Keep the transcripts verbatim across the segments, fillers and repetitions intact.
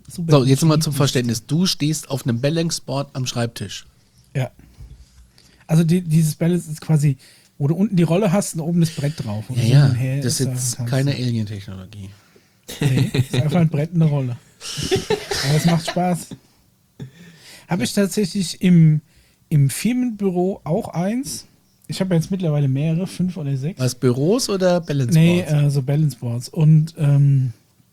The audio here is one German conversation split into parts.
Super So, jetzt nochmal entschieden. zum Verständnis. Du stehst auf einem Balanceboard am Schreibtisch. Ja. Also die, dieses Balance ist quasi, wo du unten die Rolle hast und oben das Brett drauf. Und Ja, so ja, hin und her das ist da jetzt kannst keine du- Alien-Technologie. Nee, ist einfach ein Brett und eine Rolle. Aber es macht Spaß. Habe ich tatsächlich im, im Firmenbüro auch eins. Ich habe jetzt mittlerweile mehrere, fünf oder sechs. Was, Büros oder Balanceboards? Nee, äh, so Balanceboards. Und ähm,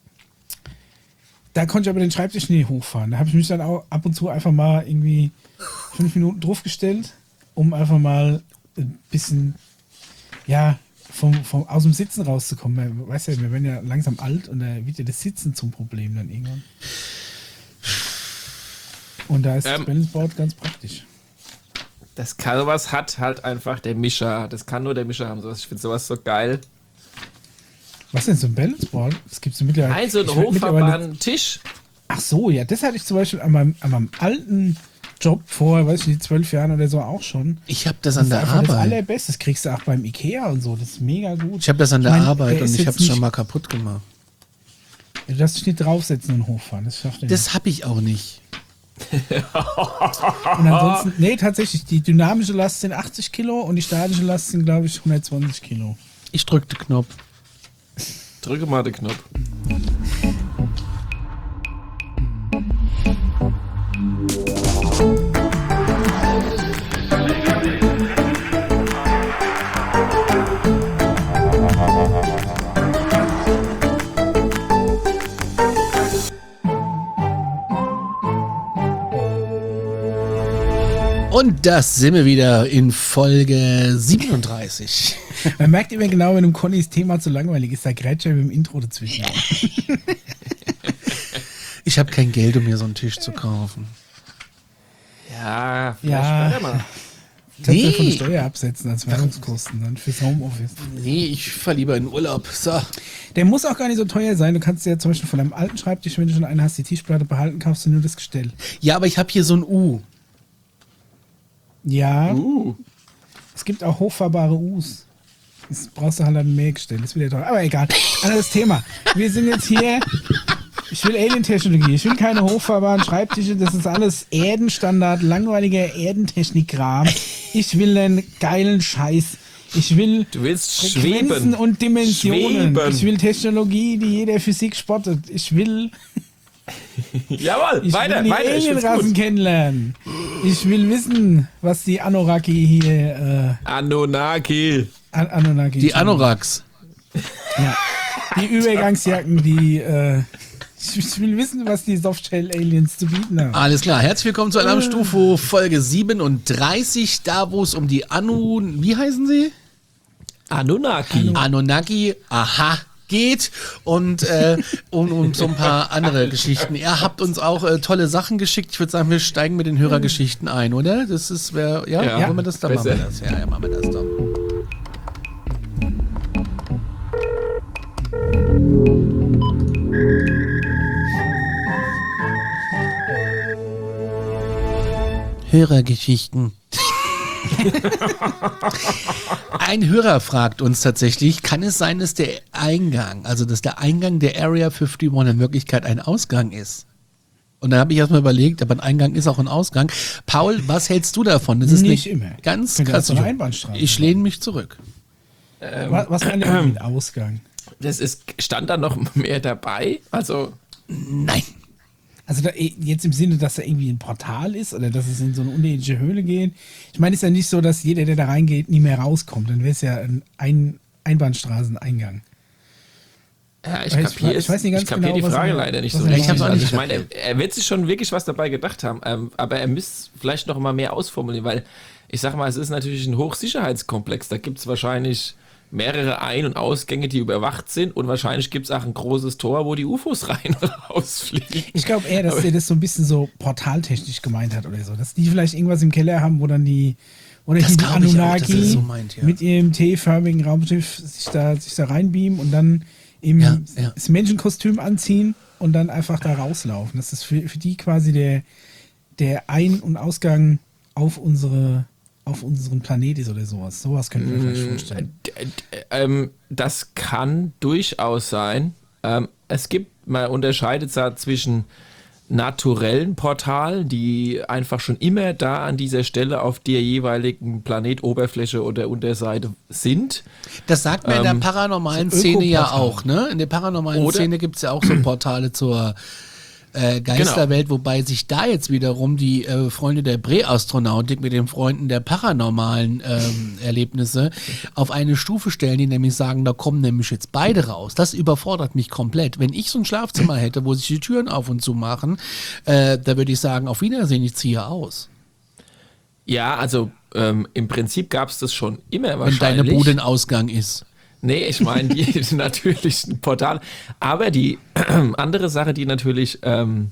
da konnte ich aber den Schreibtisch nie hochfahren. Da habe ich mich dann auch ab und zu einfach mal irgendwie fünf Minuten draufgestellt, um einfach mal ein bisschen, ja, vom, vom, aus dem Sitzen rauszukommen. Man weiß ja, wir werden ja langsam alt und da wird ja das Sitzen zum Problem dann irgendwann. Und da ist Ähm. das Balanceboard ganz praktisch. Das kann sowas hat halt einfach der Mischer. Das kann nur der Mischer haben. Sowas. Ich finde sowas so geil. Was denn so ein Balanceboard? Das gibt es mittlerweile. Nein, so einen ich werd mittlerweile- hochfahrbaren Tisch. Ach so, ja, das hatte ich zum Beispiel an meinem, an meinem alten Job vor, weiß ich nicht, zwölf Jahren oder so auch schon. Ich habe das Das an ist der einfach das Arbeit. Allerbeste. Das kriegst du auch beim Ikea und so. Das ist mega gut. Ich habe das an der Ich mein, Arbeit der und ist ich jetzt habe es schon nicht- mal kaputt gemacht. Du darfst dich nicht draufsetzen und hochfahren. Das schafft er Das habe ich auch nicht. nicht. Und ansonsten, nee, tatsächlich, die dynamische Last sind achtzig Kilo und die statische Last sind, glaube ich, hundertzwanzig Kilo. Ich drücke den Knopf. Drücke mal den Knopf. Und das sind wir wieder in Folge siebenunddreißig. Man merkt immer genau, wenn dem Connys Thema zu langweilig ist, da grätscht er mit dem Intro dazwischen. Ich habe kein Geld, um mir so einen Tisch zu kaufen. Ja, vielleicht Ja. später mal. Kannst du von der Nee, Steuer absetzen als Werbungskosten dann fürs Homeoffice. nee, ich fahre lieber in Urlaub. So. Der muss auch gar nicht so teuer sein. Du kannst ja zum Beispiel von deinem alten Schreibtisch, wenn du schon einen hast, die Tischplatte behalten, kaufst du nur das Gestell. Ja, aber ich habe hier so ein U. Ja, Uh. es gibt auch hochfahrbare U's. Das brauchst du halt ein Mähgestell. Das ist wieder teuer. Aber egal. Anderes Thema. Wir sind jetzt hier. Ich will Alien-Technologie. Ich will keine hochfahrbaren Schreibtische. Das ist alles Erdenstandard, langweiliger Erdentechnik-Kram. Ich will einen geilen Scheiß. Ich will Du willst Frequenzen schweben. und Dimensionen. Schweben. Ich will Technologie, die jeder Physik spottet. Ich will, Jawohl, ich weiter, will die weiter. Ich find's Alienrassen gut. kennenlernen. Ich will wissen, was die Anoraki hier... Anunnaki. Äh, An Anunnaki. Die Anoraks. Ja. Die Übergangsjacken, die... Äh, ich will wissen, was die Softshell-Aliens zu bieten haben. Alles klar, herzlich willkommen zu Alarm Stufo Folge siebenunddreißig, da wo es um die Anu... Wie heißen sie? Anunnaki. Anunnaki, aha, geht und äh, um, um so ein paar andere Geschichten. Ihr habt uns auch äh, tolle Sachen geschickt. Ich würde sagen, wir steigen mit den Hörergeschichten ein, oder? Das ist, wer, ja, Ja, wollen wir das? Dann machen wir besser. das. Ja, ja, machen wir das dann. Hörergeschichten. Ein Hörer fragt uns tatsächlich, kann es sein, dass der Eingang, also dass der Eingang der Area einundfünfzig in Wirklichkeit ein Ausgang ist? Und dann habe ich erstmal überlegt, aber ein Eingang ist auch ein Ausgang. Paul, was hältst du davon? Das ist Nicht eine immer. ganz Könnte auch krass. so eine Einbahnstraße Ich lehne mich zurück. Was, was meint ihr mit Ausgang? Das ist, stand da noch mehr dabei? Also, Nein. Also da, jetzt im Sinne, dass da irgendwie ein Portal ist oder dass es in so eine unterirdische Höhle geht. Ich meine, es ist ja nicht so, dass jeder, der da reingeht, nie mehr rauskommt. Dann wäre es ja ein, ein Einbahnstraßeneingang. ja, ich Ich- kapiere ich weiß nicht ganz ich kapier genau, die was Frage er- leider nicht was so er richtig. Ich hab's auch Also nicht ich meine, er, er wird sich schon wirklich was dabei gedacht haben, ähm, aber er müsste vielleicht noch mal mehr ausformulieren, weil ich sag mal, es ist natürlich ein Hochsicherheitskomplex. Da gibt es wahrscheinlich mehrere Ein- und Ausgänge, die überwacht sind und wahrscheinlich gibt es auch ein großes Tor, wo die U F Os rein und rausfliegen. Ich glaube eher, dass er das so ein bisschen so portaltechnisch gemeint hat oder so. Dass die vielleicht irgendwas im Keller haben, wo dann die, oder Das die glaub ich auch, dass er Anunnaki so meint, ja. mit ihrem T-förmigen Raumschiff sich da, sich da reinbeamen und dann eben Ja, ja. das Menschenkostüm anziehen und dann einfach da rauslaufen. Das ist für, für die quasi der, der Ein- und Ausgang auf unsere auf unseren Planet ist oder sowas. Sowas könnte man vielleicht vorstellen. D- d- ähm, das kann durchaus sein. Ähm, es gibt, man unterscheidet da zwischen naturellen Portalen, die einfach schon immer da an dieser Stelle auf der jeweiligen Planetoberfläche oder Unterseite sind. Das sagt man in Ähm, der paranormalen so Szene ja Ökoportal. auch, ne? In der paranormalen Oder- Szene gibt es ja auch so Portale zur äh, Geisterwelt, wobei sich da jetzt wiederum die äh, Freunde der Präastronautik mit den Freunden der paranormalen ähm, Erlebnisse auf eine Stufe stellen, die nämlich sagen, da kommen nämlich jetzt beide raus. Das überfordert mich komplett. Wenn ich so ein Schlafzimmer hätte, wo sich die Türen auf und zu machen, äh, da würde ich sagen, auf Wiedersehen, ich ziehe aus. Ja, also ähm, im Prinzip gab es das schon immer Wenn wahrscheinlich. deine Bude ein Ausgang ist. Nee, ich meine die natürlichen Portale. Aber die andere Sache, die natürlich ähm,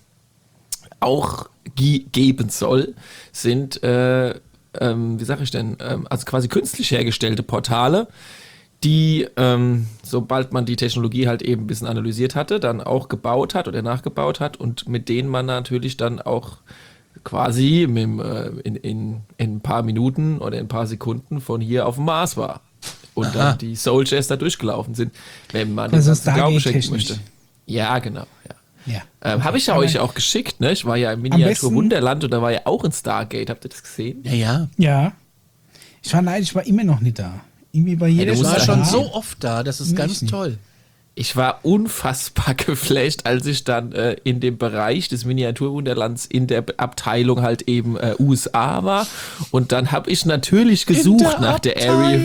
auch ge- geben soll, sind, äh, ähm, wie sage ich denn, ähm, also quasi künstlich hergestellte Portale, die, ähm, sobald man die Technologie halt eben ein bisschen analysiert hatte, dann auch gebaut hat oder nachgebaut hat und mit denen man natürlich dann auch quasi mit, dem, äh, in, in, in ein paar Minuten oder in ein paar Sekunden von hier auf dem Mars war. Und Aha. dann die Soul Jazz da durchgelaufen sind, wenn man Also das Glauben schenken Stargate-technisch. möchte. Ja, genau. Ja. Ja. Ähm, Habe ich ja Aber- euch auch geschickt, ne? Ich war ja im besten- Miniatur Wunderland und da war ja auch ein Stargate. Habt ihr das gesehen? Ja, ja. Ja. Ich war neidisch, ich war immer noch nicht da. Irgendwie bei jeder du Ich musst war da schon hin. so oft da, das ist Nee, ganz ich nicht. toll. Ich war unfassbar geflasht, als ich dann äh, in dem Bereich des Miniaturwunderlands in der Abteilung halt eben äh, U S A war. Und dann habe ich natürlich gesucht nach der Area.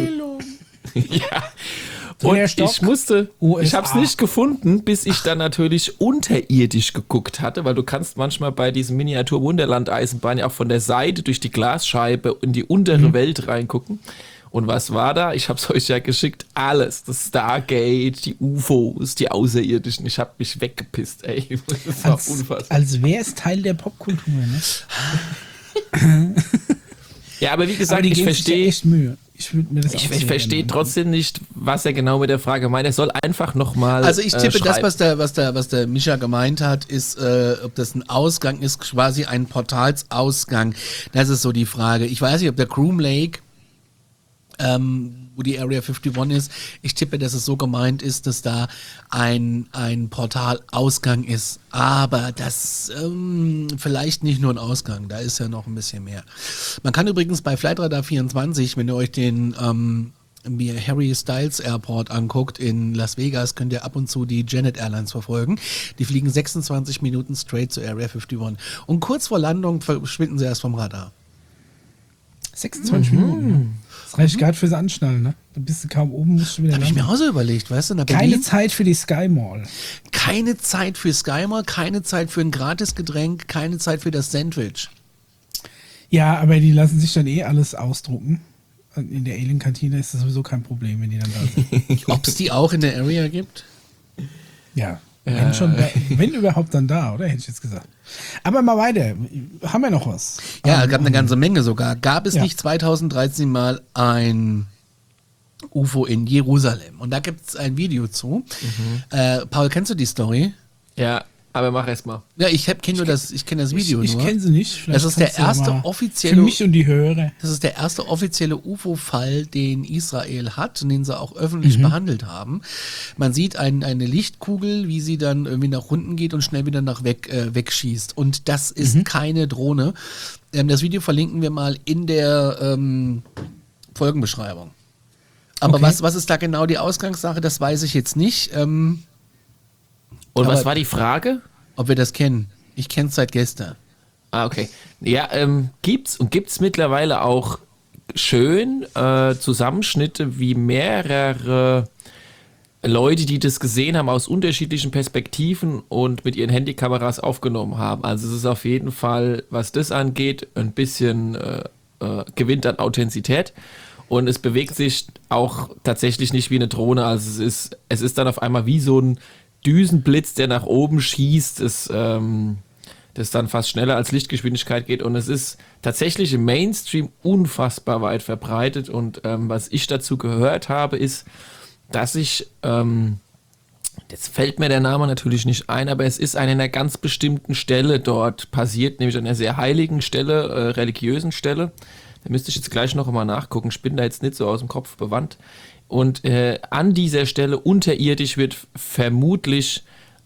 Ja. Und Der Stock, ich musste, U S A. ich habe es nicht gefunden, bis ich dann natürlich unterirdisch geguckt hatte, weil du kannst manchmal bei diesem Miniatur-Wunderland-Eisenbahn ja auch von der Seite durch die Glasscheibe in die untere Mhm. Welt reingucken. Und was war da? Ich habe es euch ja geschickt. Alles. Das Stargate, die U F Os, die Außerirdischen. Ich habe mich weggepisst, ey. Das war Als, unfassbar. als wäre es Teil der Popkultur, ne? Ja, aber wie Aber gesagt, die ich geben sich ja verstehe. echt Mühe. Ich würde mir das Ich, auch ich sehr verstehe gerne trotzdem nicht, was er genau mit der Frage meint. Er soll einfach nochmal. Also ich tippe, äh, das, schreiben. was der, was der, was der Mischa gemeint hat, ist, äh, ob das ein Ausgang ist, quasi ein Portalsausgang. Das ist so die Frage. Ich weiß nicht, ob der Groom Lake, ähm, wo die Area einundfünfzig ist, ich tippe, dass es so gemeint ist, dass da ein, ein Portalausgang ist. Aber das ähm, vielleicht nicht nur ein Ausgang, da ist ja noch ein bisschen mehr. Man kann übrigens bei Flightradar vierundzwanzig, wenn ihr euch den ähm, wie Harry Styles Airport anguckt in Las Vegas, könnt ihr ab und zu die Janet Airlines verfolgen. Die fliegen sechsundzwanzig Minuten straight zur Area einundfünfzig. Und kurz vor Landung verschwinden sie erst vom Radar. sechsundzwanzig Minuten. Ne? Das reicht gerade fürs Anschnallen, ne? Dann bist du kaum oben, musst du wieder Habe ich mir landen. auch so überlegt, weißt du, nach Keine Berlin, Zeit für die Sky Mall. keine Zeit für SkyMall, keine Zeit für ein Gratisgetränk, keine Zeit für das Sandwich. Ja, aber die lassen sich dann eh alles ausdrucken. Und in der Alien-Kantine ist das sowieso kein Problem, wenn die dann da sind. Ob es die auch in der Area gibt? Ja, wenn, schon da, wenn überhaupt dann da, oder? Hätte ich jetzt gesagt. Aber mal weiter. Haben wir noch was? Ja, Ähm, es gab eine ganze Menge sogar. Gab es Ja. nicht zweitausenddreizehn mal ein U F O in Jerusalem? Und da gibt es ein Video zu. Äh, Paul, kennst du die Story? Ja, aber mach erst mal. Ja, ich kenne nur das, ich kenne das Video Ich, ich nur. kenne sie nicht. Vielleicht Das ist der kannst du ja erste mal offizielle- Für mich und die Hörer. Das ist der erste offizielle U F O-Fall, den Israel hat und den sie auch öffentlich Mhm. behandelt haben. Man sieht ein, eine Lichtkugel, wie sie dann irgendwie nach unten geht und schnell wieder nach weg, äh, wegschießt. Und das ist Mhm. keine Drohne. Ähm, das Video verlinken wir mal in der ähm, Folgenbeschreibung. Aber Okay. was, was ist da genau die Ausgangssache, das weiß ich jetzt nicht. Ähm, Und Aber- was war die Frage? ob wir das kennen. Ich kenne es seit gestern. Ah, okay. Ja, ähm, gibt's und gibt's mittlerweile auch schön äh, Zusammenschnitte, wie mehrere Leute, die das gesehen haben, aus unterschiedlichen Perspektiven und mit ihren Handykameras aufgenommen haben. Also es ist auf jeden Fall, was das angeht, ein bisschen äh, äh, gewinnt an Authentizität. Und es bewegt sich auch tatsächlich nicht wie eine Drohne. Also es ist, es ist dann auf einmal wie so ein Düsenblitz, der nach oben schießt, das, ähm, das dann fast schneller als Lichtgeschwindigkeit geht. Und es ist tatsächlich im Mainstream unfassbar weit verbreitet. Und ähm, was ich dazu gehört habe, ist, dass ich, ähm, jetzt fällt mir der Name natürlich nicht ein, aber es ist an einer ganz bestimmten Stelle dort passiert, nämlich an einer sehr heiligen Stelle, äh, religiösen Stelle. Da müsste ich jetzt gleich noch mal nachgucken. Ich bin da jetzt nicht so aus dem Kopf bewandt. Und äh, an dieser Stelle unterirdisch wird vermutlich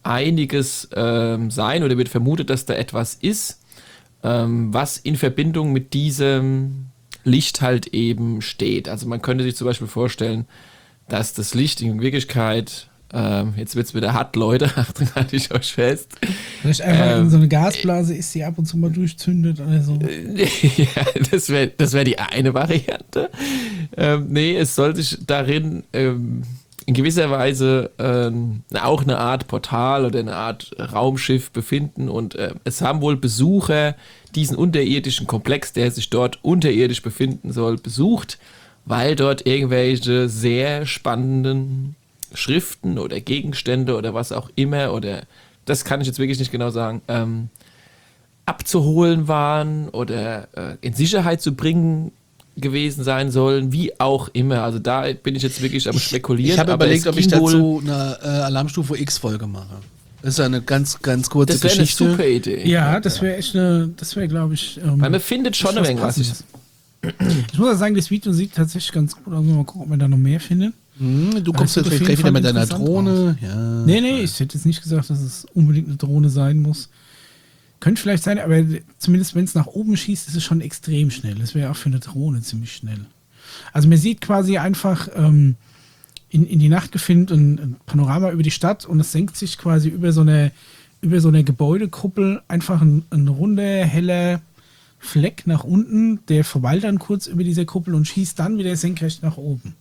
einiges ähm, sein oder wird vermutet, dass da etwas ist, ähm, was in Verbindung mit diesem Licht halt eben steht. Also man könnte sich zum Beispiel vorstellen, dass das Licht in Wirklichkeit, ähm, jetzt wird es wieder hart, Leute, Achtung, halte ich euch fest. Vielleicht einfach Ähm, in so eine Gasblase ist, die ab und zu mal durchzündet oder so. ja, das wäre das wär die eine Variante. Ähm, nee, es soll sich darin ähm, in gewisser Weise ähm, auch eine Art Portal oder eine Art Raumschiff befinden und äh, es haben wohl Besucher diesen unterirdischen Komplex, der sich dort unterirdisch befinden soll, besucht, weil dort irgendwelche sehr spannenden Schriften oder Gegenstände oder was auch immer, oder das kann ich jetzt wirklich nicht genau sagen, ähm, abzuholen waren oder äh, in Sicherheit zu bringen gewesen sein sollen, wie auch immer. Also da bin ich jetzt wirklich am spekulieren. Ich habe aber überlegt, es ob ich ging wohl- dazu eine äh, Alarmstufe X-Folge mache. Das ist eine ganz, ganz kurze Das wäre eine Geschichte. super Idee. Ja, das wäre echt eine, das wäre, glaube ich. Ähm, Weil man findet schon ein wenig was. Ich, Ich muss auch sagen, das Video sieht tatsächlich ganz gut aus. Mal gucken, ob wir da noch mehr finden. Hm, du kommst Das jetzt sieht auf vielleicht jeden gleich wieder Fall mit deiner interessant Drohne. Ja. Nee, nee, ich hätte jetzt nicht gesagt, dass es unbedingt eine Drohne sein muss. Könnte vielleicht sein, aber zumindest wenn es nach oben schießt, ist es schon extrem schnell. Das wäre auch für eine Drohne ziemlich schnell. Also man sieht quasi einfach ähm, in, in die Nacht gefilmt ein, ein Panorama über die Stadt und es senkt sich quasi über so eine, über so eine Gebäudekuppel einfach ein, ein runder, heller Fleck nach unten, der verweilt dann kurz über dieser Kuppel und schießt dann wieder senkrecht nach oben.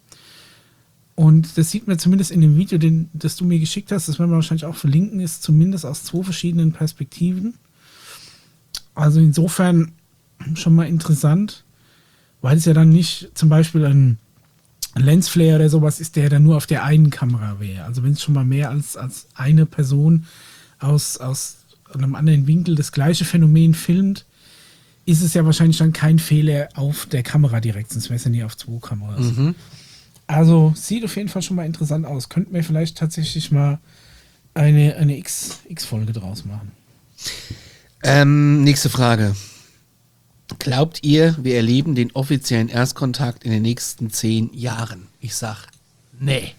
Und das sieht man zumindest in dem Video, den, das du mir geschickt hast, das werden wir wahrscheinlich auch verlinken, ist zumindest aus zwei verschiedenen Perspektiven. Also insofern schon mal interessant, weil es ja dann nicht zum Beispiel ein Lensflare oder sowas ist, der dann nur auf der einen Kamera wäre. Also wenn es schon mal mehr als, als eine Person aus, aus einem anderen Winkel das gleiche Phänomen filmt, ist es ja wahrscheinlich dann kein Fehler auf der Kamera direkt, sonst wäre es ja nie auf zwei Kameras. Mhm. Also sieht auf jeden Fall schon mal interessant aus. Könnten wir vielleicht tatsächlich mal eine, eine X, X-Folge draus machen. Ähm, nächste Frage. Glaubt ihr, wir erleben den offiziellen Erstkontakt in den nächsten zehn Jahren? Ich sag, nee.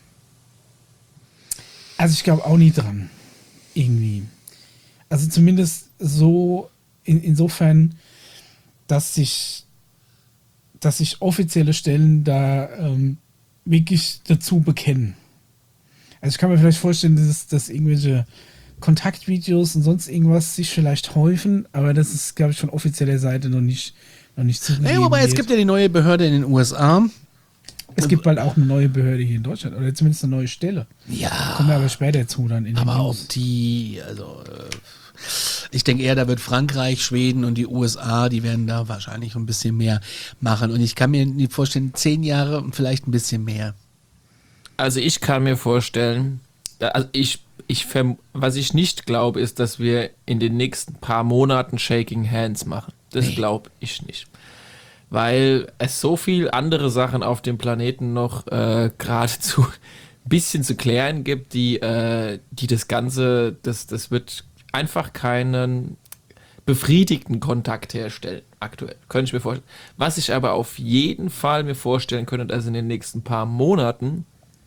Also ich glaube auch nie dran. Irgendwie. Also zumindest so in, insofern, dass sich, dass sich offizielle Stellen da ähm, wirklich dazu bekennen. Also ich kann mir vielleicht vorstellen, dass, dass irgendwelche Kontaktvideos und sonst irgendwas sich vielleicht häufen, aber das ist, glaube ich, von offizieller Seite noch nicht, noch nicht zugegeben. Nee, wobei es wird. gibt ja die neue Behörde in den U S A. Es gibt bald auch eine neue Behörde hier in Deutschland oder zumindest eine neue Stelle. Ja. Kommen wir aber später zu dann in den Aber auch News. die, also äh, ich denke eher, da wird Frankreich, Schweden und die U S A, die werden da wahrscheinlich ein bisschen mehr machen. Und ich kann mir nicht vorstellen, zehn Jahre und vielleicht ein bisschen mehr. Also ich kann mir vorstellen, da- also ich, ich verm- was ich nicht glaube, ist, dass wir in den nächsten paar Monaten Shaking Hands machen. Das Nee. glaube ich nicht. Weil es so viel andere Sachen auf dem Planeten noch äh, geradezu ein bisschen zu klären gibt, die, äh, die das Ganze, das, das wird einfach keinen befriedigten Kontakt herstellen, aktuell. Könnte ich mir vorstellen. Was ich aber auf jeden Fall mir vorstellen könnte, dass in den nächsten paar Monaten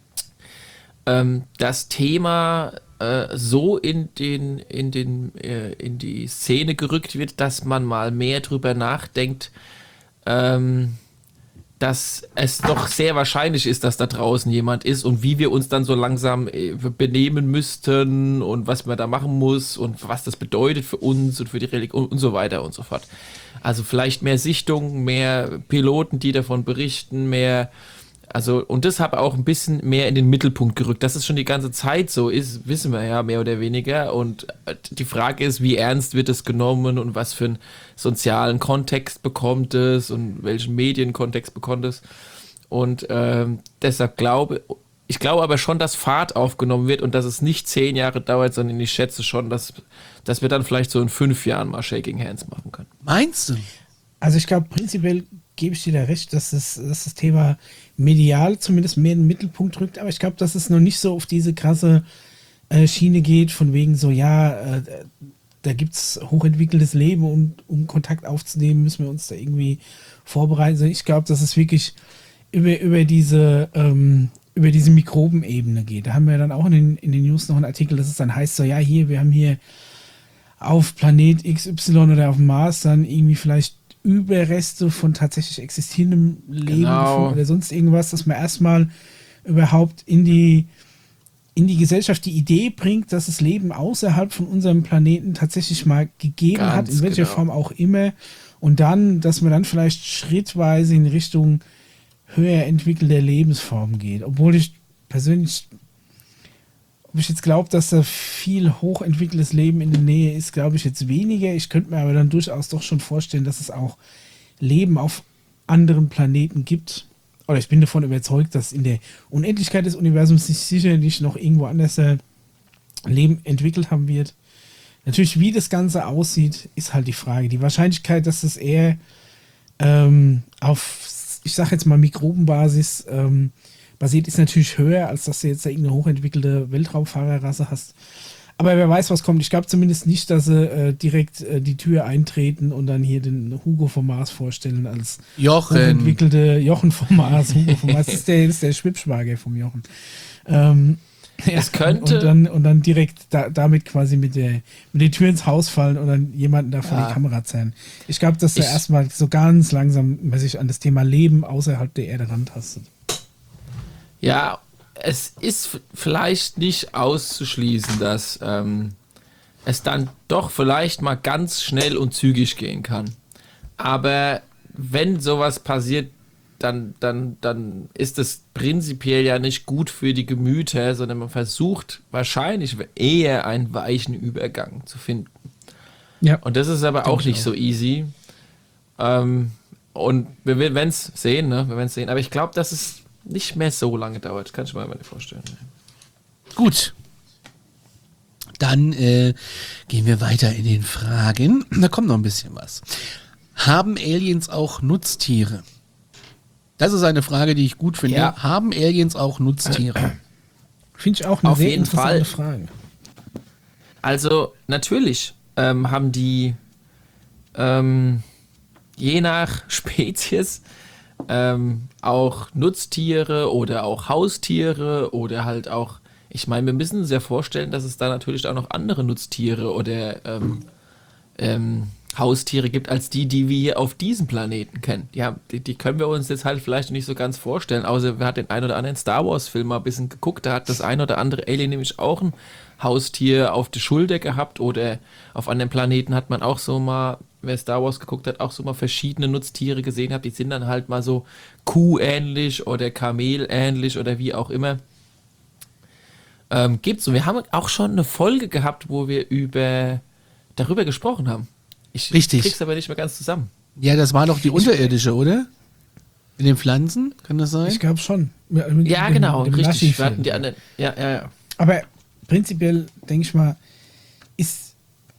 ähm, das Thema äh, so in den, in den, äh, in die Szene gerückt wird, dass man mal mehr drüber nachdenkt, ähm, dass es doch sehr wahrscheinlich ist, dass da draußen jemand ist und wie wir uns dann so langsam äh, benehmen müssten und was man da machen muss und was das bedeutet für uns und für die Religion und so weiter und so fort. Also vielleicht mehr Sichtungen, mehr Piloten, die davon berichten, mehr, also und das habe auch ein bisschen mehr in den Mittelpunkt gerückt. Dass es schon die ganze Zeit so ist, wissen wir ja mehr oder weniger. Und die Frage ist, wie ernst wird es genommen und was für einen sozialen Kontext bekommt es und welchen Medienkontext bekommt es. Und ähm, deshalb glaube ich, glaube aber schon, dass Fahrt aufgenommen wird und dass es nicht zehn Jahre dauert, sondern ich schätze schon, dass, dass wir dann vielleicht so in fünf Jahren mal Shaking Hands machen können. Meinst du? Also ich glaube, prinzipiell gebe ich dir da recht, dass das, dass das Thema medial zumindest mehr in den Mittelpunkt rückt, aber ich glaube, dass es noch nicht so auf diese krasse äh, Schiene geht, von wegen so, ja, äh, da gibt es hochentwickeltes Leben und um Kontakt aufzunehmen, müssen wir uns da irgendwie vorbereiten. Also ich glaube, dass es wirklich über, über diese, ähm, über diese Mikrobenebene geht. Da haben wir dann auch in den, in den News noch einen Artikel, dass es dann heißt, so ja, hier, wir haben hier auf Planet X Y oder auf dem Mars dann irgendwie vielleicht Überreste von tatsächlich existierendem Leben Genau. gefunden oder sonst irgendwas, dass man erstmal überhaupt in die, in die Gesellschaft die Idee bringt, dass es Leben außerhalb von unserem Planeten tatsächlich mal gegeben Ganz hat, in welcher genau. Form auch immer. Und dann, dass man dann vielleicht schrittweise in Richtung höher entwickelter Lebensformen geht. Obwohl ich persönlich, ob ich jetzt glaube, dass da viel hochentwickeltes Leben in der Nähe ist, glaube ich jetzt weniger. Ich könnte mir aber dann durchaus doch schon vorstellen, dass es auch Leben auf anderen Planeten gibt. Oder ich bin davon überzeugt, dass in der Unendlichkeit des Universums sich sicherlich noch irgendwo anders äh, Leben entwickelt haben wird. Natürlich, wie das Ganze aussieht, ist halt die Frage. Die Wahrscheinlichkeit, dass es eher ähm, auf, ich sage jetzt mal, Mikrobenbasis ähm, basiert, ist natürlich höher, als dass du jetzt da irgendeine hochentwickelte Weltraumfahrerrasse hast. Aber wer weiß, was kommt. Ich glaube zumindest nicht, dass sie äh, direkt äh, die Tür eintreten und dann hier den Hugo vom Mars vorstellen als Jochen. hochentwickelte Jochen vom Mars. Hugo vom Mars, das ist der, das ist der Schwippschwager vom Jochen. Ähm, Es könnte- Und dann, und dann direkt da, damit quasi mit der, mit der Tür ins Haus fallen und dann jemanden da vor Ja. die Kamera zerren. Ich glaube, dass er Ich- erstmal so ganz langsam man sich an das Thema Leben außerhalb der Erde rantastet. Ja, es ist f- vielleicht nicht auszuschließen, dass ähm, es dann doch vielleicht mal ganz schnell und zügig gehen kann. Aber wenn sowas passiert, dann, dann, dann ist es prinzipiell ja nicht gut für die Gemüter, sondern man versucht wahrscheinlich eher einen weichen Übergang zu finden. Ja. Und das ist aber Denk auch ich nicht auch. so easy. Ähm, und wir werden es sehen, ne? Wir werden es sehen. Aber ich glaube, dass es nicht mehr so lange dauert. Kann ich mir mal nicht vorstellen. Gut. Dann äh, gehen wir weiter in den Fragen. Da kommt noch ein bisschen was. Haben Aliens auch Nutztiere? Das ist eine Frage, die ich gut finde. Ja. Haben Aliens auch Nutztiere? Finde ich auch eine Auf sehr jeden interessante Fall. Frage. Also, natürlich ähm, haben die ähm, je nach Spezies ähm, auch Nutztiere oder auch Haustiere oder halt auch, ich meine, wir müssen uns ja vorstellen, dass es da natürlich auch noch andere Nutztiere oder ähm, ähm, Haustiere gibt, als die, die wir hier auf diesem Planeten kennen. Ja, die, die können wir uns jetzt halt vielleicht nicht so ganz vorstellen, außer wir hat den ein oder anderen Star Wars Film mal ein bisschen geguckt, da hat das ein oder andere Alien nämlich auch ein Haustier auf der Schulter gehabt oder auf anderen Planeten hat man auch so mal, wer Star Wars geguckt hat, auch so mal verschiedene Nutztiere gesehen hat, die sind dann halt mal so Kuh-ähnlich oder Kamel-ähnlich oder wie auch immer. Ähm, gibt's. Und wir haben auch schon eine Folge gehabt, wo wir über darüber gesprochen haben. Ich Richtig. krieg's aber nicht mehr ganz zusammen. Ja, das war doch die unterirdische, oder? In den Pflanzen, kann das sein? Ich glaube schon. Mit- mit Ja, dem- genau, dem richtig. Nashi-Film. Wir hatten die anderen. Ja, ja, ja. Aber prinzipiell, denke ich mal, ist,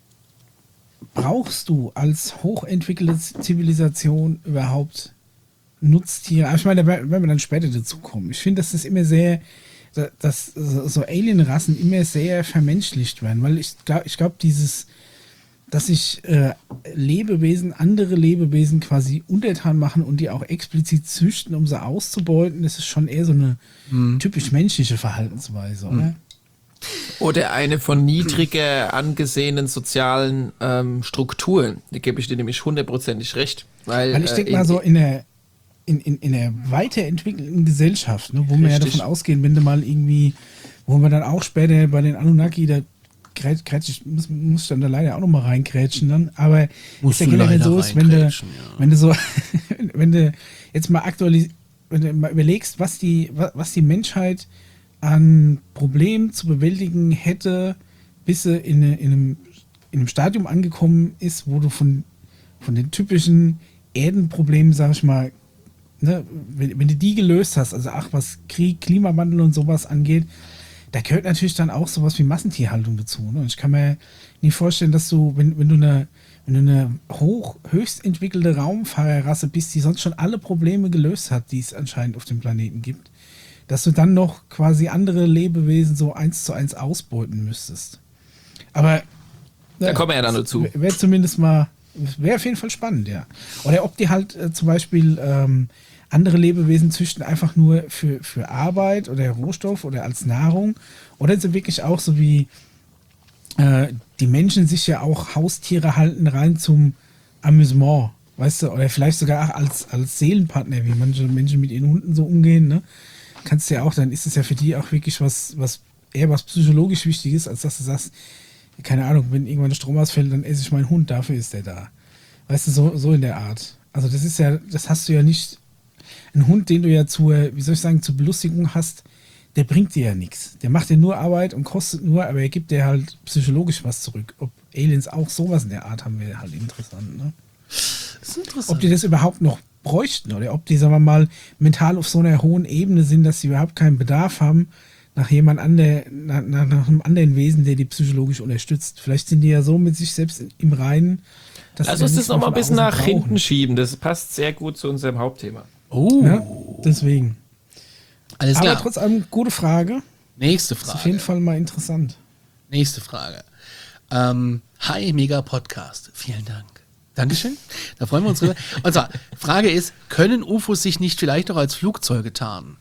brauchst du als hochentwickelte Zivilisation überhaupt Nutztiere? Aber ich meine, da werden wir dann später dazu kommen. Ich finde, dass das immer sehr, da- dass so so Alien-Rassen immer sehr vermenschlicht werden, weil ich glaube, ich glaube, dieses, dass sich äh, Lebewesen, andere Lebewesen quasi untertan machen und die auch explizit züchten, um sie auszubeuten, das ist schon eher so eine typisch menschliche Verhaltensweise, oder? Oder eine von niedriger angesehenen sozialen ähm, Strukturen. Da gebe ich dir nämlich hundertprozentig recht. Weil, Weil ich äh, denke in- mal so in der, in, in, in der weiterentwickelten Gesellschaft, ne, wo wir ja Richtig. davon ausgehen, wenn du mal irgendwie, wo wir dann auch später bei den Anunnaki, da grätsch, grätsch, ich muss, muss ich dann da leider auch nochmal reinkrätschen dann, aber Musst ist ja du generell leider so ist, wenn du, reinkrätschen, ja. wenn du so, wenn du jetzt mal aktualis wenn du mal überlegst, was die, wa- was die Menschheit an Problemen zu bewältigen hätte, bis sie in, eine, in, einem, in einem Stadium angekommen ist, wo du von, von den typischen Erdenproblemen, sag ich mal, ne, wenn, wenn du die gelöst hast, also ach, was Krieg, Klimawandel und sowas angeht, da gehört natürlich dann auch sowas wie Massentierhaltung dazu. Ne? Und ich kann mir nicht vorstellen, dass du, wenn, wenn du eine wenn du eine hoch, höchst entwickelte Raumfahrerrasse bist, die sonst schon alle Probleme gelöst hat, die es anscheinend auf dem Planeten gibt, dass du dann noch quasi andere Lebewesen so eins zu eins ausbeuten müsstest. Aber Da kommen wir ja dann noch zu. Wäre zumindest mal, wäre auf jeden Fall spannend, ja. Oder ob die halt äh, zum Beispiel ähm, andere Lebewesen züchten einfach nur für, für Arbeit oder Rohstoff oder als Nahrung. Oder sind wirklich auch so wie äh, die Menschen sich ja auch Haustiere halten rein zum Amüsement, weißt du, oder vielleicht sogar als, als Seelenpartner, wie manche Menschen mit ihren Hunden so umgehen, ne? Kannst du ja auch, dann ist es ja für die auch wirklich was, was eher was psychologisch Wichtiges, als dass du sagst, keine Ahnung, wenn irgendwann der Strom ausfällt, dann esse ich meinen Hund, dafür ist der da. Weißt du, so, so in der Art. Also das ist ja, das hast du ja nicht, ein Hund, den du ja zur, wie soll ich sagen, zur Belustigung hast, der bringt dir ja nichts. Der macht dir nur Arbeit und kostet nur, aber er gibt dir halt psychologisch was zurück. Ob Aliens auch sowas in der Art haben, wäre halt interessant, ne? Das ist interessant. Ob die das überhaupt noch bräuchten oder ob die, sagen wir mal, mental auf so einer hohen Ebene sind, dass sie überhaupt keinen Bedarf haben nach jemand ander, nach, nach, nach einem anderen Wesen, der die psychologisch unterstützt. Vielleicht sind die ja so mit sich selbst im Reinen, dass Also sie es ist dann noch mal ein nicht bisschen von nach außen hinten brauchen. schieben. Das passt sehr gut zu unserem Hauptthema. Oh, Ja, deswegen. alles Aber klar. trotz allem, gute Frage. Nächste Ist auf jeden Frage. Fall mal interessant. Nächste Frage. Ähm, hi, mega Podcast. Vielen Dank. Dankeschön. Da freuen wir uns drüber. Und zwar, Frage ist, können U F Os sich nicht vielleicht auch als Flugzeuge tarnen?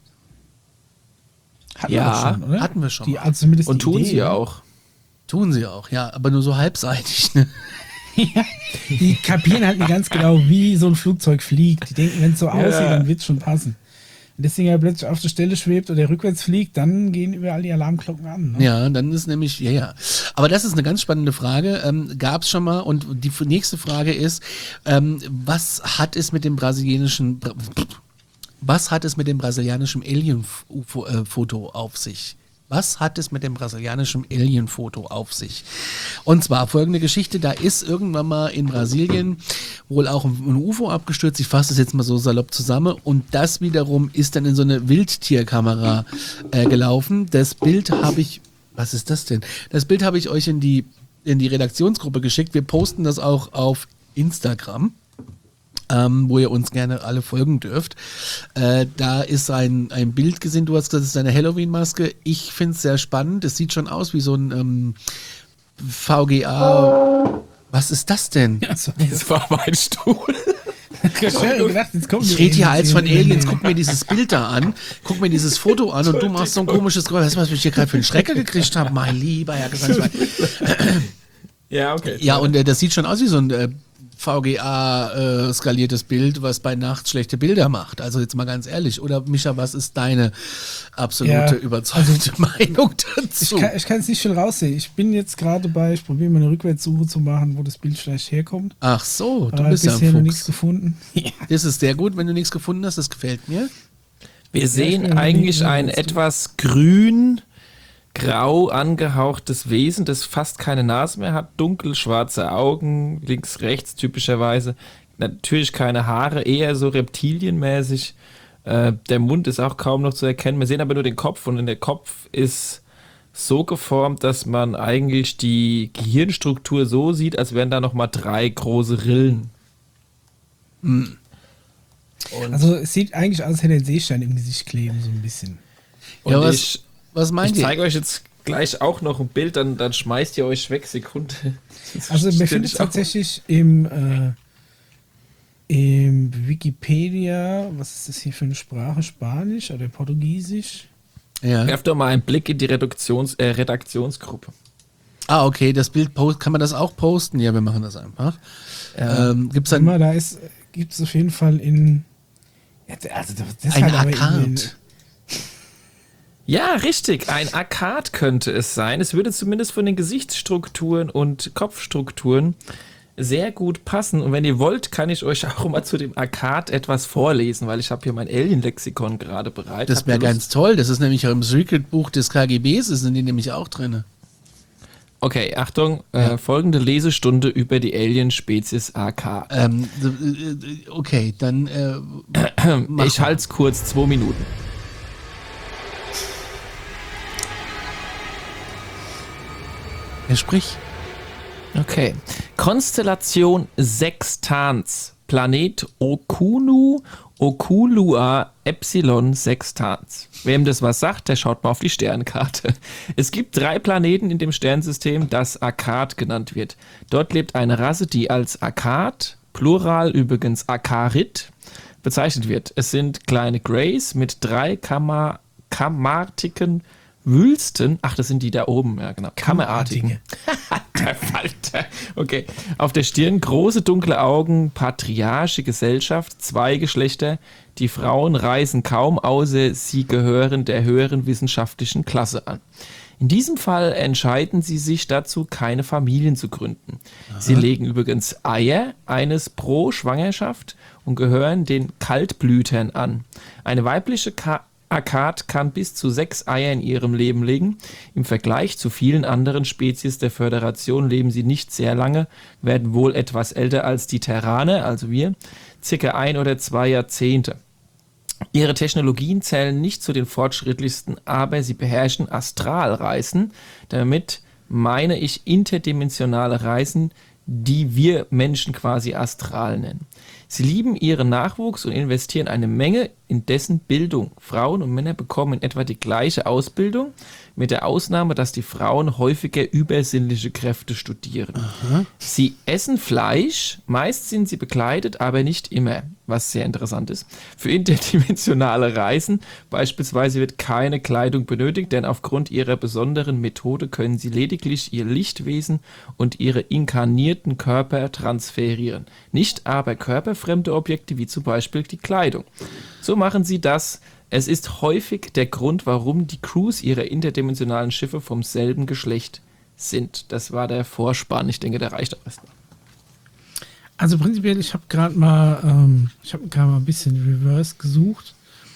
Hatten Ja, wir doch schon, oder? hatten wir schon Die, mal. also zumindest Und die tun Idee, sie ja ne? auch. Tun sie auch, ja, aber nur so halbseitig. Ne? Ja, die kapieren halt nicht ganz genau, wie so ein Flugzeug fliegt. Die denken, wenn es so aussieht, dann wird es schon passen. Wenn das Ding ja plötzlich auf der Stelle schwebt oder rückwärts fliegt, dann gehen überall die Alarmglocken an. Ne? Ja, dann ist nämlich, ja, ja. Aber das ist eine ganz spannende Frage. Ähm, Gab es schon mal. Und die f- nächste Frage ist, ähm, was hat es mit dem brasilianischen, Bra- was hat es mit dem brasilianischen Alien-Foto auf sich? Was hat es mit dem brasilianischen Alien-Foto auf sich? Und zwar folgende Geschichte, da ist irgendwann mal in Brasilien wohl auch ein U F O abgestürzt, ich fasse es jetzt mal so salopp zusammen, und das wiederum ist dann in so eine Wildtierkamera äh, gelaufen. Das Bild habe ich, was ist das denn? Das Bild habe ich euch in die, in die Redaktionsgruppe geschickt, wir posten das auch auf Instagram. Ähm, wo ihr uns gerne alle folgen dürft. Äh, da ist ein, ein Bild gesehen, du hast gesagt, das ist eine Halloween-Maske. Ich finde es sehr spannend. Es sieht schon aus wie so ein ähm, V G A. Was ist das denn? Also, Das war mein Stuhl. ich hab gedacht, jetzt kommen Ich die rede hier als von Aliens. Aliens. Guck mir dieses Bild da an. Guck mir dieses Foto an und du machst so ein komisches Geräusch. Weißt du, was ich hier gerade für einen Schrecker gekriegt habe? Mein lieber Herr Gesangsverein. Ja, okay. Ja, und äh, das sieht schon aus wie so ein äh, V G A-skaliertes Bild, was bei Nacht schlechte Bilder macht. Also jetzt mal ganz ehrlich. Oder Micha, was ist deine absolute Ja, überzeugte Meinung Ich dazu? kann, ich kann es nicht viel raussehen. Ich bin jetzt gerade bei, ich probiere mal eine Rückwärtssuche zu machen, wo das Bild vielleicht herkommt. Ach so, du Aber bist ja bisher noch ein nichts Fuchs. gefunden. Ja. Das ist sehr gut, wenn du nichts gefunden hast. Das gefällt mir. Wir ich sehen bin eigentlich nie- ein etwas grün, grau angehauchtes Wesen, das fast keine Nase mehr hat, dunkelschwarze Augen, links, rechts typischerweise. Natürlich keine Haare, eher so reptilienmäßig. Äh, der Mund ist auch kaum noch zu erkennen. Wir sehen aber nur den Kopf und der Kopf ist so geformt, dass man eigentlich die Gehirnstruktur so sieht, als wären da nochmal drei große Rillen. Und Also es sieht eigentlich aus, als hätte er einen Seestein im Gesicht kleben, so ein bisschen. Und Ja, was, ich, was meint ich ihr? zeige euch jetzt gleich auch noch ein Bild, dann, dann schmeißt ihr euch weg, Sekunde. Also Stell man findet es dich auf. tatsächlich im, äh, im Wikipedia, was ist das hier für eine Sprache? Spanisch oder Portugiesisch? Ja. Werft doch mal einen Blick in die Reduktions, äh, Redaktionsgruppe. Ah, okay, das Bild post, kann man das auch posten? Ja, wir machen das einfach. Ähm, Gibt es dann Immer, da ist, gibt es auf jeden Fall in. Ja, also das ist ein halt aber in- Akkad? Ja, richtig. Ein Akkad könnte es sein. Es würde zumindest von den Gesichtsstrukturen und Kopfstrukturen sehr gut passen. Und wenn ihr wollt, kann ich euch auch mal zu dem Akkad etwas vorlesen, weil ich habe hier mein Alien-Lexikon gerade bereit. Das Habt wäre ihr Lust? ganz toll. Das ist nämlich auch im Secret-Buch des K G Bs, sind die nämlich auch drin. Okay, Achtung, äh, folgende Lesestunde über die Alien-Spezies A K. Ähm, äh, okay, dann äh, mach Ich mal. halte es kurz, zwei Minuten. Ja, sprich. Okay. Konstellation Sextans. Planet Okunu Okulua Epsilon Sextans. Wem das was sagt, der schaut mal auf die Sternkarte. Es gibt drei Planeten in dem Sternensystem, das Akkad genannt wird. Dort lebt eine Rasse, die als Akkad, Plural übrigens Akarit, bezeichnet wird. Es sind kleine Greys mit drei Kammer, kammartigen Wülsten. Ach, das sind die da oben, ja genau. Kammerartigen. Der Falter. Okay. Auf der Stirn große dunkle Augen, patriarchische Gesellschaft, zwei Geschlechter. Die Frauen reisen kaum, außer sie gehören der höheren wissenschaftlichen Klasse an. In diesem Fall entscheiden sie sich dazu, keine Familien zu gründen. Aha. Sie legen übrigens Eier, eines pro Schwangerschaft, und gehören den Kaltblütern an. Eine weibliche Ka- Akad kann bis zu sechs Eier in ihrem Leben legen. Im Vergleich zu vielen anderen Spezies der Föderation leben sie nicht sehr lange, werden wohl etwas älter als die Terraner, also wir, circa ein oder zwei Jahrzehnte. Ihre Technologien zählen nicht zu den fortschrittlichsten, aber sie beherrschen Astralreisen. Damit meine ich interdimensionale Reisen, die wir Menschen quasi astral nennen. Sie lieben ihren Nachwuchs und investieren eine Menge in dessen Bildung. Frauen und Männer bekommen in etwa die gleiche Ausbildung, mit der Ausnahme, dass die Frauen häufiger übersinnliche Kräfte studieren. Aha. Sie essen Fleisch, meist sind sie bekleidet, aber nicht immer, was sehr interessant ist. Für interdimensionale Reisen beispielsweise wird keine Kleidung benötigt, denn aufgrund ihrer besonderen Methode können sie lediglich ihr Lichtwesen und ihre inkarnierten Körper transferieren. Nicht aber körperfremde Objekte, wie zum Beispiel die Kleidung. So machen sie das. Es ist häufig der Grund, warum die Crews ihrer interdimensionalen Schiffe vom selben Geschlecht sind. Das war der Vorspann. Ich denke, der reicht auch erstmal. Also prinzipiell, ich habe gerade mal, ähm, ich habe gerade mal ein bisschen Reverse gesucht,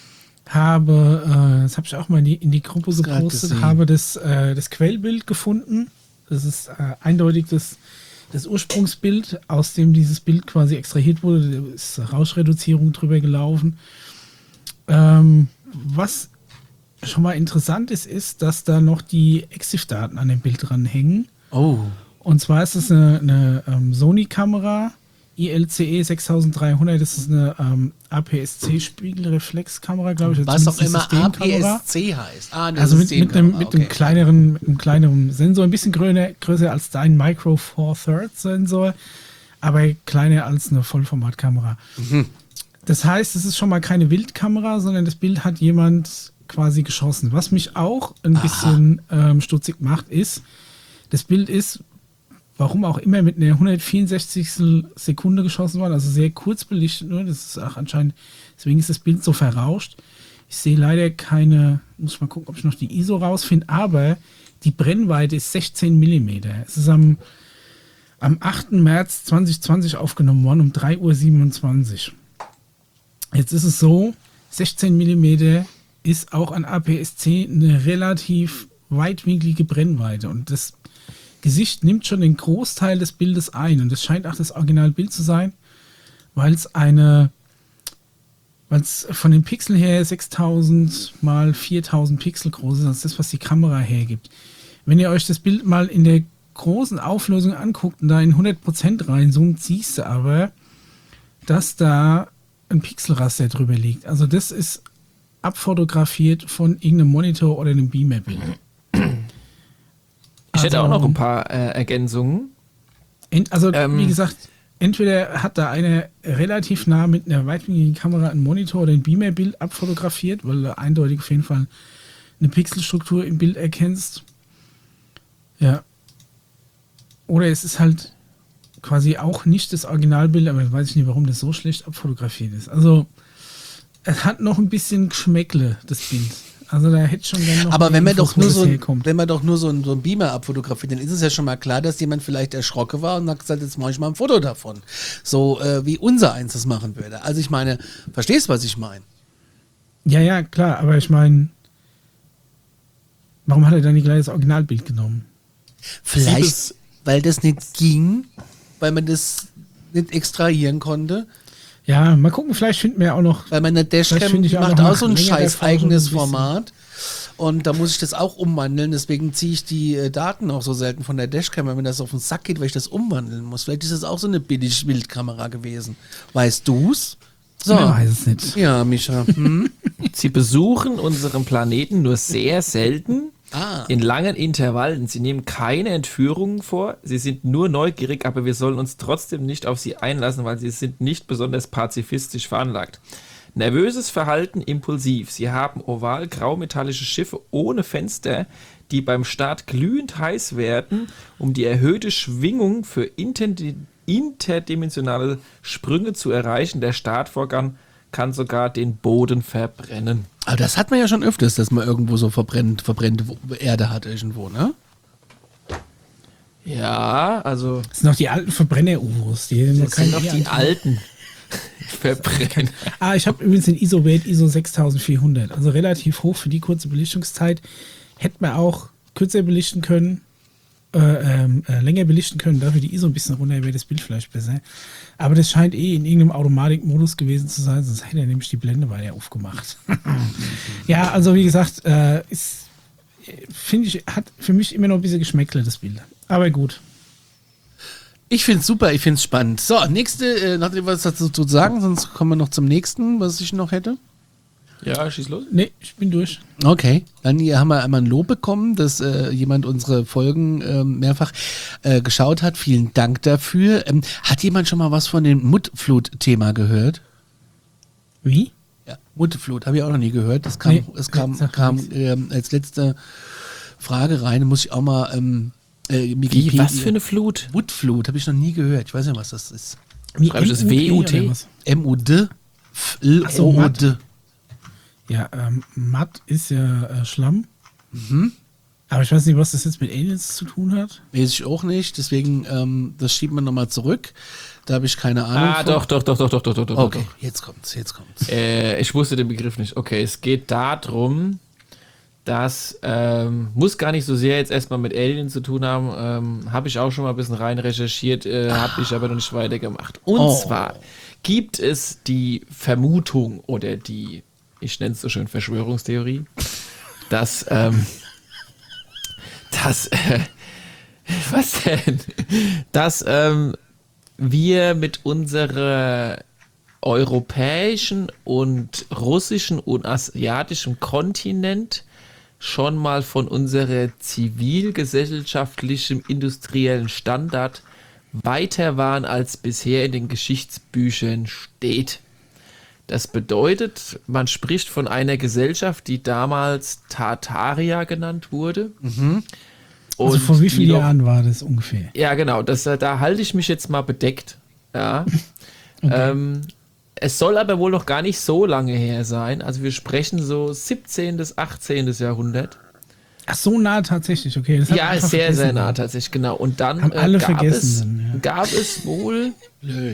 habe, äh, das habe ich auch mal in die, in die Gruppe gepostet, habe das, äh, das Quellbild gefunden. Das ist äh, eindeutig das, das Ursprungsbild, aus dem dieses Bild quasi extrahiert wurde. Da ist Rauschreduzierung drüber gelaufen. Ähm, was schon mal interessant ist, ist, dass da noch die EXIF-Daten an dem Bild dran hängen. Oh. Und zwar ist es eine, eine ähm, Sony-Kamera, I L C E sechstausenddreihundert, das ist eine ähm, A P S C-Spiegelreflexkamera, glaube ich. Was auch immer A P S C heißt. Ah, also mit, mit, einem, mit, okay. einem kleineren, mit einem kleineren Sensor, ein bisschen größer, größer als dein Micro Four Thirds Sensor, aber kleiner als eine Vollformatkamera. Mhm. Das heißt, es ist schon mal keine Wildkamera, sondern das Bild hat jemand quasi geschossen. Was mich auch ein Aha. bisschen ähm, stutzig macht, ist, das Bild ist, warum auch immer, mit einer hundertvierundsechzigstel Sekunde geschossen worden, also sehr kurz belichtet nur. Das ist auch anscheinend, deswegen ist das Bild so verrauscht. Ich sehe leider keine, muss ich mal gucken, ob ich noch die I S O rausfinde, aber die Brennweite ist sechzehn Millimeter. Es ist am, am achten März zweitausendzwanzig aufgenommen worden, um drei Uhr siebenundzwanzig. Jetzt ist es so, sechzehn Millimeter ist auch an A P S C eine relativ weitwinklige Brennweite und das Gesicht nimmt schon den Großteil des Bildes ein und das scheint auch das Originalbild zu sein, weil es eine, weil es von den Pixeln her sechstausend mal viertausend Pixel groß ist, als das, was die Kamera hergibt. Wenn ihr euch das Bild mal in der großen Auflösung anguckt und da in hundert Prozent reinzoomt, siehst du aber, dass da ein Pixelraster drüber liegt. Also das ist abfotografiert von irgendeinem Monitor oder einem Beamer-Bild. Ich hätte also auch noch ein paar äh, Ergänzungen. Ent, also ähm, wie gesagt, entweder hat da einer relativ nah mit einer weitwinkligen Kamera einen Monitor oder ein Beamer-Bild abfotografiert, weil du eindeutig auf jeden Fall eine Pixelstruktur im Bild erkennst. Ja. Oder es ist halt quasi auch nicht das Originalbild, aber ich weiß nicht, warum das so schlecht abfotografiert ist. Also es hat noch ein bisschen Geschmäckle, das Bild. Also da hätte schon gerne noch. Aber wenn man doch nur so, wenn man doch nur so einen, so einen Beamer abfotografiert, dann ist es ja schon mal klar, dass jemand vielleicht erschrocken war und hat gesagt, jetzt mache ich mal ein Foto davon. So äh, wie unser eins das machen würde. Also ich meine, verstehst du, was ich meine? Ja, ja, klar, aber ich meine, warum hat er dann nicht gleich das Originalbild genommen? Vielleicht, weil das nicht ging, weil man das nicht extrahieren konnte. Ja, mal gucken, vielleicht finden wir auch noch. Weil meine Dashcam macht auch, auch so ein scheiß eigenes Format. Und da muss ich das auch umwandeln. Deswegen ziehe ich die äh, Daten auch so selten von der Dashcam, weil mir das auf den Sack geht, weil ich das umwandeln muss. Vielleicht ist das auch so eine billig Bildkamera gewesen. Weißt du's? So. Ich weiß es nicht. Ja, Micha. Hm? Sie besuchen unseren Planeten nur sehr selten. Ah. In langen Intervallen. Sie nehmen keine Entführungen vor, sie sind nur neugierig, aber wir sollen uns trotzdem nicht auf sie einlassen, weil sie sind nicht besonders pazifistisch veranlagt. Nervöses Verhalten, impulsiv. Sie haben oval graumetallische Schiffe ohne Fenster, die beim Start glühend heiß werden, um die erhöhte Schwingung für interdi- interdimensionale Sprünge zu erreichen. Der Startvorgang kann sogar den Boden verbrennen. Aber das hat man ja schon öfters, dass man irgendwo so verbrennt, verbrennte Erde hat irgendwo, ne? Ja, also Das sind noch die alten Verbrenner-U F Os. Die noch das sind noch keine die alten Verbrennen. Ah, ich habe übrigens den I S O-Wert I S O sechstausendvierhundert. Also relativ hoch für die kurze Belichtungszeit. Hätte man auch kürzer belichten können, äh, ähm, äh, länger belichten können. Dafür die I S O ein bisschen runter, wäre das Bild vielleicht besser. Aber das scheint eh in irgendeinem Automatikmodus gewesen zu sein, sonst hätte er nämlich die Blende weiter aufgemacht. Ja, also wie gesagt, äh, ist, finde ich, hat für mich immer noch ein bisschen Geschmäckle, das Bild. Aber gut. Ich finde es super, ich finde es spannend. So, nächste, äh, noch etwas dazu zu sagen, sonst kommen wir noch zum nächsten, was ich noch hätte. Ja, schieß los. Nee, ich bin durch. Okay, dann hier haben wir einmal ein Lob bekommen, dass äh, jemand unsere Folgen äh, mehrfach äh, geschaut hat. Vielen Dank dafür. Ähm, hat jemand schon mal was von dem Muttflut-Thema gehört? Wie? Ja, Muttflut, habe ich auch noch nie gehört. Das kam, Nee, es kam, sagt kam nichts. ähm, als letzte Frage rein. Muss ich auch mal ähm, äh, Wie, Wikipedia- was für eine Flut? Muttflut, habe ich noch nie gehört. Ich weiß nicht, was das ist. Schreibe ich das W U T? oder was? M U D F L Ach so, O Matt. D. Ja, ähm, matt ist ja äh, Schlamm. Aber ich weiß nicht, was das jetzt mit Aliens zu tun hat. Weiß ich auch nicht, deswegen, ähm, das schiebt man nochmal zurück. Da habe ich keine Ahnung. Ah, von. doch, doch, doch, doch, doch, doch, doch, doch. Okay, doch. jetzt kommt's, jetzt kommt's. Äh, ich wusste den Begriff nicht. Okay, es geht darum, dass, ähm, muss gar nicht so sehr jetzt erstmal mit Aliens zu tun haben, ähm, habe ich auch schon mal ein bisschen rein recherchiert, äh, habe ich aber noch nicht weitergemacht. Und Oh. zwar gibt es die Vermutung oder die, ich nenne es so schön Verschwörungstheorie, dass, ähm, dass, äh, was denn? Dass, ähm, wir mit unserer europäischen und russischen und asiatischen Kontinent schon mal von unserer zivilgesellschaftlichen industriellen Standard weiter waren, als bisher in den Geschichtsbüchern steht. Das bedeutet, man spricht von einer Gesellschaft, die damals Tartaria genannt wurde. Also Und vor wie die vielen doch- Jahren war das ungefähr? Ja, genau, das, äh, da halte ich mich jetzt mal bedeckt. Ja. ähm, es soll aber wohl noch gar nicht so lange her sein. Also wir sprechen so siebzehnten bis achtzehnten Jahrhundert. Ach, so nah tatsächlich, okay. Das hab ich Ja, einfach ist sehr, vergessen. sehr nah tatsächlich, genau. Und dann Haben äh, alle gab, vergessen es, dann, ja. gab es wohl Blöd.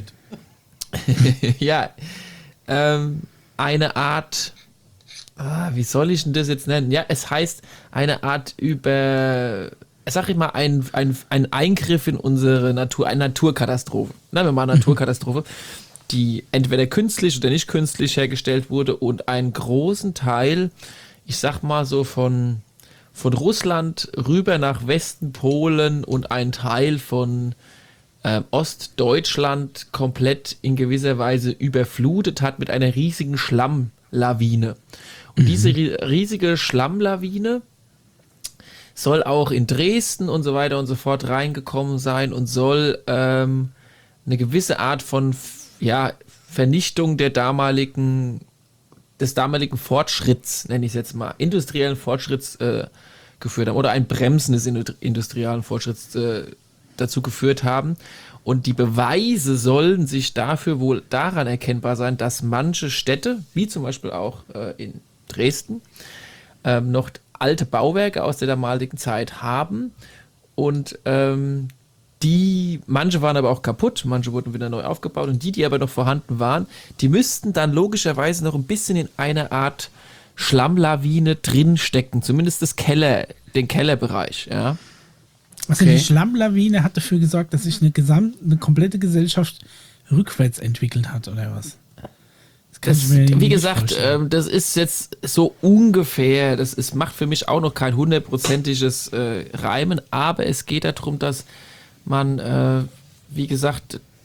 ja, ähm, eine Art, ah, wie soll ich denn das jetzt nennen? Ja, es heißt eine Art über, sag ich mal, ein, ein, ein Eingriff in unsere Natur, eine Naturkatastrophe. Nein, wir machen eine Naturkatastrophe, die entweder künstlich oder nicht künstlich hergestellt wurde und einen großen Teil, ich sag mal so von, von Russland rüber nach Westen, Polen und ein Teil von ähm, Ostdeutschland komplett in gewisser Weise überflutet hat mit einer riesigen Schlammlawine. Und diese ri- riesige Schlammlawine soll auch in Dresden und so weiter und so fort reingekommen sein und soll ähm, eine gewisse Art von f- ja, Vernichtung der damaligen, des damaligen Fortschritts, nenne ich es jetzt mal, industriellen Fortschritts äh, geführt haben oder ein Bremsen des indu- industriellen Fortschritts äh, dazu geführt haben. Und die Beweise sollen sich dafür wohl daran erkennbar sein, dass manche Städte, wie zum Beispiel auch äh, in Dresden, ähm, noch alte Bauwerke aus der damaligen Zeit haben und ähm, die, manche waren aber auch kaputt, manche wurden wieder neu aufgebaut und die, die aber noch vorhanden waren, die müssten dann logischerweise noch ein bisschen in einer Art Schlammlawine drinstecken, zumindest das Keller, den Kellerbereich, ja. Also Okay. die Schlammlawine hat dafür gesorgt, dass sich eine, gesamt, eine komplette Gesellschaft rückwärts entwickelt hat, oder was? kann Das, ich mir wie nicht gesagt, vorstellen. ähm, das ist jetzt so ungefähr, das ist, macht für mich auch noch kein hundertprozentiges äh, Reimen, aber es geht darum, dass man, äh, wie gesagt,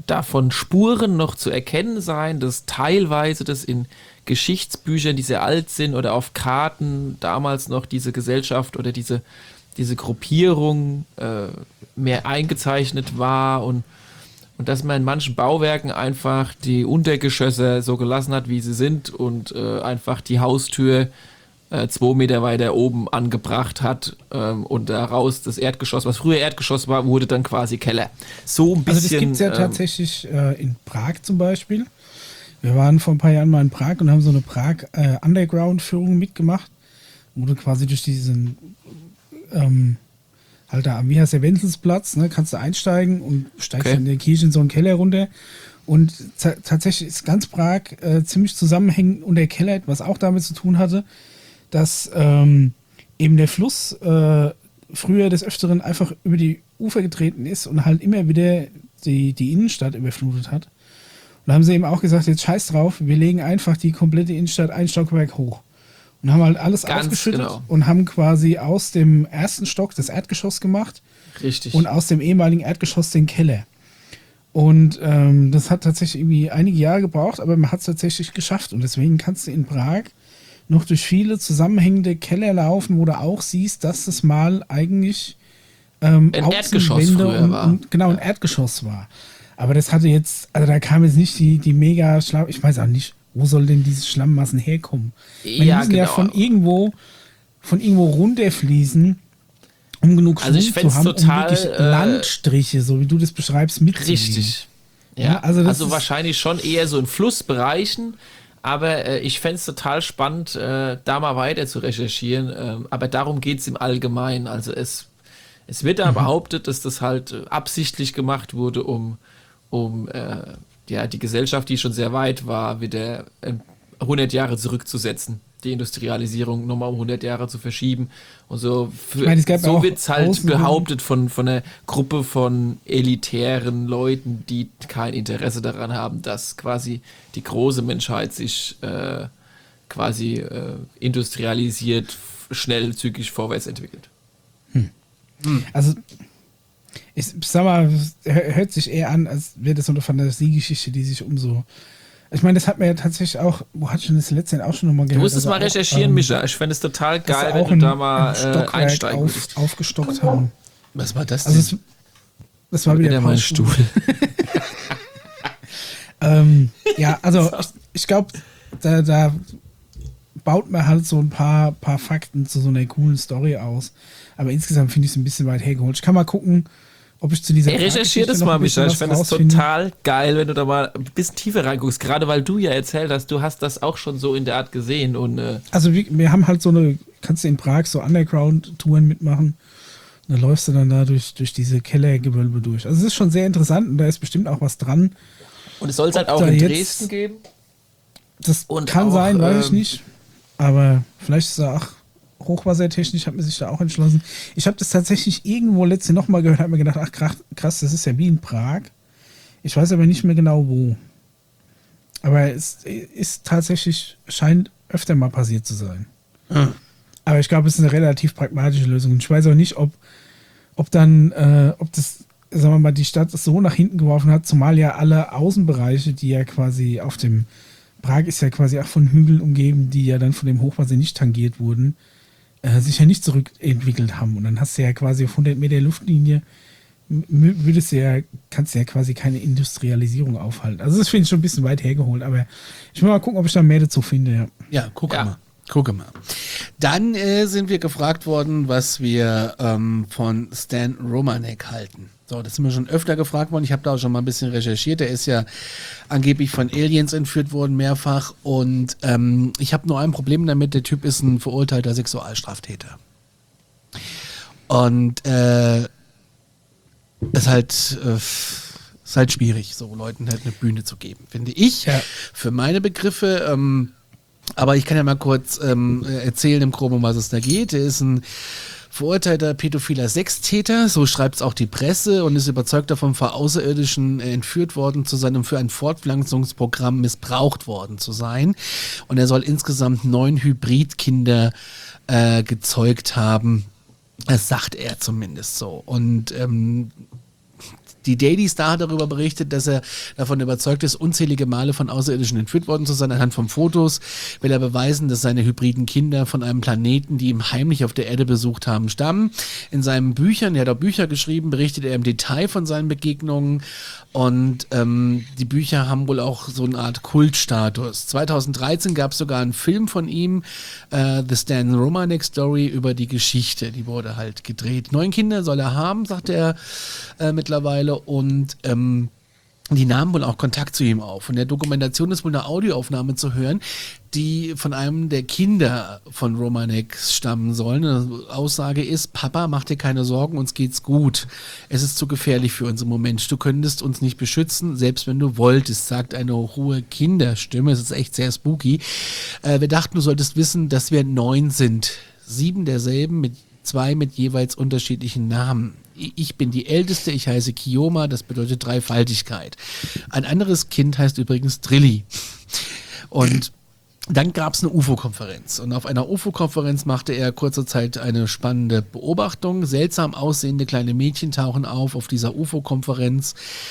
davon Spuren noch zu erkennen sein, dass teilweise das in Geschichtsbüchern, die sehr alt sind, oder auf Karten damals noch diese Gesellschaft oder diese, diese Gruppierung äh, mehr eingezeichnet war und, und dass man in manchen Bauwerken einfach die Untergeschosse so gelassen hat, wie sie sind und äh, einfach die Haustür äh, zwei Meter weiter oben angebracht hat ähm, und daraus das Erdgeschoss, was früher Erdgeschoss war, wurde dann quasi Keller. So ein bisschen. Also das gibt es ja ähm, tatsächlich äh, in Prag zum Beispiel. Wir waren vor ein paar Jahren mal in Prag und haben so eine Prag äh, Underground-Führung mitgemacht, wo du quasi durch diesen ähm, halt da, wie heißt der, Wenzelsplatz, ne, kannst du einsteigen und steigst Okay. dann in der Kirche in so einen Keller runter. Und ta- tatsächlich ist ganz Prag äh, ziemlich zusammenhängend und der Keller, was auch damit zu tun hatte, dass ähm, eben der Fluss äh, früher des Öfteren einfach über die Ufer getreten ist und halt immer wieder die, die Innenstadt überflutet hat. Und da haben sie eben auch gesagt, jetzt scheiß drauf, wir legen einfach die komplette Innenstadt ein Stockwerk hoch. Und haben halt alles Ganz aufgeschüttet genau. und haben quasi aus dem ersten Stock das Erdgeschoss gemacht Richtig. und aus dem ehemaligen Erdgeschoss den Keller. Und ähm, das hat tatsächlich irgendwie einige Jahre gebraucht, aber man hat es tatsächlich geschafft. Und deswegen kannst du in Prag noch durch viele zusammenhängende Keller laufen, wo du auch siehst, dass das mal eigentlich ähm, Ein Außenwände Erdgeschoss früher und, war. und genau ein Erdgeschoss war. Aber das hatte jetzt, also da kam jetzt nicht die, die mega Schlamm, ich weiß auch nicht, wo soll denn diese Schlammmassen herkommen? Die Ja, müssen ja genau. von irgendwo, von irgendwo runterfließen, um genug Also ich Schwung fänd's zu haben, total, um wirklich äh, Landstriche, so wie du das beschreibst, mitzunehmen. Richtig. Ja, Ja, also also, das ist- wahrscheinlich schon eher so in Flussbereichen, aber äh, ich fände es total spannend, äh, da mal weiter zu recherchieren. Ähm, aber darum geht es im Allgemeinen. Also es, es wird da behauptet, dass das halt äh, absichtlich gemacht wurde, um, um äh, ja, die Gesellschaft, die schon sehr weit war, wieder äh, hundert Jahre zurückzusetzen. Die Industrialisierung nochmal um hundert Jahre zu verschieben. Und so, für, Ich meine, es gab ja so auch wird es halt außenrum- behauptet von, von einer Gruppe von elitären Leuten, die kein Interesse daran haben, dass quasi die große Menschheit sich äh, quasi äh, industrialisiert, f- schnell, zügig vorwärts entwickelt. Also, ich sag mal, hör- hört sich eher an, als wäre das so eine Fantasiegeschichte, die sich um so. Ich meine, das hat man ja tatsächlich auch, wo hat schon das letzte auch schon nochmal Du gehört? musst es dass mal sie auch, recherchieren, ähm, Micha. Ich fände es total dass sie geil, auch wenn du ein- da mal ein äh, Stockwerk einsteigen auf, würdest. aufgestockt haben. Was war das denn? Also, es, das war wieder Wieder mein Paul Stuhl. Ähm, ja, also ich, ich glaube, da, da baut man halt so ein paar, paar Fakten zu so einer coolen Story aus. Aber insgesamt finde ich es ein bisschen weit hergeholt. Ich kann mal gucken, ob ich zu dieser Ey, recherchier Fraggeschichte das noch mal, ein bisschen Micha. Ich was fände es rausfinde. total geil, wenn du da mal ein bisschen tiefer reinguckst. Gerade weil du ja erzählt hast, du hast das auch schon so in der Art gesehen. Und äh, Also wir, wir haben halt so eine, kannst du in Prag so Underground-Touren mitmachen. Und dann läufst du dann da durch, durch diese Kellergewölbe durch. Also es ist schon sehr interessant und da ist bestimmt auch was dran. Und es soll es halt Ob auch da in jetzt- Dresden geben. Das Und kann auch, sein, weiß ich ähm, nicht. Aber vielleicht ist er auch hochwassertechnisch, hat man sich da auch entschlossen. Ich habe das tatsächlich irgendwo letzte noch mal gehört, habe mir gedacht, ach krass, krass, das ist ja wie in Prag. Ich weiß aber nicht mehr genau wo. Aber es ist tatsächlich, scheint öfter mal passiert zu sein. Ah. Aber ich glaube, es ist eine relativ pragmatische Lösung. Und ich weiß auch nicht, ob, ob dann, äh, ob das, sagen wir mal, die Stadt es so nach hinten geworfen hat, zumal ja alle Außenbereiche, die ja quasi auf dem, Prag ist ja quasi auch von Hügeln umgeben, die ja dann von dem Hochwasser nicht tangiert wurden, äh, sich ja nicht zurückentwickelt haben. Und dann hast du ja quasi auf hundert Meter Luftlinie, m- würdest du ja, kannst du ja quasi keine Industrialisierung aufhalten. Also das finde ich schon ein bisschen weit hergeholt, aber ich will mal gucken, ob ich da mehr dazu finde, ja. Ja, guck Ja. mal. Gucke mal. Dann äh, sind wir gefragt worden, was wir ähm, von Stan Romanek halten. So, das sind wir schon öfter gefragt worden. Ich habe da auch schon mal ein bisschen recherchiert. Der ist ja angeblich von Aliens entführt worden, mehrfach. Und ähm, ich habe nur ein Problem damit. Der Typ ist ein verurteilter Sexualstraftäter. Und äh, ist halt, äh, ist halt schwierig, so Leuten halt eine Bühne zu geben, finde ich. Ja. Für meine Begriffe. Ähm, aber ich kann ja mal kurz ähm, erzählen im Groben, um was es da geht. Er ist ein verurteilter pädophiler Sextäter, so schreibt es auch die Presse, und ist überzeugt davon, vor Außerirdischen äh, entführt worden zu sein und für ein Fortpflanzungsprogramm missbraucht worden zu sein. Und er soll insgesamt neun Hybridkinder äh, gezeugt haben. Das sagt er zumindest so. Und ähm, Die Daily Star hat darüber berichtet, dass er davon überzeugt ist, unzählige Male von Außerirdischen entführt worden zu sein. Anhand von Fotos will er beweisen, dass seine hybriden Kinder von einem Planeten, die ihn heimlich auf der Erde besucht haben, stammen. In seinen Büchern, er hat auch Bücher geschrieben, berichtet er im Detail von seinen Begegnungen. Und ähm, die Bücher haben wohl auch so eine Art Kultstatus. zweitausenddreizehn gab es sogar einen Film von ihm, äh, The Stan Romanek Story, über die Geschichte. Die wurde halt gedreht. Neun Kinder soll er haben, sagt er äh, mittlerweile. Und ähm, die nahmen wohl auch Kontakt zu ihm auf. In der Dokumentation ist wohl eine Audioaufnahme zu hören, die von einem der Kinder von Romanek stammen sollen. Die Aussage ist: Papa, mach dir keine Sorgen, uns geht's gut. Es ist zu gefährlich für uns im Moment. Du könntest uns nicht beschützen, selbst wenn du wolltest, sagt eine hohe Kinderstimme. Es ist echt sehr spooky. Äh, wir dachten, du solltest wissen, dass wir neun sind. Sieben derselben, mit zwei mit jeweils unterschiedlichen Namen. Ich bin die Älteste, ich heiße Kiyoma, das bedeutet Dreifaltigkeit. Ein anderes Kind heißt übrigens Drilli. Und dann gab es eine U F O-Konferenz. Und auf einer U F O-Konferenz machte er kurze Zeit eine spannende Beobachtung. Seltsam aussehende kleine Mädchen tauchen auf auf dieser U F O-Konferenz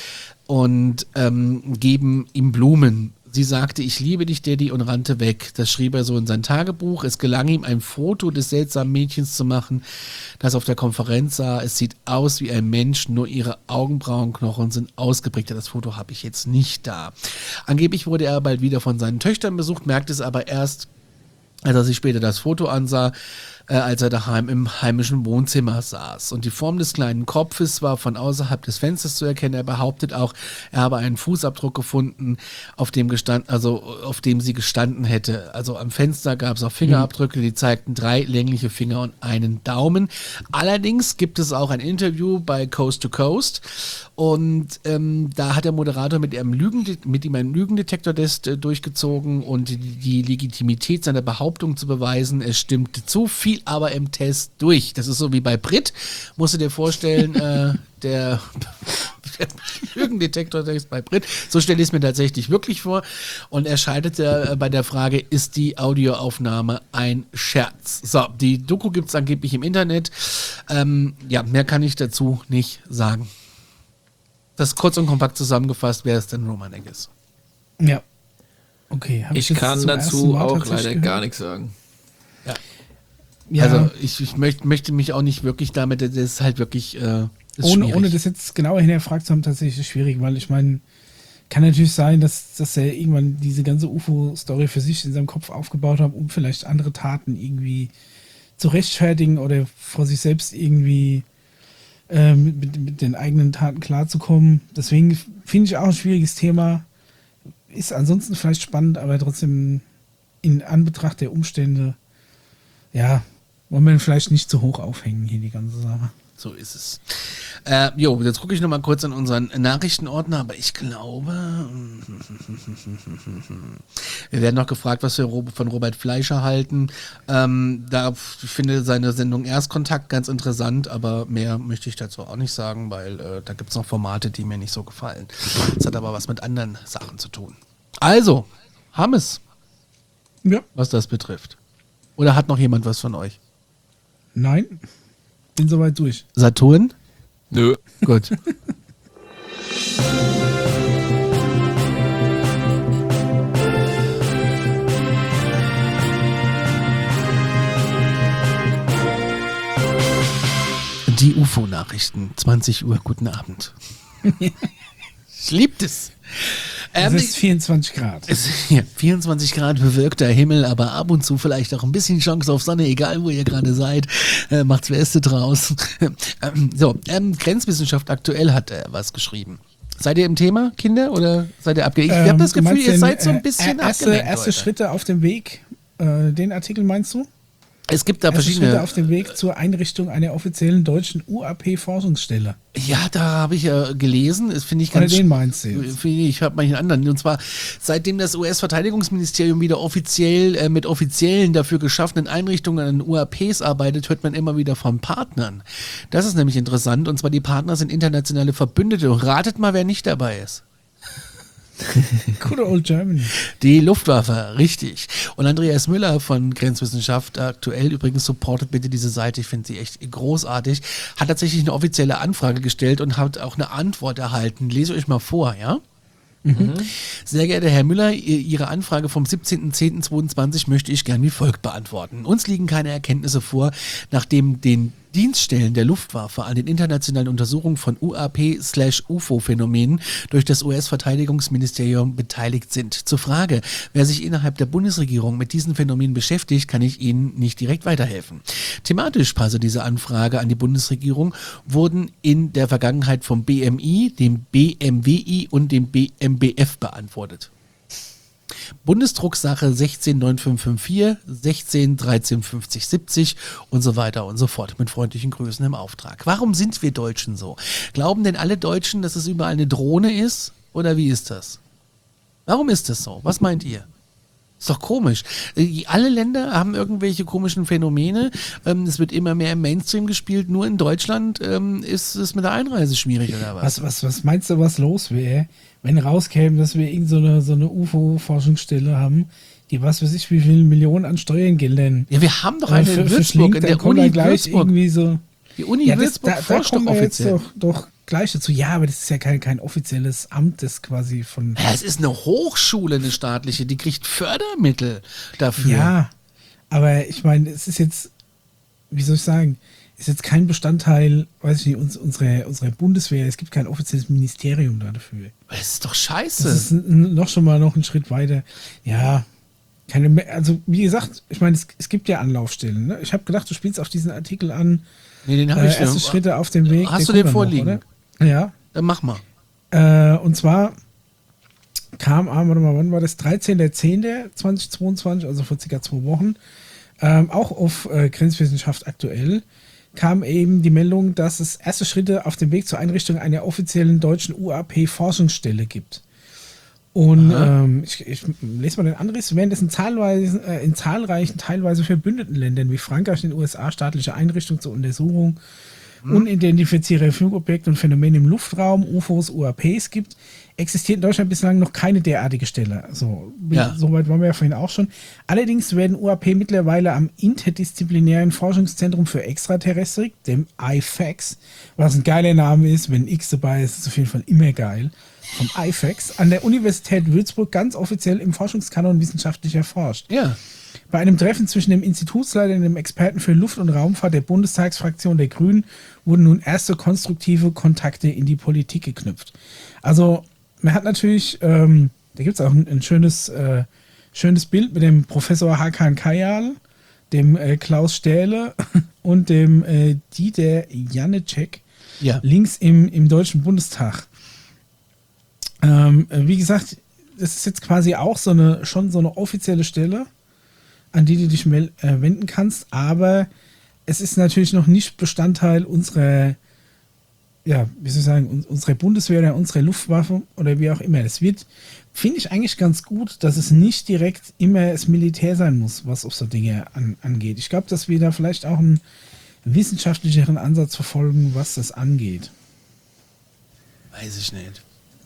und ähm, geben ihm Blumen. Sie sagte, ich liebe dich, Daddy, und rannte weg. Das schrieb er so in sein Tagebuch. Es gelang ihm, ein Foto des seltsamen Mädchens zu machen, das auf der Konferenz sah. Es sieht aus wie ein Mensch, nur ihre Augenbrauenknochen sind ausgeprägt. Das Foto habe ich jetzt nicht da. Angeblich wurde er bald wieder von seinen Töchtern besucht, merkte es aber erst, als er sich später das Foto ansah, äh, als er daheim im heimischen Wohnzimmer saß. Und die Form des kleinen Kopfes war von außerhalb des Fensters zu erkennen. Er behauptet auch, er habe einen Fußabdruck gefunden, auf dem gestanden, also auf dem sie gestanden hätte. Also am Fenster gab es auch Fingerabdrücke, die zeigten drei längliche Finger und einen Daumen. Allerdings gibt es auch ein Interview bei Coast to Coast. Und ähm, da hat der Moderator mit, einem Lügen, mit ihm einen Lügendetektor-Test äh, durchgezogen und die, die Legitimität seiner Behauptung zu beweisen. Es stimmte zu viel, aber im Test durch. Das ist so wie bei Brit. Musst du dir vorstellen, äh, der, der Lügendetektor-Test bei Brit. So stelle ich es mir tatsächlich wirklich vor. Und er scheiterte äh, bei der Frage, ist die Audioaufnahme ein Scherz? So, die Doku gibt es angeblich im Internet. Ähm, ja, mehr kann ich dazu nicht sagen. Das ist kurz und kompakt zusammengefasst, wer es denn Romanek ist. Ja. Okay. Ich, ich kann dazu auch leider gehört? gar nichts sagen. Ja. ja. Also ich, ich möcht, möchte mich auch nicht wirklich damit, das ist halt wirklich äh, ist ohne, ohne das jetzt genauer hinterfragt zu haben, tatsächlich schwierig, weil ich meine, kann natürlich sein, dass, dass er irgendwann diese ganze U F O-Story für sich in seinem Kopf aufgebaut hat, um vielleicht andere Taten irgendwie zu rechtfertigen oder vor sich selbst irgendwie Äh, mit, mit den eigenen Taten klarzukommen. Deswegen finde ich auch ein schwieriges Thema. Ist ansonsten vielleicht spannend, aber trotzdem in Anbetracht der Umstände, ja, wollen wir vielleicht nicht zu hoch aufhängen hier die ganze Sache. So ist es. Äh, jo, jetzt gucke ich noch mal kurz in unseren Nachrichtenordner, aber ich glaube, wir werden noch gefragt, was wir von Robert Fleischer halten. Ähm, da ich finde seine Sendung Erstkontakt ganz interessant, aber mehr möchte ich dazu auch nicht sagen, weil äh, da gibt es noch Formate, die mir nicht so gefallen. Das hat aber was mit anderen Sachen zu tun. Also, Hammes, ja. Was das betrifft. Oder hat noch jemand was von euch? Nein. Bin soweit durch. Saturn? Nö. Gut. Die U F O-Nachrichten, zwanzig Uhr, guten Abend. Ich lieb das. Es ähm, ist vierundzwanzig Grad. Es ist ja, vierundzwanzig Grad, bewölkter Himmel, aber ab und zu vielleicht auch ein bisschen Chance auf Sonne, egal wo ihr gerade seid. Äh, macht's Beste draus. ähm, so, ähm, Grenzwissenschaft aktuell hat er äh, was geschrieben. Seid ihr im Thema, Kinder, oder seid ihr abgelenkt? Ich ähm, habe das Gefühl, ihr seid so ein bisschen äh, erste, abgelenkt. Erste heute. Schritte auf dem Weg. Äh, den Artikel meinst du? Es gibt da Erste verschiedene Schritte auf dem Weg zur Einrichtung einer offiziellen deutschen U A P-Forschungsstelle. Ja, da habe ich ja gelesen. Das finde ich ganz. Oder den meinst du jetzt? Ich habe mal einen anderen. Und zwar, seitdem das U S-Verteidigungsministerium wieder offiziell äh, mit offiziellen dafür geschaffenen Einrichtungen an U A Ps arbeitet, hört man immer wieder von Partnern. Das ist nämlich interessant. Und zwar die Partner sind internationale Verbündete. Und ratet mal, wer nicht dabei ist. Good old Germany. Die Luftwaffe, richtig. Und Andreas Müller von Grenzwissenschaft, aktuell übrigens, supportet bitte diese Seite, ich finde sie echt großartig, hat tatsächlich eine offizielle Anfrage gestellt und hat auch eine Antwort erhalten. Lese euch mal vor, ja? Mhm. Sehr geehrter Herr Müller, Ihre Anfrage vom siebzehnten zehnten zweiundzwanzig möchte ich gern wie folgt beantworten. Uns liegen keine Erkenntnisse vor, nachdem den Dienststellen der Luftwaffe an den internationalen Untersuchungen von U A P/U F O-Phänomenen durch das U S-Verteidigungsministerium beteiligt sind. Zur Frage, wer sich innerhalb der Bundesregierung mit diesen Phänomenen beschäftigt, kann ich Ihnen nicht direkt weiterhelfen. Thematisch passe diese Anfrage an die Bundesregierung, wurden in der Vergangenheit vom B M I, dem B M W I und dem B M B F beantwortet. Bundesdrucksache sechzehn neun fünf fünf vier, sechzehn dreizehn fünfzig siebzig und so weiter und so fort. Mit freundlichen Grüßen im Auftrag. Warum sind wir Deutschen so? Glauben denn alle Deutschen, dass es überall eine Drohne ist? Oder wie ist das? Warum ist das so? Was meint ihr? Ist doch komisch. Alle Länder haben irgendwelche komischen Phänomene. Es wird immer mehr im Mainstream gespielt. Nur in Deutschland ist es mit der Einreise schwierig, oder was? Was, was, was meinst du, was los wäre, wenn rauskäme, dass wir irgend so eine, so eine U F O-Forschungsstelle haben, die was weiß ich, wie viele Millionen an Steuergeldern Ja, wir haben doch eine äh, in für- Würzburg, in verschlingt, der dann kommt Uni da gleich Würzburg. irgendwie so. Die Uni Ja, das, Würzburg da, da forscht doch kommen wir jetzt offiziell. doch, doch gleich dazu. Ja, aber das ist ja kein, kein offizielles Amt, das quasi von. Ja, es ist eine Hochschule, eine staatliche, die kriegt Fördermittel dafür. Ja, aber ich meine, es ist jetzt, wie soll ich sagen, ist jetzt kein Bestandteil, weiß ich nicht, uns, unsere, unsere Bundeswehr. Es gibt kein offizielles Ministerium da dafür. Das ist doch scheiße. Das ist n- noch schon mal noch ein Schritt weiter. Ja, keine mehr, also wie gesagt, ich meine, es, es gibt ja Anlaufstellen. Ne? Ich habe gedacht, du spielst auf diesen Artikel an, nee, den habe äh, ich erste schon. Schritte auf dem Weg. Hast der du den kommt dann vorliegen? Noch, oder? Ja. Dann mach mal. Äh, und zwar kam, ah, warte mal, wann war das? dreizehnter zehnter zweitausendzweiundzwanzig, also vor circa zwei Wochen, ähm, auch auf äh, Grenzwissenschaft aktuell, kam eben die Meldung, dass es erste Schritte auf dem Weg zur Einrichtung einer offiziellen deutschen U A P-Forschungsstelle gibt. Und ähm, ich, ich lese mal den Anriss. Währenddessen zahlweise, äh, in zahlreichen, teilweise verbündeten Ländern wie Frankreich und den U S A staatliche Einrichtungen zur Untersuchung unidentifizierbare Flugobjekte und Phänomene im Luftraum, U F Os, U A Ps gibt, existiert in Deutschland bislang noch keine derartige Stelle. Also, Ja. soweit waren wir ja vorhin auch schon. Allerdings werden U A P mittlerweile am Interdisziplinären Forschungszentrum für Extraterrestrik, dem I F A X, was ein geiler Name ist, wenn ein X dabei ist, ist auf jeden Fall immer geil, vom I F A X, an der Universität Würzburg ganz offiziell im Forschungskanon wissenschaftlich erforscht. Ja. Bei einem Treffen zwischen dem Institutsleiter und dem Experten für Luft- und Raumfahrt der Bundestagsfraktion der Grünen wurden nun erste konstruktive Kontakte in die Politik geknüpft. Also man hat natürlich, ähm, da gibt es auch ein, ein schönes, äh, schönes Bild mit dem Professor Hakan Kayal, dem äh, Klaus Stähle und dem äh, Dieter Janicek Ja. links im, im Deutschen Bundestag. Ähm, äh, wie gesagt, das ist jetzt quasi auch so eine, schon so eine offizielle Stelle, an die du dich mel- äh, wenden kannst, aber es ist natürlich noch nicht Bestandteil unserer, ja, wie soll ich sagen, un- unserer Bundeswehr oder unserer Luftwaffe oder wie auch immer. Das wird, finde ich eigentlich ganz gut, dass es nicht direkt immer das Militär sein muss, was auf so Dinge an, angeht. Ich glaube, dass wir da vielleicht auch einen wissenschaftlicheren Ansatz verfolgen, was das angeht. Weiß ich nicht.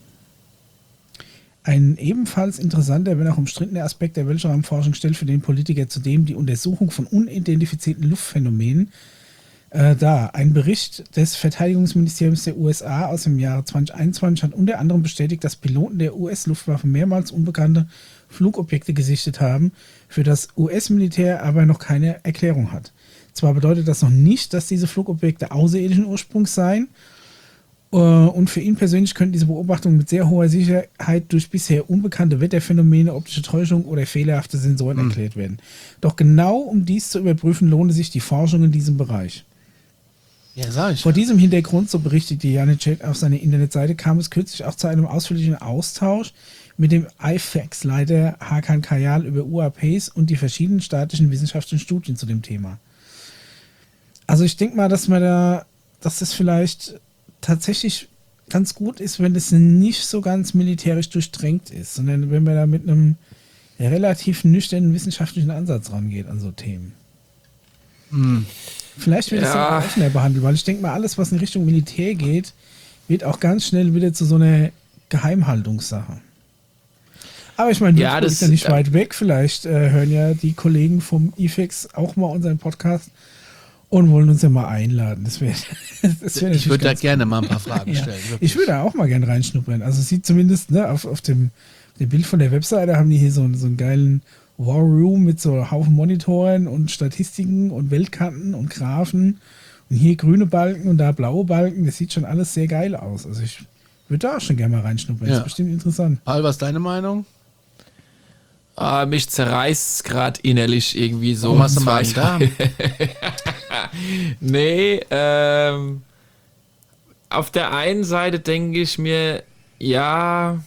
Ein ebenfalls interessanter, wenn auch umstrittener Aspekt der Weltraumforschung stellt für den Politiker zudem die Untersuchung von unidentifizierten Luftphänomenen äh, dar. Ein Bericht des Verteidigungsministeriums der U S A aus dem Jahre zweitausendeinundzwanzig hat unter anderem bestätigt, dass Piloten der U S-Luftwaffe mehrmals unbekannte Flugobjekte gesichtet haben, für das U S-Militär aber noch keine Erklärung hat. Zwar bedeutet das noch nicht, dass diese Flugobjekte außerirdischen Ursprungs seien, und für ihn persönlich könnten diese Beobachtungen mit sehr hoher Sicherheit durch bisher unbekannte Wetterphänomene, optische Täuschung oder fehlerhafte Sensoren Mhm. erklärt werden. Doch genau um dies zu überprüfen, lohne sich die Forschung in diesem Bereich. Ja, sag ich. Vor diesem Hintergrund, so berichtete Janicek auf seiner Internetseite, kam es kürzlich auch zu einem ausführlichen Austausch mit dem I F A X-Leiter Hakan Kayal über U A Ps und die verschiedenen staatlichen wissenschaftlichen Studien zu dem Thema. Also ich denke mal, dass man da, dass das vielleicht tatsächlich ganz gut ist, wenn es nicht so ganz militärisch durchdrängt ist, sondern wenn man da mit einem relativ nüchternen wissenschaftlichen Ansatz rangeht an so Themen. Hm. Vielleicht wird es Ja. dann auch offener behandelt, weil ich denke mal, alles, was in Richtung Militär geht, wird auch ganz schnell wieder zu so einer Geheimhaltungssache. Aber ich meine, Ja, Würzburg das- ist ja nicht ja. weit weg. Vielleicht äh, hören ja die Kollegen vom I F E X auch mal unseren Podcast und wollen uns ja mal einladen. Das wäre das wär Ich würde da ganz gerne mal ein paar Fragen Ja. stellen. wirklich. Ich würde da auch mal gerne reinschnuppern. Also es sieht zumindest, ne, auf, auf dem, dem Bild von der Webseite haben die hier so, einen- so einen geilen War Room mit so Haufen Monitoren und Statistiken und Weltkarten und Graphen. Und hier grüne Balken und da blaue Balken. Das sieht schon alles sehr geil aus. Also ich würde da auch schon gerne mal reinschnuppern. Das Ja. ist bestimmt interessant. Paul, was ist deine Meinung? Ah, mich zerreißt gerade innerlich irgendwie so. Warum hast du Zwei- Magen-Darm? Nee, ähm, auf der einen Seite denke ich mir, ja,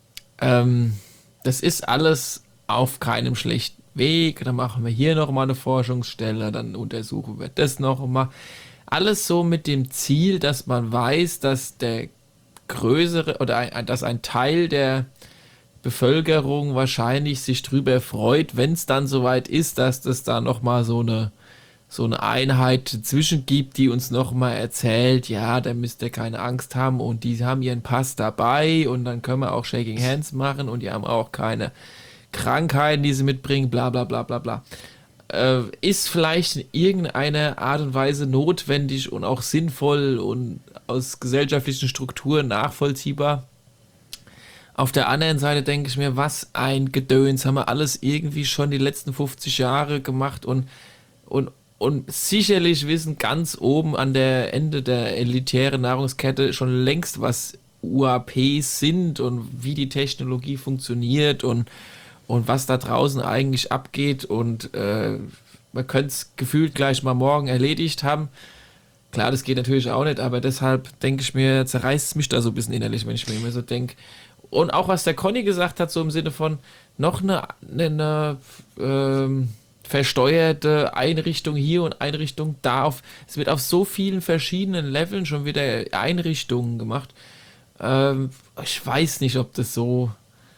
ähm, das ist alles auf keinem schlechten Weg. Dann machen wir hier nochmal eine Forschungsstelle, dann untersuchen wir das nochmal. Alles so mit dem Ziel, dass man weiß, dass der größere oder ein, dass ein Teil der Bevölkerung wahrscheinlich sich drüber freut, wenn es dann soweit ist, dass das da nochmal so eine so eine Einheit dazwischen gibt, die uns nochmal erzählt, ja, da müsst ihr keine Angst haben und die haben ihren Pass dabei und dann können wir auch Shaking Hands machen und die haben auch keine Krankheiten, die sie mitbringen, bla bla bla bla bla. Äh, ist vielleicht in irgendeiner Art und Weise notwendig und auch sinnvoll und aus gesellschaftlichen Strukturen nachvollziehbar. Auf der anderen Seite denke ich mir, was ein Gedöns, haben wir alles irgendwie schon die letzten fünfzig Jahre gemacht und, und, und sicherlich wissen ganz oben an der Ende der elitären Nahrungskette schon längst, was U A Ps sind und wie die Technologie funktioniert und, und was da draußen eigentlich abgeht und äh, man könnte es gefühlt gleich mal morgen erledigt haben. Klar, das geht natürlich auch nicht, aber deshalb denke ich mir, zerreißt es mich da so ein bisschen innerlich, wenn ich mir immer so denke. Und auch was der Conny gesagt hat, so im Sinne von noch eine, eine, eine ähm, versteuerte Einrichtung hier und Einrichtung da. Auf, es wird auf so vielen verschiedenen Leveln schon wieder Einrichtungen gemacht. Ähm, ich weiß nicht, ob das so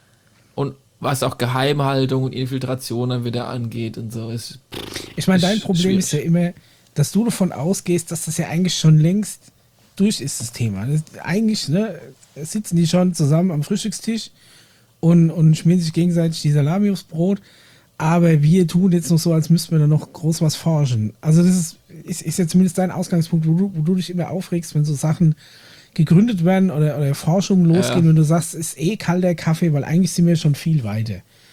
und was auch Geheimhaltung und Infiltration dann wieder angeht und so ist. Ich meine, dein Ist Problem schwierig. ist ja immer, dass du davon ausgehst, dass das ja eigentlich schon längst durch ist, das Thema. Das, eigentlich, ne, sitzen die schon zusammen am Frühstückstisch und, und schmieren sich gegenseitig die Salami aufs Brot. Aber wir tun jetzt noch so, als müssten wir da noch groß was forschen. Also das ist, ist, ist ja zumindest dein Ausgangspunkt, wo du, wo du dich immer aufregst, wenn so Sachen gegründet werden oder, oder Forschungen losgehen, Ja. wenn du sagst, es ist eh kalter Kaffee, weil eigentlich sind wir schon viel weiter.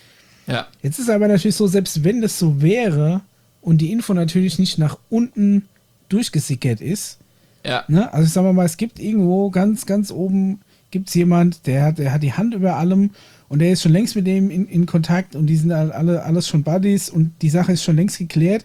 Ja, Jetzt ist aber natürlich so, selbst wenn das so wäre und die Info natürlich nicht nach unten durchgesickert ist, ja, ne? Also ich sag mal, es gibt irgendwo ganz, ganz oben gibt es jemand, der hat, der hat die Hand über allem und der ist schon längst mit dem in, in Kontakt und die sind alle alles schon Buddies und die Sache ist schon längst geklärt.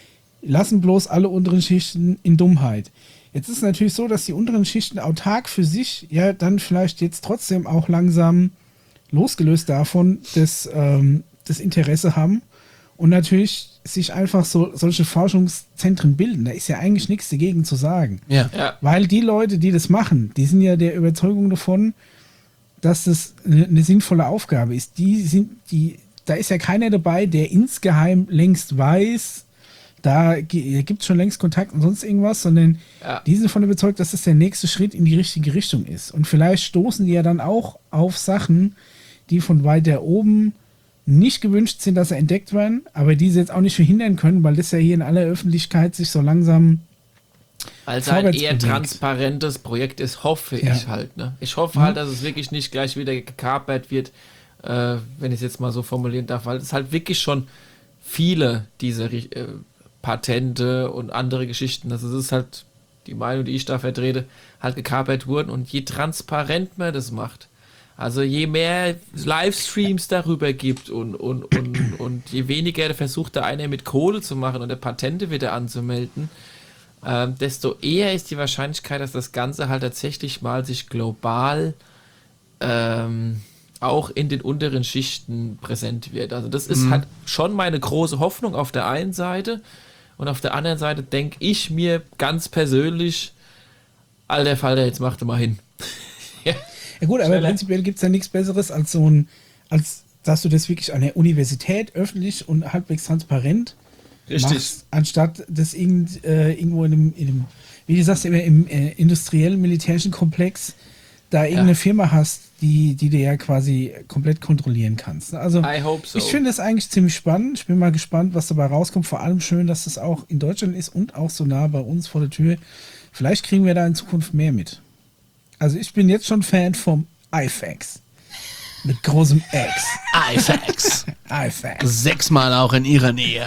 Lassen bloß alle unteren Schichten in Dummheit. Jetzt ist es natürlich so, dass die unteren Schichten autark für sich ja dann vielleicht jetzt trotzdem auch langsam losgelöst davon das, ähm, das Interesse haben und natürlich sich einfach so solche Forschungszentren bilden. Da ist ja eigentlich nichts dagegen zu sagen. Ja. ja, Weil die Leute, die das machen, die sind ja der Überzeugung davon, dass das eine, eine sinnvolle Aufgabe ist. Die sind, die, da ist ja keiner dabei, der insgeheim längst weiß, da gibt es schon längst Kontakt und sonst irgendwas, sondern Ja. die sind davon überzeugt, dass das der nächste Schritt in die richtige Richtung ist. Und vielleicht stoßen die ja dann auch auf Sachen, die von weiter oben nicht gewünscht sind, dass sie entdeckt werden, aber die sie jetzt auch nicht verhindern können, weil das ja hier in aller Öffentlichkeit sich so langsam weil es ein vorwärts eher bewegt. transparentes Projekt ist, hoffe Ja. ich halt. Ne? Ich hoffe Mhm. halt, dass es wirklich nicht gleich wieder gekapert wird, äh, wenn ich es jetzt mal so formulieren darf, weil es halt wirklich schon viele diese äh, Patente und andere Geschichten, das ist halt die Meinung, die ich da vertrete, halt gekapert wurden und je transparent man das macht, also je mehr Livestreams darüber gibt und, und, und, und je weniger versucht da einer mit Kohle zu machen oder Patente wieder anzumelden, ähm, desto eher ist die Wahrscheinlichkeit, dass das Ganze halt tatsächlich mal sich global ähm, auch in den unteren Schichten präsent wird. Also das ist halt schon meine große Hoffnung auf der einen Seite und auf der anderen Seite denke ich mir ganz persönlich, alter Falter, jetzt mach du mal hin. ja. Ja gut, aber Schneller. prinzipiell gibt es ja nichts Besseres als so ein, als dass du das wirklich an der Universität öffentlich und halbwegs transparent machst, anstatt das irgend, äh, irgendwo in einem, in einem, wie du sagst, immer im äh, industriellen militärischen Komplex da irgendeine ja. Firma hast, die, die du ja quasi komplett kontrollieren kannst. Also I hope so. Ich finde das eigentlich ziemlich spannend. Ich bin mal gespannt, was dabei rauskommt. Vor allem schön, dass das auch in Deutschland ist und auch so nah bei uns vor der Tür. Vielleicht kriegen wir da in Zukunft mehr mit. Also ich bin jetzt schon Fan vom iFax. Mit großem X. iFax. iFax. Sechsmal auch in ihrer Nähe.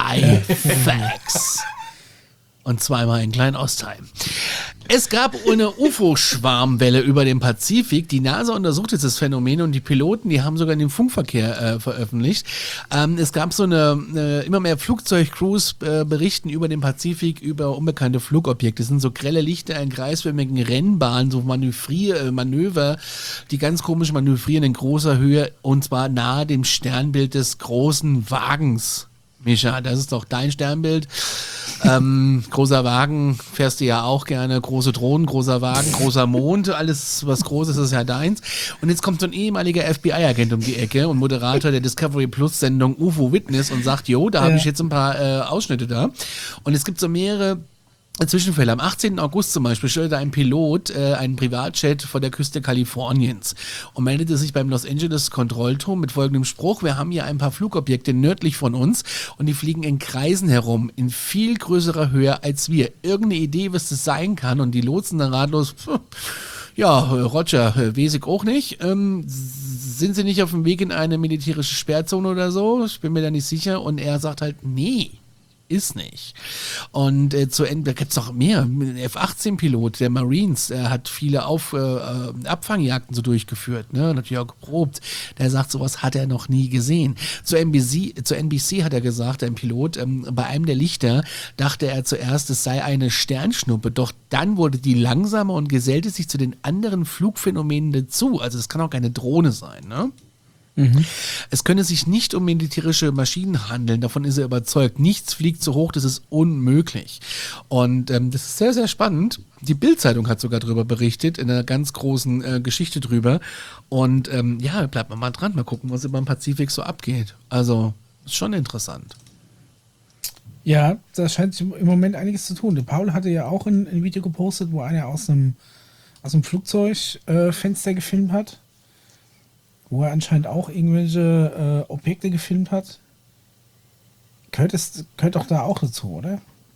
iFax. Und zweimal in Klein-Ostheim. Es gab eine U F O-Schwarmwelle über dem Pazifik. Die NASA untersucht jetzt das Phänomen und die Piloten, die haben sogar in den Funkverkehr äh, veröffentlicht. Ähm, es gab so eine, äh, immer mehr Flugzeugcrews äh, berichten über den Pazifik, über unbekannte Flugobjekte. Das sind so grelle Lichter in kreisförmigen Rennbahnen, so Manövrier, äh, Manöver, die ganz komisch manövrieren in großer Höhe und zwar nahe dem Sternbild des großen Wagens. Micha, das ist doch dein Sternbild. Ähm, großer Wagen fährst du ja auch gerne. Große Drohnen, großer Wagen, großer Mond. Alles, was groß ist, ist ja deins. Und jetzt kommt so ein ehemaliger F B I-Agent um die Ecke und Moderator der Discovery Plus-Sendung U F O Witness und sagt, jo, da habe ja. ich jetzt ein paar äh, Ausschnitte da. Und es gibt so mehrere Zwischenfälle. Am achtzehnten August zum Beispiel stellte ein Pilot äh, einen Privatjet vor der Küste Kaliforniens und meldete sich beim Los Angeles Kontrollturm mit folgendem Spruch: Wir haben hier ein paar Flugobjekte nördlich von uns und die fliegen in Kreisen herum, in viel größerer Höhe als wir. Irgendeine Idee, was das sein kann? Und die Lotsen dann ratlos: Ja, Roger, weiß ich auch nicht. Ähm, sind sie nicht auf dem Weg in eine militärische Sperrzone oder so? Ich bin mir da nicht sicher. Und er sagt halt, nee. Ist nicht. Und äh, zu Ende, da gibt es noch mehr. Ein F achtzehn Pilot der Marines, der hat viele Auf, äh, Abfangjagden so durchgeführt, ne? Natürlich auch geprobt. Der sagt, sowas hat er noch nie gesehen. Zu N B C, zu N B C hat er gesagt, ein Pilot, ähm, bei einem der Lichter dachte er zuerst, es sei eine Sternschnuppe, doch dann wurde die langsamer und gesellte sich zu den anderen Flugphänomenen dazu. Also es kann auch keine Drohne sein, ne? Mhm. Es könne sich nicht um militärische Maschinen handeln, davon ist er überzeugt. Nichts fliegt so hoch, das ist unmöglich. Und ähm, das ist sehr, sehr spannend. Die Bild-Zeitung hat sogar darüber berichtet, in einer ganz großen äh, Geschichte drüber. Und ähm, ja, bleibt man mal dran, mal gucken, was über dem Pazifik so abgeht. Also, ist schon interessant. Ja, da scheint sich im Moment einiges zu tun. Der Paul hatte ja auch ein, ein Video gepostet, wo einer aus einem, aus einem Flugzeugfenster äh, gefilmt hat. Wo er anscheinend auch irgendwelche äh, Objekte gefilmt hat. Gehört, es, gehört doch da auch dazu, oder?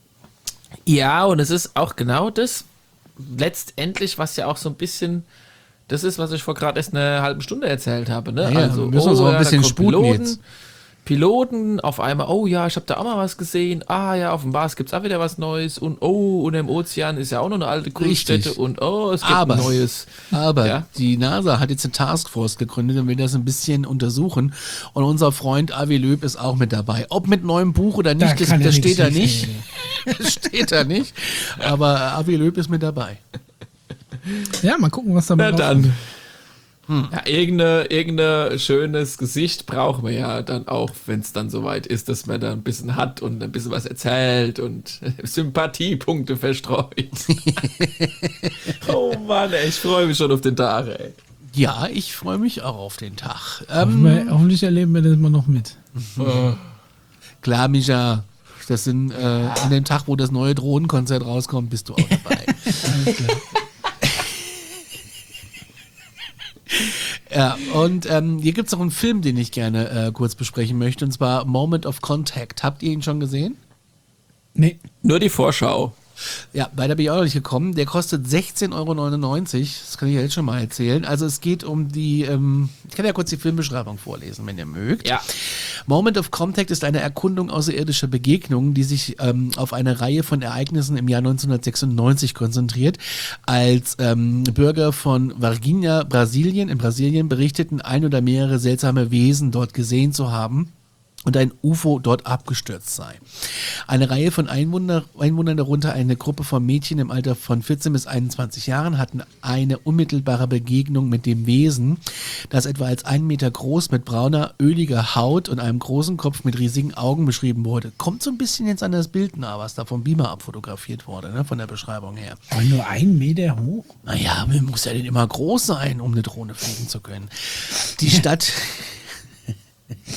Ja, und es ist auch genau das, letztendlich, was ja auch so ein bisschen, das ist, was ich vor gerade erst eine halbe Stunde erzählt habe. Ne? Ja, also, wir müssen oh, uns auch ein ja, bisschen sputen Piloten, jetzt. Piloten, auf einmal, oh ja, ich habe da auch mal was gesehen. Ah ja, auf dem Mars gibt es auch wieder was Neues. Und oh, unter dem Ozean ist ja auch noch eine alte Kultstätte. Und oh, es gibt aber, ein neues. Aber ja? die NASA hat jetzt eine Taskforce gegründet und will das ein bisschen untersuchen. Und unser Freund Avi Löb ist auch mit dabei. Ob mit neuem Buch oder nicht, da das, das steht da nicht. Das steht da nicht. Aber Avi Löb ist mit dabei. Ja, mal gucken, was da Na dann. Hm. Ja, irgendein irgendeine schönes Gesicht brauchen wir ja dann auch, wenn es dann soweit ist, dass man da ein bisschen hat und ein bisschen was erzählt und Sympathiepunkte verstreut. Oh Mann, ey, ich freue mich schon auf den Tag, ey. Ja, ich freue mich auch auf den Tag. Ähm, hoffentlich, hoffentlich erleben wir das immer noch mit. Mhm. Klar, Micha, das sind äh, an dem Tag, wo das neue Drohnenkonzert rauskommt, bist du auch dabei. Alles klar. Ja, und ähm, hier gibt es noch einen Film, den ich gerne äh, kurz besprechen möchte, und zwar Moment of Contact. Habt ihr ihn schon gesehen? Nee. Nur die Vorschau. Ja, weiter bin ich auch noch nicht gekommen. Der kostet sechzehn Euro neunundneunzig. Das kann ich ja jetzt schon mal erzählen. Also es geht um die, ähm, ich kann ja kurz die Filmbeschreibung vorlesen, wenn ihr mögt. Ja. Moment of Contact ist eine Erkundung außerirdischer Begegnungen, die sich ähm, auf eine Reihe von Ereignissen im Jahr neunzehnhundertsechsundneunzig konzentriert. Als ähm, Bürger von Varginha, Brasilien, in Brasilien berichteten, ein oder mehrere seltsame Wesen dort gesehen zu haben und ein U F O dort abgestürzt sei. Eine Reihe von Einwohner, Einwohnern, darunter eine Gruppe von Mädchen im Alter von vierzehn bis einundzwanzig Jahren, hatten eine unmittelbare Begegnung mit dem Wesen, das etwa als ein Meter groß mit brauner, öliger Haut und einem großen Kopf mit riesigen Augen beschrieben wurde. Kommt so ein bisschen jetzt an das Bild nah, was da vom Beamer abfotografiert wurde, ne, von der Beschreibung her. Aber nur ein Meter hoch? Naja, man muss ja denn immer groß sein, um eine Drohne fliegen zu können. Die Stadt...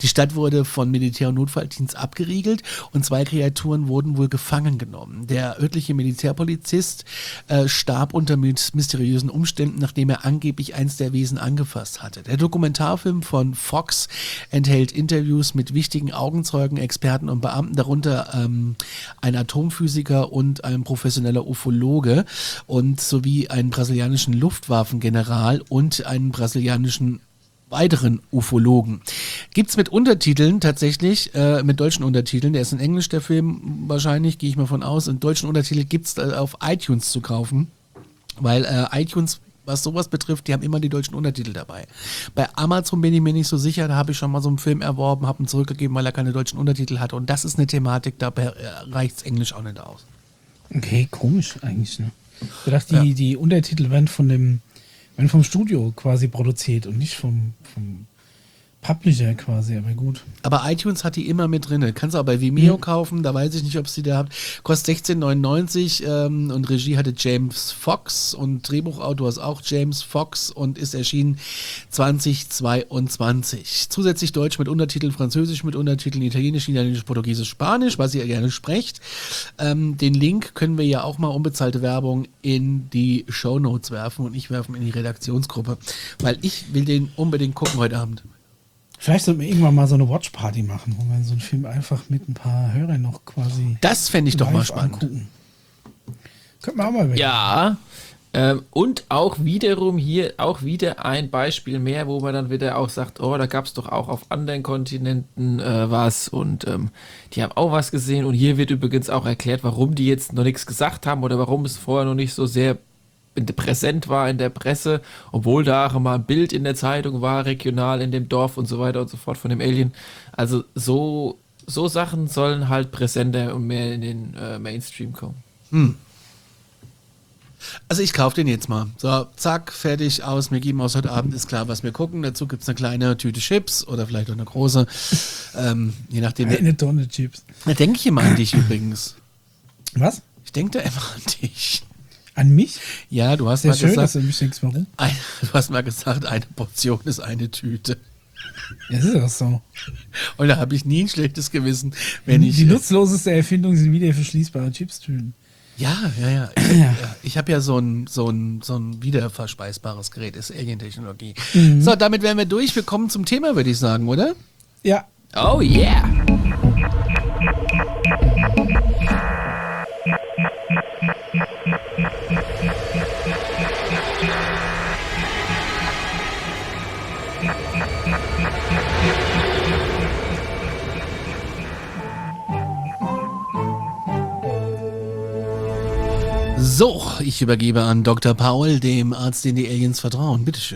Die Stadt wurde von Militär- und Notfalldienst abgeriegelt und zwei Kreaturen wurden wohl gefangen genommen. Der örtliche Militärpolizist äh, starb unter mysteriösen Umständen, nachdem er angeblich eins der Wesen angefasst hatte. Der Dokumentarfilm von Fox enthält Interviews mit wichtigen Augenzeugen, Experten und Beamten, darunter ähm, ein Atomphysiker und ein professioneller Ufologe und sowie einen brasilianischen Luftwaffengeneral und einen brasilianischen weiteren Ufologen. Gibt's mit Untertiteln tatsächlich, äh, mit deutschen Untertiteln, der ist in Englisch der Film wahrscheinlich, gehe ich mal von aus, und deutschen Untertitel gibt's äh, auf iTunes zu kaufen, weil äh, iTunes, was sowas betrifft, die haben immer die deutschen Untertitel dabei. Bei Amazon bin ich mir nicht so sicher, da habe ich schon mal so einen Film erworben, habe ihn zurückgegeben, weil er keine deutschen Untertitel hatte, und das ist eine Thematik, da äh, reicht's Englisch auch nicht aus. Okay, komisch eigentlich, ne? Ich dachte, die, ja. die Untertitel werden von dem werden vom Studio quasi produziert und nicht vom, vom Publisher quasi, aber gut. Aber iTunes hat die immer mit drin. Kannst du auch bei Vimeo mhm. kaufen, da weiß ich nicht, ob es die da habt. Kostet sechzehn neunundneunzig ähm, und Regie hatte James Fox und Drehbuchautor ist auch James Fox und ist erschienen zwanzig zweiundzwanzig. Zusätzlich Deutsch mit Untertiteln, Französisch mit Untertiteln, Italienisch, Niederländisch, Portugiesisch, Spanisch, was ihr gerne sprecht. Ähm, den Link können wir ja auch mal unbezahlte Werbung in die Shownotes werfen und ich werfe ihn in die Redaktionsgruppe, weil ich will den unbedingt gucken heute Abend. Vielleicht sollten wir irgendwann mal so eine Watchparty machen, wo wir so einen Film einfach mit ein paar Hörern noch quasi. Das fände ich doch mal spannend. Angucken. Könnten wir auch mal weg. Ja, ähm, und auch wiederum hier, auch wieder ein Beispiel mehr, wo man dann wieder auch sagt, oh, da gab es doch auch auf anderen Kontinenten äh, was und ähm, die haben auch was gesehen. Und hier wird übrigens auch erklärt, warum die jetzt noch nichts gesagt haben oder warum es vorher noch nicht so sehr präsent war in der Presse, obwohl da auch mal ein Bild in der Zeitung war, regional in dem Dorf und so weiter und so fort von dem Alien. Also so, so Sachen sollen halt präsenter und mehr in den äh, Mainstream kommen. Hm. Also ich kaufe den jetzt mal. So, zack, fertig, aus. Wir geben aus heute Abend, ist klar, was wir gucken. Dazu gibt es eine kleine Tüte Chips oder vielleicht auch eine große. ähm, je nachdem. Eine Tonne Chips. Da denke ich immer an dich übrigens. Was? Ich denke da immer an dich. An mich? Ja, du hast Sehr mal schön, gesagt, dass du mich denkst, warum? Ein, du hast mal gesagt, eine Portion ist eine Tüte. Ja, das ist auch so. Und da habe ich nie ein schlechtes Gewissen, wenn die, ich... Die nutzloseste Erfindung sind wieder verschließbare Chipstüten. Ja, ja, ja. Ich, ja. ich habe ja so ein, so, ein, so ein wiederverspeisbares Gerät, ist Alien-Technologie. Mhm. So, damit wären wir durch. Wir kommen zum Thema, würde ich sagen, oder? Ja. Oh yeah! So, ich übergebe an Doktor Paul, dem Arzt, den die Aliens vertrauen. Bitteschön.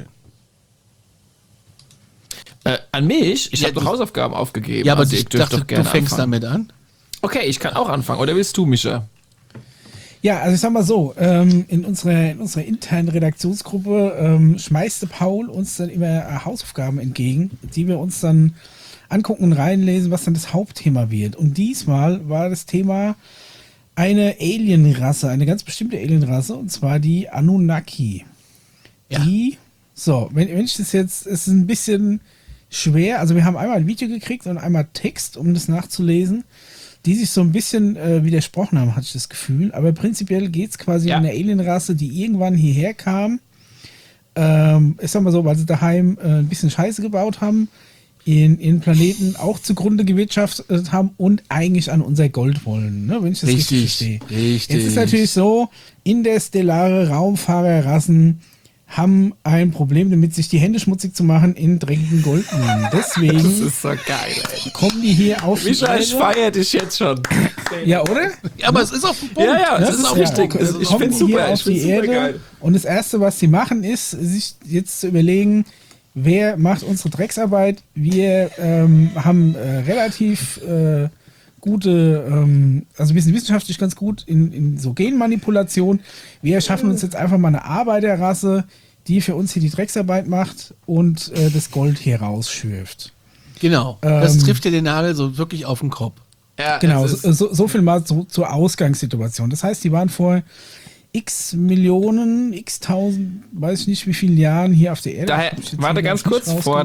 Äh, an mich? Ich Ja, habe doch du- Hausaufgaben aufgegeben. Ja, aber also ich ihr dürft dachte, doch gerne du fängst anfangen. damit an. Okay, ich kann auch anfangen. Oder willst du, Mischa? Ja, also ich sag mal so, ähm, in, unserer, in unserer internen Redaktionsgruppe ähm, schmeißte Paul uns dann immer äh, Hausaufgaben entgegen, die wir uns dann angucken und reinlesen, was dann das Hauptthema wird. Und diesmal war das Thema eine Alienrasse, eine ganz bestimmte Alienrasse, und zwar die Anunnaki. Ja. Die, so, wenn, wenn ich das jetzt, es ist ein bisschen schwer, also wir haben einmal ein Video gekriegt und einmal Text, um das nachzulesen, die sich so ein bisschen äh, widersprochen haben, hatte ich das Gefühl. Aber prinzipiell geht es quasi Ja. um eine Alienrasse, die irgendwann hierher kam. Ähm, ich sag mal so, weil sie daheim äh, ein bisschen Scheiße gebaut haben, in ihren Planeten auch zugrunde gewirtschaftet haben und eigentlich an unser Gold wollen, ne, wenn ich das richtig, Richtig, verstehe. richtig. Jetzt ist natürlich so, interstellare Raumfahrerrassen haben ein Problem damit, sich die Hände schmutzig zu machen in dreckigen Goldminen. Das Deswegen ist so geil, ey. kommen die hier auf die Mischa, ich Erde. feiere dich jetzt schon. Ja, oder? Ja, aber es ist auf dem Punkt. Ja, ja, Ne? das ist auch Ja, wichtig. okay. Also ich Kommen find's die hier super, auf ich find's die super Erde. geil. Und das Erste, was sie machen, ist, sich jetzt zu überlegen, wer macht unsere Drecksarbeit. Wir ähm, haben äh, relativ äh, gute, ähm, also wir sind wissenschaftlich ganz gut in, in so Genmanipulation. Wir schaffen uns jetzt einfach mal eine Arbeiterrasse, die für uns hier die Drecksarbeit macht und äh, das Gold hier rausschürft. Genau. Das Ähm, trifft ja den Nagel so wirklich auf den Kopf. Ja, Genau, es so, ist- so, so viel mal zu, zur Ausgangssituation. Das heißt, die waren vor x Millionen, x tausend, weiß ich nicht wie viele Jahren hier auf der Erde. Daher, warte ganz kurz, vor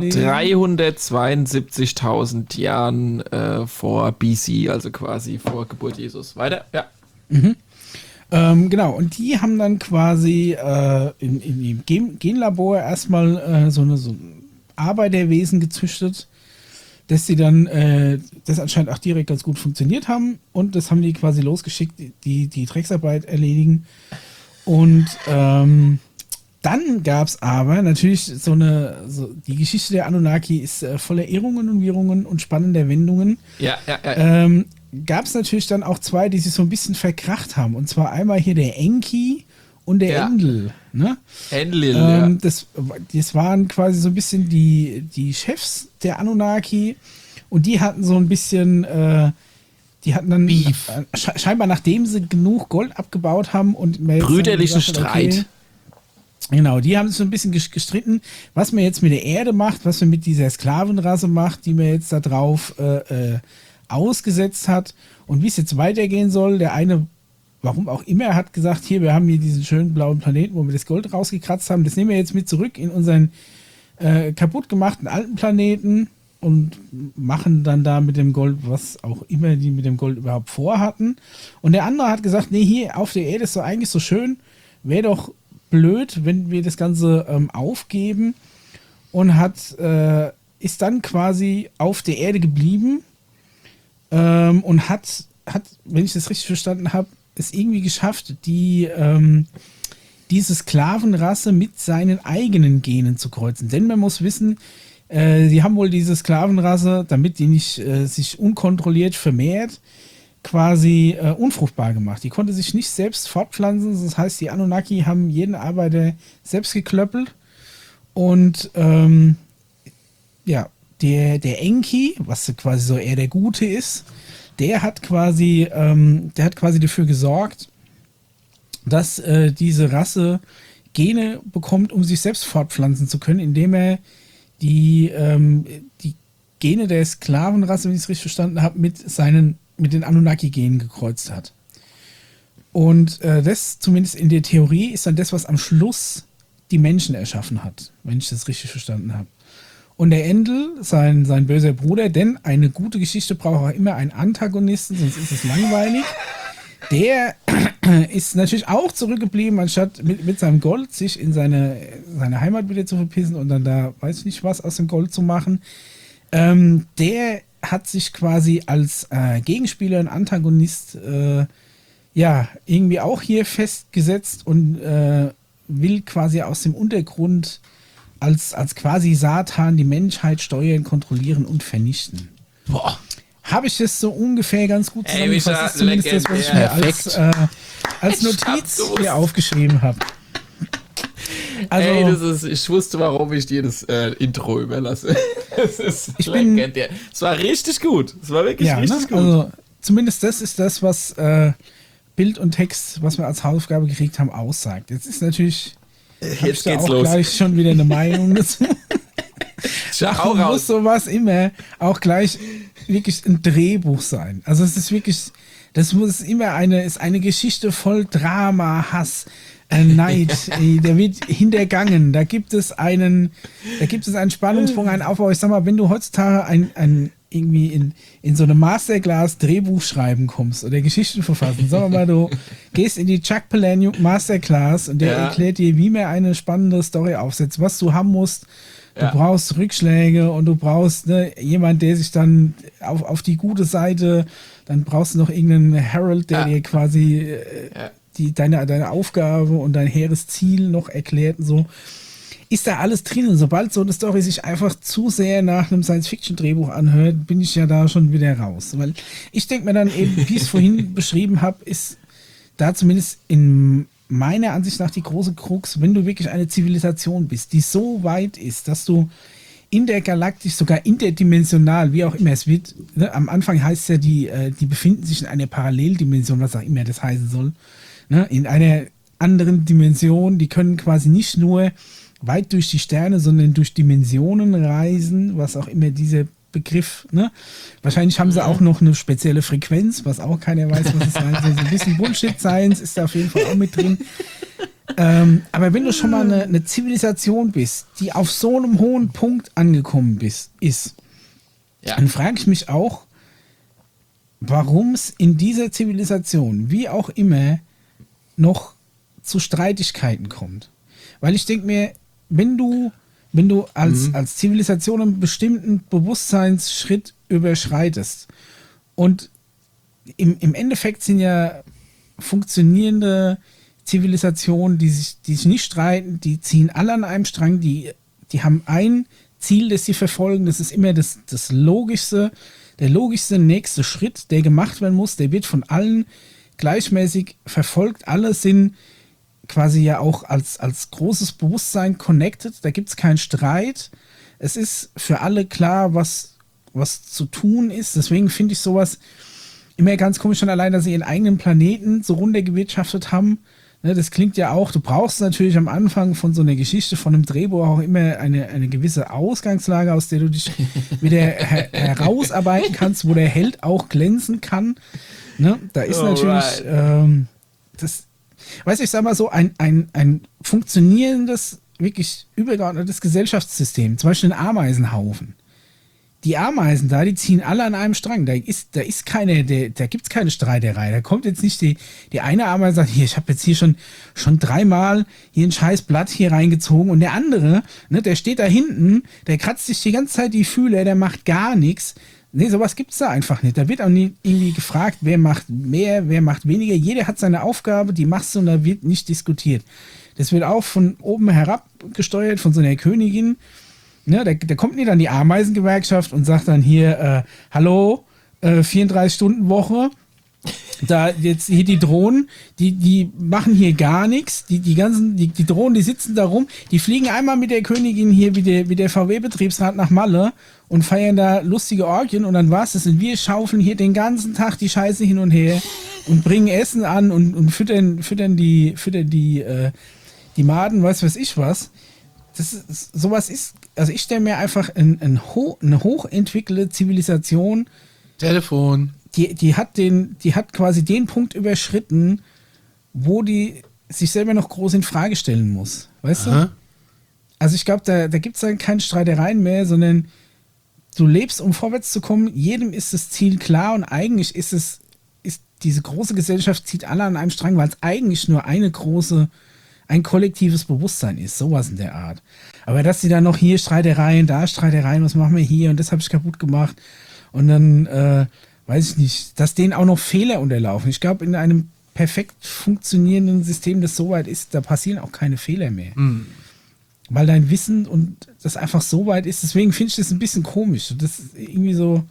dreihundertzweiundsiebzigtausend Jahren äh, vor B C, also quasi vor Geburt Jesus. Weiter? Ja. Mhm. Ähm, genau, und die haben dann quasi äh, in, in dem Gen Genlabor erstmal äh, so eine so ein Arbeiterwesen gezüchtet, dass sie dann äh, das anscheinend auch direkt ganz gut funktioniert haben und das haben die quasi losgeschickt, die die Drecksarbeit erledigen. Und ähm, dann gab es aber natürlich so eine, so, die Geschichte der Anunnaki ist äh, voller Irrungen und Wirrungen und spannender Wendungen. Ja, ja, ja. Ähm, gab es natürlich dann auch zwei, die sich so ein bisschen verkracht haben. Und zwar einmal hier der Enki und der Ja. Endel. Ne? Enlil, Ähm, ja. das, das waren quasi so ein bisschen die, die Chefs der Anunnaki und die hatten so ein bisschen, äh, die hatten dann Beef. äh, sche- scheinbar nachdem sie genug Gold abgebaut haben und man jetzt dann Brüderlichen gesagt hat, okay, Streit. genau, die haben sich so ein bisschen ges- gestritten, was man jetzt mit der Erde macht, was man mit dieser Sklavenrasse macht, die man jetzt da drauf äh, äh, ausgesetzt hat und wie es jetzt weitergehen soll. Der eine, warum auch immer, hat gesagt, hier, wir haben hier diesen schönen blauen Planeten, wo wir das Gold rausgekratzt haben, das nehmen wir jetzt mit zurück in unseren äh, kaputt gemachten alten Planeten und machen dann da mit dem Gold, was auch immer die mit dem Gold überhaupt vorhatten. Und der andere hat gesagt, nee, hier auf der Erde ist doch eigentlich so schön, wäre doch blöd, wenn wir das Ganze ähm, aufgeben und hat, äh, ist dann quasi auf der Erde geblieben ähm, und hat, hat, wenn ich das richtig verstanden habe, es irgendwie geschafft, die ähm, diese Sklavenrasse mit seinen eigenen Genen zu kreuzen. Denn man muss wissen, äh, sie haben wohl diese Sklavenrasse, damit die nicht äh, sich unkontrolliert vermehrt, quasi äh, unfruchtbar gemacht. Die konnte sich nicht selbst fortpflanzen. Das heißt, die Anunnaki haben jeden Arbeiter selbst geklöppelt. Und ähm, ja, der, der Enki, was quasi so eher der Gute ist, der hat quasi, ähm, der hat quasi dafür gesorgt, dass äh, diese Rasse Gene bekommt, um sich selbst fortpflanzen zu können, indem er die, ähm, die Gene der Sklavenrasse, wenn ich es richtig verstanden habe, mit seinen, mit den Anunnaki-Genen gekreuzt hat. Und äh, das, zumindest in der Theorie, ist dann das, was am Schluss die Menschen erschaffen hat, wenn ich das richtig verstanden habe. Und der Endel, sein, sein böser Bruder, denn eine gute Geschichte braucht auch immer einen Antagonisten, sonst ist es langweilig. Der ist natürlich auch zurückgeblieben, anstatt mit, mit seinem Gold sich in seine, seine Heimat wieder zu verpissen und dann da, weiß ich nicht was, aus dem Gold zu machen. Ähm, der hat sich quasi als äh, Gegenspieler und Antagonist äh, ja, irgendwie auch hier festgesetzt und äh, will quasi aus dem Untergrund als, als quasi Satan die Menschheit steuern, kontrollieren und vernichten. Boah. Habe ich das so ungefähr ganz gut Ey, zusammengefasst? Micha, Das ist zumindest das, was ich mir als, legendär. äh, als Ich Notiz hab's gewusst. hier aufgeschrieben habe. Also, Ey, das ist, ich wusste, warum ich dir das äh, Intro überlasse. Das ist Ich bin- legendär. Es war richtig gut. Es war wirklich ja, ne? richtig gut. Also zumindest das ist das, was äh, Bild und Text, was wir als Hausaufgabe gekriegt haben, aussagt. Jetzt ist natürlich, hab ich Jetzt da geht's auch los. gleich schon wieder eine Meinung dazu. Schau Warum muss raus. sowas immer auch gleich wirklich ein Drehbuch sein? Also es ist wirklich, das muss immer eine, ist eine Geschichte voll Drama, Hass, äh, Neid, äh, der wird hintergangen. Da gibt es einen, da gibt es einen Spannungsbogen, einen Aufbau. Ich sag mal, wenn du heutzutage ein, ein irgendwie in, in so eine Masterclass Drehbuch schreiben kommst oder Geschichten verfassen, sagen wir mal, du gehst in die Chuck Palahniuk Masterclass und der Ja. erklärt dir, wie man eine spannende Story aufsetzt, was du haben musst. Du Ja. brauchst Rückschläge und du brauchst ne, jemand, der sich dann auf, auf die gute Seite, dann brauchst du noch irgendeinen Herald, der Ja. dir quasi äh, Ja. die, deine, deine Aufgabe und dein hehres Ziel noch erklärt und so. Ist da alles drin? Und sobald so eine Story sich einfach zu sehr nach einem Science-Fiction-Drehbuch anhört, bin ich ja da schon wieder raus. Weil ich denke mir dann eben, wie ich es vorhin beschrieben habe, ist da zumindest in meiner Ansicht nach die große Krux, wenn du wirklich eine Zivilisation bist, die so weit ist, dass du intergalaktisch, sogar interdimensional, wie auch immer es wird, ne, am Anfang heißt es ja, die, äh, die befinden sich in einer Paralleldimension, was auch immer das heißen soll, ne, in einer anderen Dimension, die können quasi nicht nur weit durch die Sterne, sondern durch Dimensionen reisen, was auch immer diese Begriff. Ne? Wahrscheinlich haben sie auch noch eine spezielle Frequenz, was auch keiner weiß, was es sein soll. So ein bisschen Bullshit-Science ist da auf jeden Fall auch mit drin. Ähm, aber wenn du schon mal eine, eine Zivilisation bist, die auf so einem hohen Punkt angekommen bist, ist, Ja. dann frage ich mich auch, warum es in dieser Zivilisation, wie auch immer, noch zu Streitigkeiten kommt. Weil ich denke mir, wenn du, wenn du als, Mhm. als Zivilisation einen bestimmten Bewusstseinsschritt überschreitest und im, im Endeffekt sind ja funktionierende Zivilisationen, die sich, die sich nicht streiten, die ziehen alle an einem Strang, die, die haben ein Ziel, das sie verfolgen, das ist immer das, das logischste, der logischste nächste Schritt, der gemacht werden muss, der wird von allen gleichmäßig verfolgt, alle sind quasi ja auch als, als großes Bewusstsein connected, da gibt es keinen Streit, es ist für alle klar, was, was zu tun ist, deswegen finde ich sowas immer ganz komisch, schon allein, dass sie ihren eigenen Planeten so runtergewirtschaftet haben. Ne, das klingt ja auch, du brauchst natürlich am Anfang von so einer Geschichte, von einem Drehbuch auch immer eine, eine gewisse Ausgangslage, aus der du dich wieder her herausarbeiten kannst, wo der Held auch glänzen kann. Ne, da ist Alright. natürlich, ähm, das, weißt du, ich sag mal so, ein, ein, ein funktionierendes, wirklich übergeordnetes Gesellschaftssystem, zum Beispiel ein Ameisenhaufen. Die Ameisen da, die ziehen alle an einem Strang. Da ist, da ist keine, der, da gibt es keine Streiterei. Da kommt jetzt nicht die, die eine Ameise und sagt, hier, ich habe jetzt hier schon, schon dreimal hier ein scheiß Blatt hier reingezogen und der andere, ne, der steht da hinten, der kratzt sich die ganze Zeit die Fühler, der macht gar nichts. Nee, sowas gibt es da einfach nicht. Da wird auch nie irgendwie gefragt, wer macht mehr, wer macht weniger. Jeder hat seine Aufgabe, die machst du und da wird nicht diskutiert. Das wird auch von oben herab gesteuert, von so einer Königin. Ne, da, da kommt nicht dann die Ameisengewerkschaft und sagt dann hier, äh, hallo, äh, vierunddreißig-Stunden-Woche, da jetzt hier die Drohnen, die, die machen hier gar nichts, die, die ganzen, die, die Drohnen, die sitzen da rum, die fliegen einmal mit der Königin hier wie der, wie der V W-Betriebsrat nach Malle und feiern da lustige Orgien und dann war's das und wir schaufeln hier den ganzen Tag die Scheiße hin und her und bringen Essen an und, und füttern, füttern die, füttern die, äh, die Maden, weiß was ich was. Das ist, sowas ist, also ich stelle mir einfach ein, ein ho, eine hochentwickelte Zivilisation, Telefon. die, die hat den, die hat quasi den Punkt überschritten, wo die sich selber noch groß in Frage stellen muss. Weißt Aha. du? Also ich glaube, da, da gibt es dann keine Streitereien mehr, sondern du lebst, um vorwärts zu kommen, jedem ist das Ziel klar und eigentlich ist es, ist diese große Gesellschaft zieht alle an einem Strang, weil es eigentlich nur eine große ein kollektives Bewusstsein ist, sowas in der Art. Aber dass sie dann noch hier Streitereien, da Streitereien, was machen wir hier und das habe ich kaputt gemacht und dann, äh, weiß ich nicht, dass denen auch noch Fehler unterlaufen. Ich glaube, in einem perfekt funktionierenden System, das so weit ist, da passieren auch keine Fehler mehr. Mhm. Weil dein Wissen und das einfach so weit ist, deswegen finde ich das ein bisschen komisch. Das ist irgendwie so,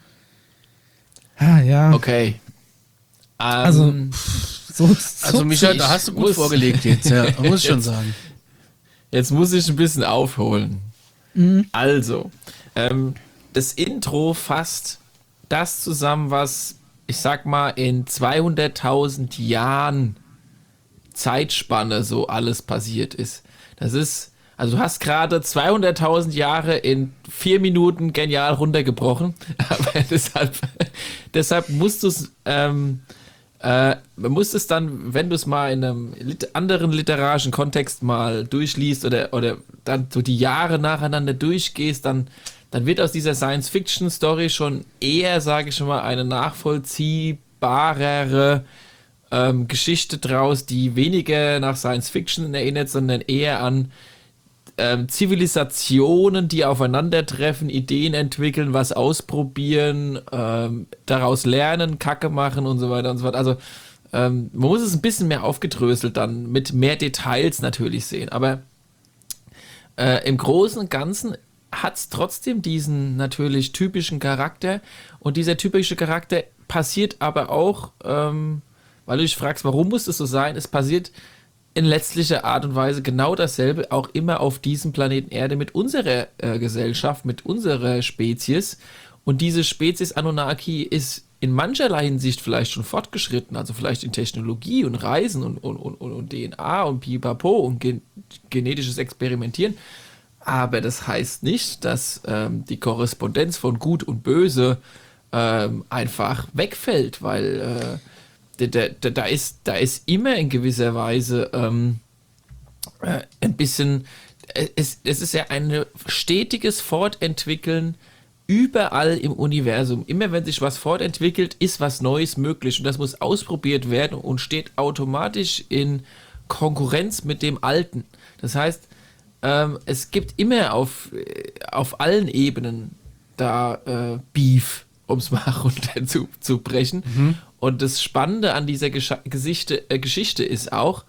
ah ja. Okay. Ähm, Also, So, so Also Michael, da hast du gut muss- vorgelegt jetzt, ja, muss ich schon sagen. Jetzt muss ich ein bisschen aufholen. Mhm. Also, ähm, das Intro fasst das zusammen, was, ich sag mal, in zweihunderttausend Jahren Zeitspanne so alles passiert ist. Das ist, also du hast gerade zweihunderttausend Jahre in vier Minuten genial runtergebrochen, aber deshalb, deshalb musst du es, ähm, äh, man muss es dann, wenn du es mal in einem lit anderen literarischen Kontext mal durchliest oder, oder dann so die Jahre nacheinander durchgehst, dann, dann wird aus dieser Science-Fiction-Story schon eher, sage ich schon mal, eine nachvollziehbarere ähm, Geschichte draus, die weniger nach Science-Fiction erinnert, sondern eher an ähm, Zivilisationen, die aufeinandertreffen, Ideen entwickeln, was ausprobieren, ähm, daraus lernen, Kacke machen und so weiter und so fort. Also ähm, man muss es ein bisschen mehr aufgedröselt dann, mit mehr Details natürlich sehen. Aber äh, im Großen und Ganzen hat es trotzdem diesen natürlich typischen Charakter. Und dieser typische Charakter passiert aber auch, ähm, weil du dich fragst, warum muss es so sein? Es passiert in letztlicher Art und Weise genau dasselbe auch immer auf diesem Planeten Erde mit unserer äh, Gesellschaft, mit unserer Spezies. Und diese Spezies Anunnaki ist in mancherlei Hinsicht vielleicht schon fortgeschritten, also vielleicht in Technologie und Reisen und, und, und, und D N A und Pipapo und gen genetisches Experimentieren. Aber das heißt nicht, dass ähm, die Korrespondenz von Gut und Böse ähm, einfach wegfällt, weil äh, da, da, da, ist, da ist immer in gewisser Weise ähm, äh, ein bisschen, äh, es, es ist ja ein stetiges Fortentwickeln überall im Universum. Immer wenn sich was fortentwickelt, ist was Neues möglich und das muss ausprobiert werden und steht automatisch in Konkurrenz mit dem Alten. Das heißt, ähm, es gibt immer auf, auf allen Ebenen da äh, Beef, um es mal runter zu, zu brechen. Mhm. Und das Spannende an dieser Gesch- Gesichte, äh, Geschichte ist auch,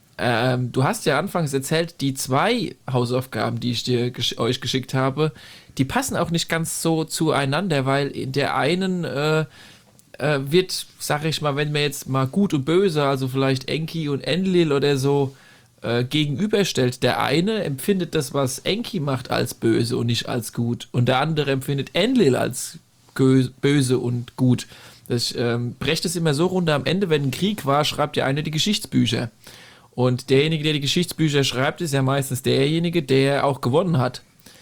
ähm, du hast ja anfangs erzählt, die zwei Hausaufgaben, die ich dir gesch- euch geschickt habe, die passen auch nicht ganz so zueinander, weil in der einen äh, äh, wird, sag ich mal, wenn wir jetzt mal Gut und Böse, also vielleicht Enki und Enlil oder so, äh, gegenüberstellt, der eine empfindet das, was Enki macht, als böse und nicht als gut und der andere empfindet Enlil als gö- böse und gut. Das ähm, brecht es immer so runter, am Ende, wenn ein Krieg war, schreibt ja einer die Geschichtsbücher. Und derjenige, der die Geschichtsbücher schreibt, ist ja meistens derjenige, der auch gewonnen hat.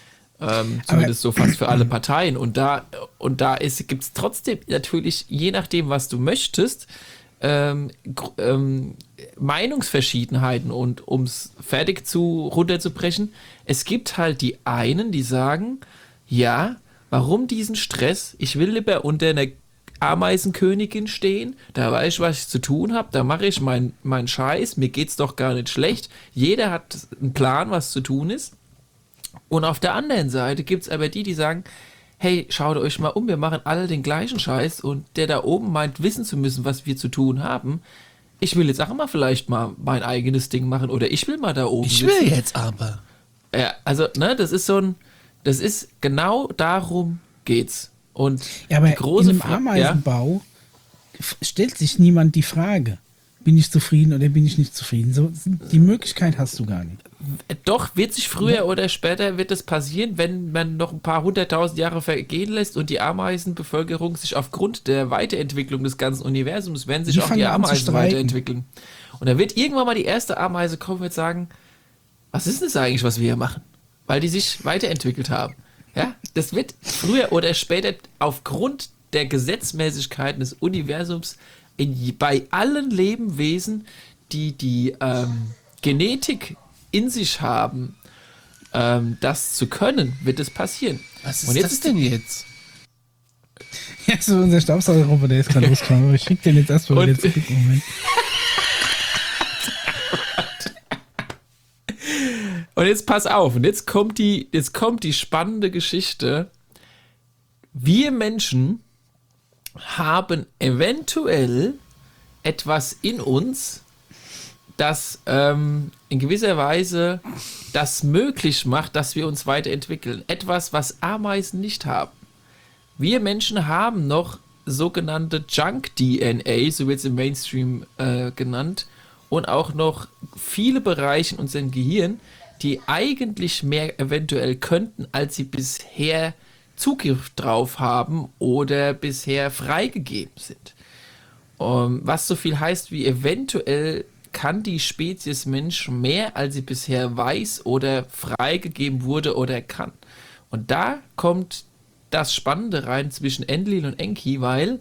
Ähm, zumindest Aber, so fast für alle Parteien. Und da, und da gibt es trotzdem natürlich, je nachdem, was du möchtest, ähm, ähm, Meinungsverschiedenheiten. Und um es fertig zu runterzubrechen, es gibt halt die einen, die sagen, ja, warum diesen Stress? Ich will lieber unter einer Ameisenkönigin stehen, da weiß ich, was ich zu tun habe, da mache ich meinen mein Scheiß, mir geht's doch gar nicht schlecht. Jeder hat einen Plan, was zu tun ist. Und auf der anderen Seite gibt es aber die, die sagen, hey, schaut euch mal um, wir machen alle den gleichen Scheiß und der da oben meint, wissen zu müssen, was wir zu tun haben. Ich will jetzt auch mal vielleicht mal mein eigenes Ding machen oder ich will mal da oben Ich sitzen. will jetzt aber. Ja, also, ne, das ist so ein, das ist genau darum geht's. Und ja, aber die große in einem Fra- Ameisenbau ja? stellt sich niemand die Frage, bin ich zufrieden oder bin ich nicht zufrieden? So, die Möglichkeit hast du gar nicht. Doch, wird sich früher ja. oder später wird es passieren, wenn man noch ein paar hunderttausend Jahre vergehen lässt und die Ameisenbevölkerung sich aufgrund der Weiterentwicklung des ganzen Universums, werden sich die auch die Ameisen weiterentwickeln. Und dann wird irgendwann mal die erste Ameise kommen und wird sagen, was ist das eigentlich, was wir hier machen? Weil die sich weiterentwickelt haben. Ja, das wird früher oder später aufgrund der Gesetzmäßigkeiten des Universums in, bei allen Lebewesen, die die ähm, Genetik in sich haben, ähm, das zu können, wird es passieren. Was ist Und jetzt das denn jetzt? Ja, so unser Staubsaugerroboter, der ist gerade losgekommen, aber ich schick den jetzt erstmal wieder zurück. Moment. Und jetzt pass auf, und jetzt kommt die, jetzt kommt die spannende Geschichte. Wir Menschen haben eventuell etwas in uns, das ähm, in gewisser Weise das möglich macht, dass wir uns weiterentwickeln. Etwas, was Ameisen nicht haben. Wir Menschen haben noch sogenannte Junk-D N A, so wird es im Mainstream äh, genannt, und auch noch viele Bereiche in unserem Gehirn, die eigentlich mehr eventuell könnten, als sie bisher Zugriff drauf haben oder bisher freigegeben sind. Um, was so viel heißt wie eventuell kann die Spezies Mensch mehr, als sie bisher weiß oder freigegeben wurde oder kann. Und da kommt das Spannende rein zwischen Enlil und Enki, weil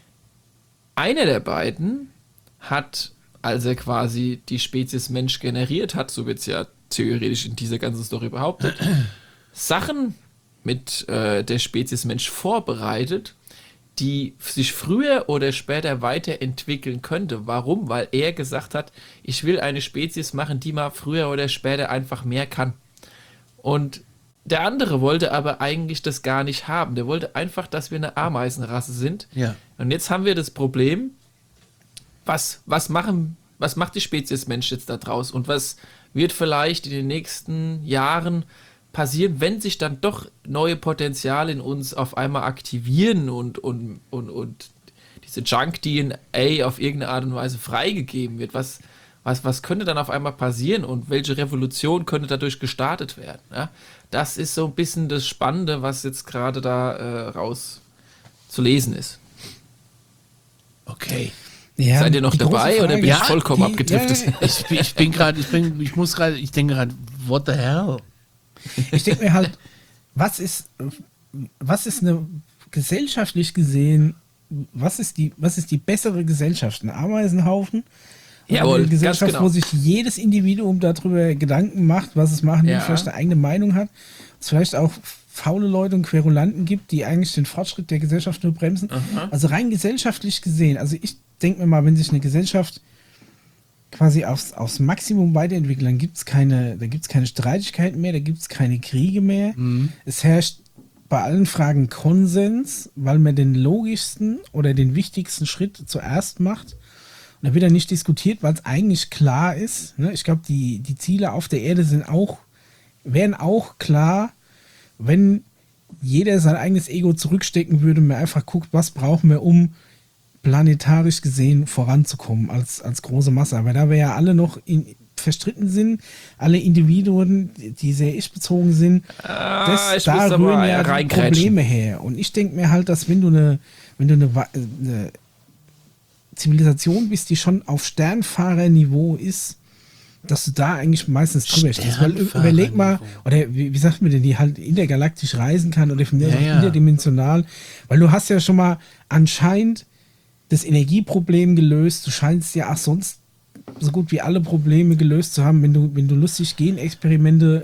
einer der beiden hat, als er quasi die Spezies Mensch generiert hat, so wird es ja theoretisch in dieser ganzen Story behauptet, Sachen mit äh, der Spezies Mensch vorbereitet, die sich früher oder später weiterentwickeln könnte. Warum? Weil er gesagt hat, ich will eine Spezies machen, die mal früher oder später einfach mehr kann. Und der andere wollte aber eigentlich das gar nicht haben. Der wollte einfach, dass wir eine Ameisenrasse sind. Ja. Und jetzt haben wir das Problem, was, was, machen, was macht die Spezies Mensch jetzt da draus? Und was wird vielleicht in den nächsten Jahren passieren, wenn sich dann doch neue Potenziale in uns auf einmal aktivieren und, und, und, und diese Junk-D N A auf irgendeine Art und Weise freigegeben wird? Was, was, was könnte dann auf einmal passieren und welche Revolution könnte dadurch gestartet werden? Ja? Das ist so ein bisschen das Spannende, was jetzt gerade da äh, raus zu lesen ist. Okay. Ja, seid ihr noch dabei Frage, oder bin ich ja, vollkommen die, abgedriftet? Ja, ich, ich bin gerade, ich bin, ich muss gerade, ich denke gerade, what the hell? Ich denke mir halt, was ist, was ist eine gesellschaftlich gesehen, was ist die, was ist die bessere Gesellschaft? Ein Ameisenhaufen? Jawohl, eine Gesellschaft, ganz genau. wo sich jedes Individuum darüber Gedanken macht, was es machen will, Ja. vielleicht eine eigene Meinung hat, es vielleicht auch faule Leute und Querulanten gibt, die eigentlich den Fortschritt der Gesellschaft nur bremsen. Aha. Also rein gesellschaftlich gesehen, also ich denke mir mal, wenn sich eine Gesellschaft quasi aufs, aufs Maximum weiterentwickelt, dann gibt es keine, da gibt's keine Streitigkeiten mehr, da gibt es keine Kriege mehr. Mhm. Es herrscht bei allen Fragen Konsens, weil man den logischsten oder den wichtigsten Schritt zuerst macht. Und da wird dann nicht diskutiert, weil es eigentlich klar ist. Ne? Ich glaube, die, die Ziele auf der Erde sind auch, wären auch klar, wenn jeder sein eigenes Ego zurückstecken würde und man einfach guckt, was brauchen wir, um planetarisch gesehen voranzukommen als, als große Masse. Aber da wir ja alle noch in, verstritten sind, alle Individuen, die sehr ich-bezogen sind, Ah, das, ich da muss da mal rühren ja die reingrätschen. Probleme her. Und ich denke mir halt, dass wenn du eine, wenn du eine, Wa- eine Zivilisation bist, die schon auf Sternfahrerniveau ist, dass du da eigentlich meistens drüber stehst. Weil ü- überleg mal, oder wie, wie sagt man denn, die halt intergalaktisch reisen kann oder von mir Ja, aus auch ja. interdimensional, weil du hast ja schon mal anscheinend das Energieproblem gelöst, du scheinst ja auch sonst so gut wie alle Probleme gelöst zu haben, wenn du, wenn du lustig Genexperimente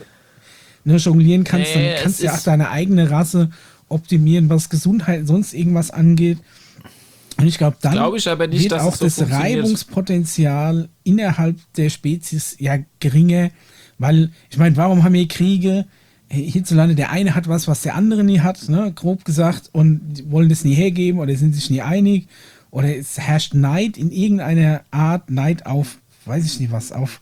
äh, ne, jonglieren kannst, Nee, dann kannst es du ja auch ist- deine eigene Rasse optimieren, was Gesundheit, sonst irgendwas angeht. Und ich glaube, dann Glaube ich aber nicht, wird dass auch es so das funktioniert. Reibungspotenzial innerhalb der Spezies ja geringer, weil, ich meine, warum haben wir Kriege? Hierzulande, der eine hat was, was der andere nie hat, ne, grob gesagt, und die wollen das nie hergeben oder sind sich nie einig. Oder es herrscht Neid in irgendeiner Art, Neid auf, weiß ich nicht was, auf,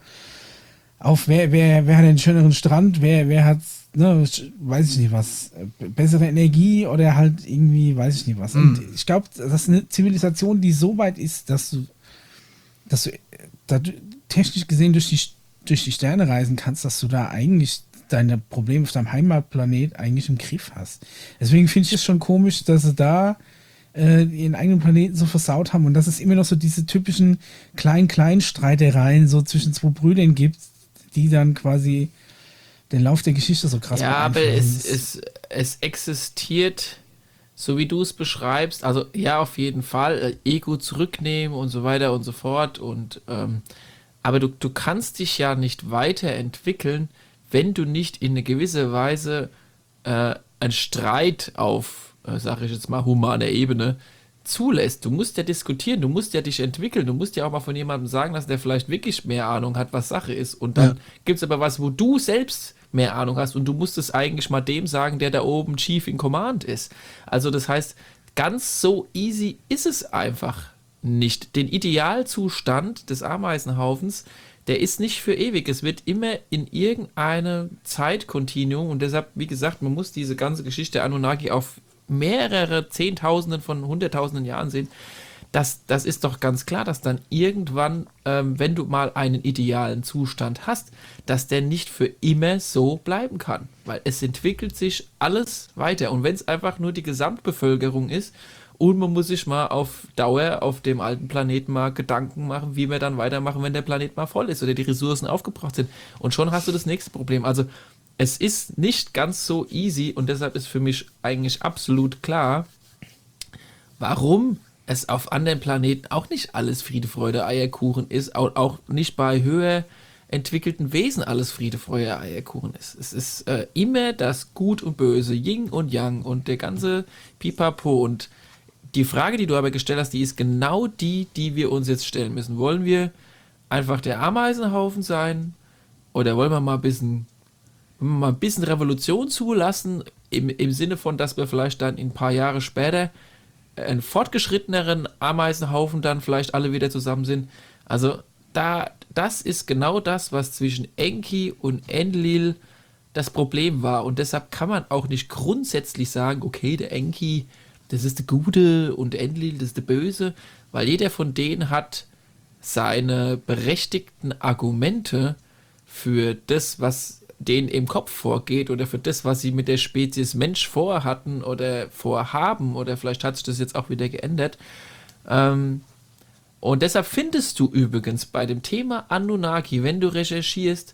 auf wer, wer, wer hat einen schöneren Strand, wer, wer hat, ne, weiß ich nicht was, bessere Energie oder halt irgendwie, weiß ich nicht was. Und ich glaube, das ist eine Zivilisation, die so weit ist, dass du, dass du da, du technisch gesehen durch die, durch die Sterne reisen kannst, dass du da eigentlich deine Probleme auf deinem Heimatplanet eigentlich im Griff hast. Deswegen finde ich es schon komisch, dass sie da äh, ihren eigenen Planeten so versaut haben und dass es immer noch so diese typischen Klein-Klein-Streitereien so zwischen zwei Brüdern gibt, die dann quasi den Lauf der Geschichte so krass Ja, aber beeinflussen. es, es, es existiert, so wie du es beschreibst, also ja, auf jeden Fall, äh, Ego zurücknehmen und so weiter und so fort. Und ähm, aber du, du kannst dich ja nicht weiterentwickeln, wenn du nicht in eine gewisse Weise äh, einen Streit auf, äh, sage ich jetzt mal, humaner Ebene zulässt. Du musst ja diskutieren, du musst ja dich entwickeln, du musst ja auch mal von jemandem sagen lassen, der vielleicht wirklich mehr Ahnung hat, was Sache ist. Und dann Ja. gibt es aber was, wo du selbst mehr Ahnung hast und du musst es eigentlich mal dem sagen, der da oben Chief in Command ist. Also das heißt, ganz so easy ist es einfach nicht. Den Idealzustand des Ameisenhaufens, der ist nicht für ewig. Es wird immer in irgendeinem Zeitkontinuum und deshalb, wie gesagt, man muss diese ganze Geschichte der Anunnaki auf mehrere Zehntausenden von Hunderttausenden Jahren sehen. Das, das ist doch ganz klar, dass dann irgendwann, ähm, wenn du mal einen idealen Zustand hast, dass der nicht für immer so bleiben kann. Weil es entwickelt sich alles weiter. Und wenn es einfach nur die Gesamtbevölkerung ist und man muss sich mal auf Dauer auf dem alten Planeten mal Gedanken machen, wie wir dann weitermachen, wenn der Planet mal voll ist oder die Ressourcen aufgebraucht sind. Und schon hast du das nächste Problem. Also es ist nicht ganz so easy und deshalb ist für mich eigentlich absolut klar, warum es auf anderen Planeten auch nicht alles Friede, Freude, Eierkuchen ist, auch, auch nicht bei höher entwickelten Wesen alles Friede, Freude, Eierkuchen ist. Es ist äh, immer das Gut und Böse, Yin und Yang und der ganze Pipapo. Und die Frage, die du aber gestellt hast, die ist genau die, die wir uns jetzt stellen müssen. Wollen wir einfach der Ameisenhaufen sein oder wollen wir mal ein bisschen, wollen wir mal ein bisschen Revolution zulassen, im, im Sinne von, dass wir vielleicht dann ein paar Jahre später einen fortgeschritteneren Ameisenhaufen dann vielleicht alle wieder zusammen sind. Also da, das ist genau das, was zwischen Enki und Enlil das Problem war. Und deshalb kann man auch nicht grundsätzlich sagen, okay, der Enki, das ist der Gute und Enlil, das ist der Böse, weil jeder von denen hat seine berechtigten Argumente für das, was denen im Kopf vorgeht oder für das, was sie mit der Spezies Mensch vorhatten oder vorhaben oder vielleicht hat sich das jetzt auch wieder geändert. Ähm, und deshalb findest du übrigens bei dem Thema Anunnaki, wenn du recherchierst,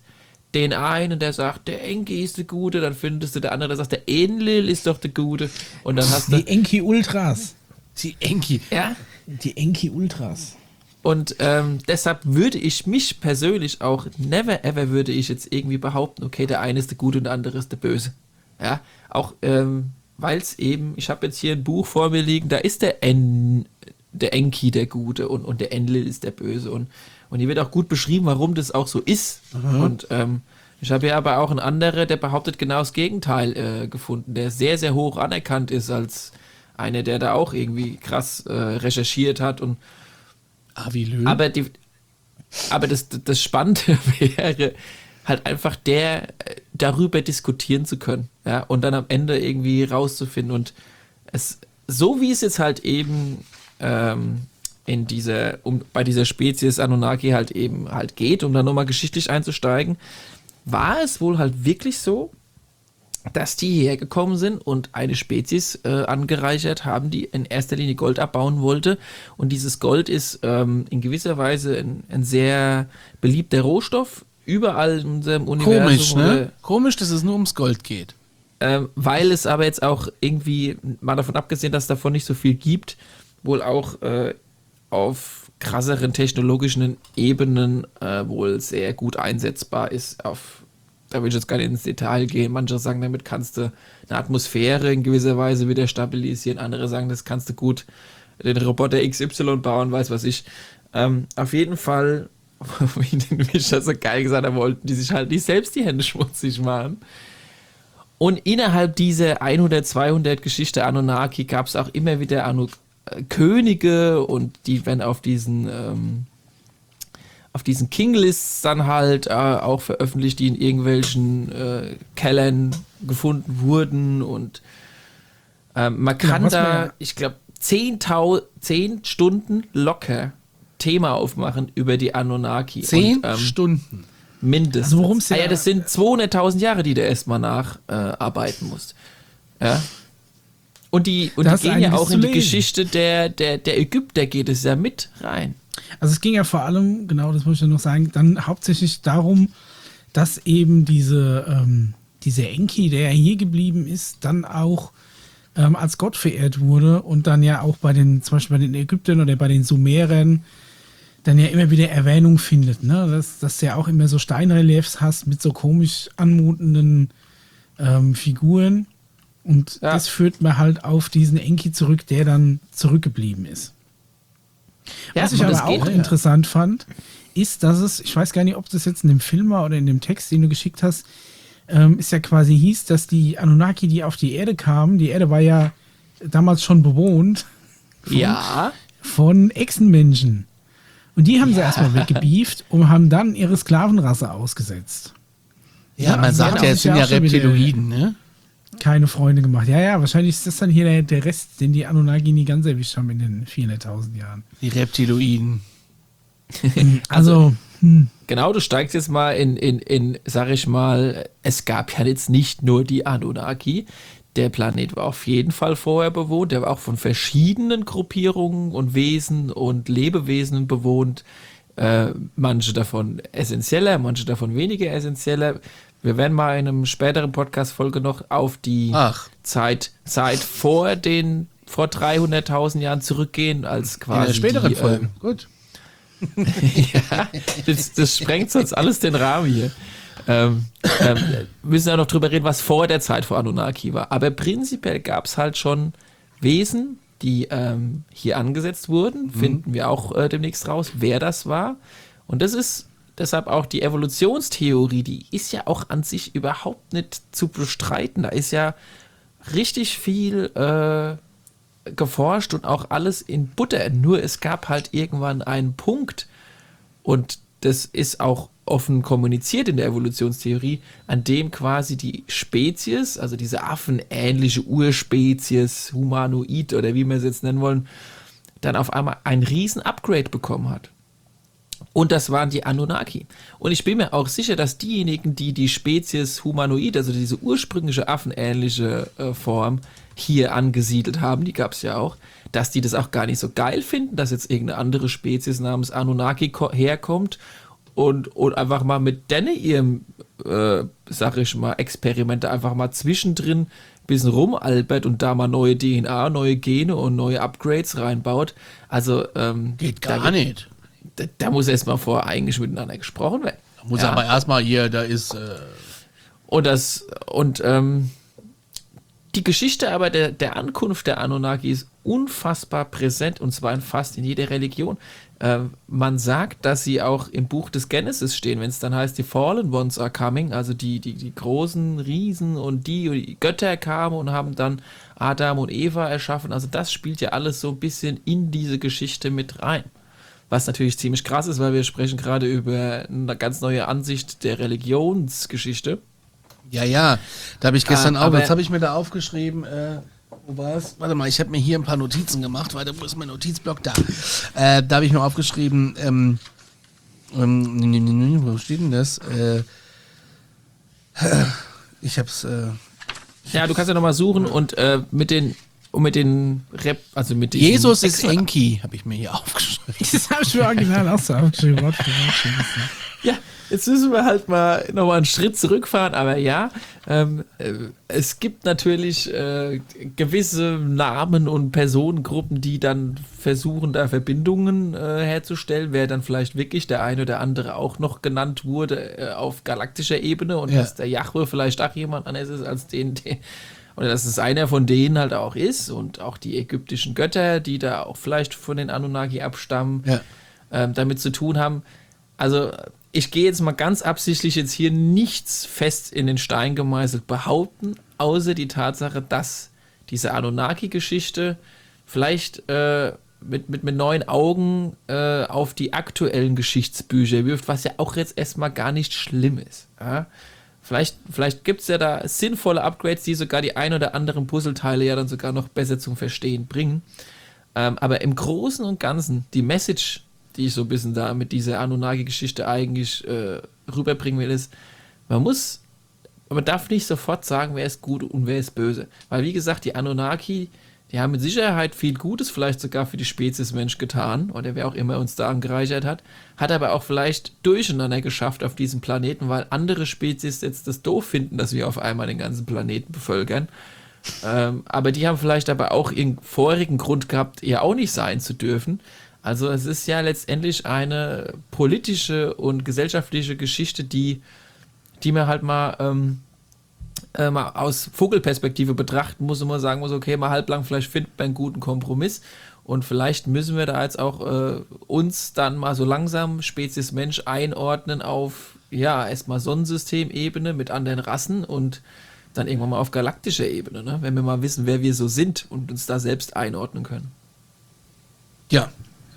den einen, der sagt, der Enki ist der Gute, dann findest du der andere, der sagt, der Enlil ist doch der Gute. Und dann hast du. Die Enki Ultras. Die Enki. Ja. Die Enki Ultras. Und ähm, deshalb würde ich mich persönlich auch, never ever würde ich jetzt irgendwie behaupten, okay, der eine ist der Gute und der andere ist der Böse. Ja, auch ähm, weil es eben, ich habe jetzt hier ein Buch vor mir liegen, da ist der En, der Enki der Gute und, und der Enlil ist der Böse. Und, und hier wird auch gut beschrieben, warum das auch so ist. Mhm. Und ähm, ich habe ja aber auch einen anderen, der behauptet genau das Gegenteil äh, gefunden, der sehr, sehr hoch anerkannt ist als einer, der da auch irgendwie krass äh, recherchiert hat und Avilö. Aber, die, aber das, das Spannende wäre halt einfach der, darüber diskutieren zu können, ja, und dann am Ende irgendwie rauszufinden und es, so wie es jetzt halt eben ähm, in dieser, um, bei dieser Spezies Anunnaki halt eben halt geht, um dann nochmal geschichtlich einzusteigen, war es wohl halt wirklich so, dass die hergekommen sind und eine Spezies äh, angereichert haben, die in erster Linie Gold abbauen wollte. Und dieses Gold ist ähm, in gewisser Weise ein, ein sehr beliebter Rohstoff überall in unserem Universum. Komisch, ne? Oder, Komisch, dass es nur ums Gold geht. ähm, weil es aber jetzt auch irgendwie, mal davon abgesehen, dass es davon nicht so viel gibt, wohl auch äh, auf krasseren technologischen Ebenen äh, wohl sehr gut einsetzbar ist auf. Da will ich jetzt gar nicht ins Detail gehen. Manche sagen, damit kannst du eine Atmosphäre in gewisser Weise wieder stabilisieren. Andere sagen, das kannst du gut den Roboter X Y bauen, weiß was ich. Ähm, auf jeden Fall, wie den Mischer so geil gesagt haben, wollten die sich halt nicht selbst die Hände schmutzig machen. Und innerhalb dieser hundert, zweihundert Geschichte Anunnaki gab es auch immer wieder Anu äh, Könige und die werden auf diesen... Ähm, auf diesen Kinglists dann halt äh, auch veröffentlicht, die in irgendwelchen äh, Kellern gefunden wurden und äh, man kann ja, da, wir, ich glaube, zehn Stunden locker Thema aufmachen über die Anunnaki. Zehn und, ähm, Stunden? Mindestens. Also worum's ah, ja, ja, das sind zweihunderttausend Jahre, die du erstmal nacharbeiten äh, musst. Ja. Und die, und die gehen ja auch in die Geschichte der, der, der Ägypter, geht es ja mit rein. Also es ging ja vor allem, genau, das muss ich ja noch sagen, dann hauptsächlich darum, dass eben diese, ähm, diese Enki, der ja hier geblieben ist, dann auch ähm, als Gott verehrt wurde und dann ja auch bei den, zum Beispiel bei den Ägyptern oder bei den Sumerern dann ja immer wieder Erwähnung findet, ne? Dass, dass du ja auch immer so Steinreliefs hast mit so komisch anmutenden ähm, Figuren und ja. Das führt man halt auf diesen Enki zurück, der dann zurückgeblieben ist. Ja, was ich aber auch geht, interessant ja. fand, ist, dass es, ich weiß gar nicht, ob das jetzt in dem Film war oder in dem Text, den du geschickt hast, ähm, ist ja quasi hieß, dass die Anunnaki, die auf die Erde kamen, die Erde war ja damals schon bewohnt von, ja. von Echsenmenschen. Und die haben ja. sie erstmal weggebieft und haben dann ihre Sklavenrasse ausgesetzt. Ja, ja man also sagt ja, es sind ja Reptiloiden, ne? Keine Freunde gemacht. Ja, ja, wahrscheinlich ist das dann hier der, der Rest, den die Anunnaki nie ganz erwischt haben in den vierhunderttausend Jahren. Die Reptiloiden. Also, hm. Genau, du steigst jetzt mal in, in, in, sag ich mal, es gab ja jetzt nicht nur die Anunnaki. Der Planet war auf jeden Fall vorher bewohnt. Der war auch von verschiedenen Gruppierungen und Wesen und Lebewesen bewohnt. Äh, manche davon essentieller, manche davon weniger essentieller. Wir werden mal in einem späteren Podcast-Folge noch auf die Ach. Zeit, Zeit vor den, vor dreihunderttausend Jahren zurückgehen, als quasi. In der späteren die, Folge. Ähm, Gut. ja, das, das sprengt sonst alles den Rahmen hier. Ähm, ähm, müssen ja noch drüber reden, was vor der Zeit vor Anunnaki war. Aber prinzipiell gab es halt schon Wesen, die ähm, hier angesetzt wurden. Mhm. Finden wir auch äh, demnächst raus, wer das war. Und das ist deshalb auch die Evolutionstheorie, die ist ja auch an sich überhaupt nicht zu bestreiten. Da ist ja richtig viel äh, geforscht und auch alles in Butter. Nur es gab halt irgendwann einen Punkt, und das ist auch offen kommuniziert in der Evolutionstheorie, an dem quasi die Spezies, also diese affenähnliche Urspezies, Humanoid oder wie wir es jetzt nennen wollen, dann auf einmal ein riesen Upgrade bekommen hat. Und das waren die Anunnaki. Und ich bin mir auch sicher, dass diejenigen, die die Spezies Humanoid, also diese ursprüngliche affenähnliche äh, Form hier angesiedelt haben, die gab es ja auch, dass die das auch gar nicht so geil finden, dass jetzt irgendeine andere Spezies namens Anunnaki ko- herkommt und, und einfach mal mit denen ihrem, äh, sag ich mal, Experimente einfach mal zwischendrin ein bisschen rumalbert und da mal neue D N A, neue Gene und neue Upgrades reinbaut. Also, ähm, Geht gar da, nicht. Da, da muss erst mal vorher eigentlich miteinander gesprochen werden. Da muss Ja. aber erstmal hier, da ist. Äh Und das, und ähm, die Geschichte aber der, der Ankunft der Anunnaki ist unfassbar präsent und zwar in fast in jeder Religion. Ähm, man sagt, dass sie auch im Buch des Genesis stehen, wenn es dann heißt, die Fallen Ones are coming, also die, die, die großen Riesen und die, die Götter kamen und haben dann Adam und Eva erschaffen. Also das spielt ja alles so ein bisschen in diese Geschichte mit rein. Was natürlich ziemlich krass ist, weil wir sprechen gerade über eine ganz neue Ansicht der Religionsgeschichte. Ja, ja, da habe ich gestern Ah, auch, aber- jetzt habe ich mir da aufgeschrieben, äh, wo war's? Warte mal, ich habe mir hier ein paar Notizen gemacht, warte, wo ist mein Notizblock? Da. Äh, da habe ich mir aufgeschrieben, ähm, ähm, wo steht denn das? Äh, ich hab's, äh, Ja, du kannst ja nochmal suchen und äh, mit den und mit den Rap, also mit den Jesus ist Enki, habe ich mir hier aufgeschrieben. Das habe ich mir original auch so aufgeschrieben. Wort für Wort. Ja, jetzt müssen wir halt mal nochmal einen Schritt zurückfahren, aber ja, ähm, äh, es gibt natürlich äh, gewisse Namen und Personengruppen, die dann versuchen, da Verbindungen äh, herzustellen, wer dann vielleicht wirklich der eine oder andere auch noch genannt wurde äh, auf galaktischer Ebene und Ja. dass der Jahwe vielleicht auch jemand anderes ist als den, den oder dass es einer von denen halt auch ist und auch die ägyptischen Götter, die da auch vielleicht von den Anunnaki abstammen, Ja. ähm, damit zu tun haben. Also ich gehe jetzt mal ganz absichtlich jetzt hier nichts fest in den Stein gemeißelt behaupten, außer die Tatsache, dass diese Anunnaki-Geschichte vielleicht äh, mit, mit, mit neuen Augen äh, auf die aktuellen Geschichtsbücher wirft, was ja auch jetzt erstmal gar nicht schlimm ist. Ja? Vielleicht, vielleicht gibt es ja da sinnvolle Upgrades, die sogar die ein oder anderen Puzzleteile ja dann sogar noch besser zum Verstehen bringen. Ähm, aber im Großen und Ganzen, die Message, die ich so ein bisschen da mit dieser Anunnaki-Geschichte eigentlich äh, rüberbringen will, ist, man muss, man darf nicht sofort sagen, wer ist gut und wer ist böse. Weil wie gesagt, die Anunnaki, die haben mit Sicherheit viel Gutes vielleicht sogar für die Spezies Mensch getan oder wer auch immer uns da angereichert hat, hat aber auch vielleicht Durcheinander geschafft auf diesem Planeten, weil andere Spezies jetzt das doof finden, dass wir auf einmal den ganzen Planeten bevölkern. Ähm, aber die haben vielleicht aber auch ihren vorigen Grund gehabt, ja auch nicht sein zu dürfen. Also es ist ja letztendlich eine politische und gesellschaftliche Geschichte, die, die man halt mal, ähm, äh, mal aus Vogelperspektive betrachten muss und man sagen muss, okay, mal halblang vielleicht findet man einen guten Kompromiss und vielleicht müssen wir da jetzt auch äh, uns dann mal so langsam Spezies Mensch einordnen auf, ja, erstmal Sonnensystemebene mit anderen Rassen und dann irgendwann mal auf galaktischer Ebene, ne? Wenn wir mal wissen, wer wir so sind und uns da selbst einordnen können. Ja.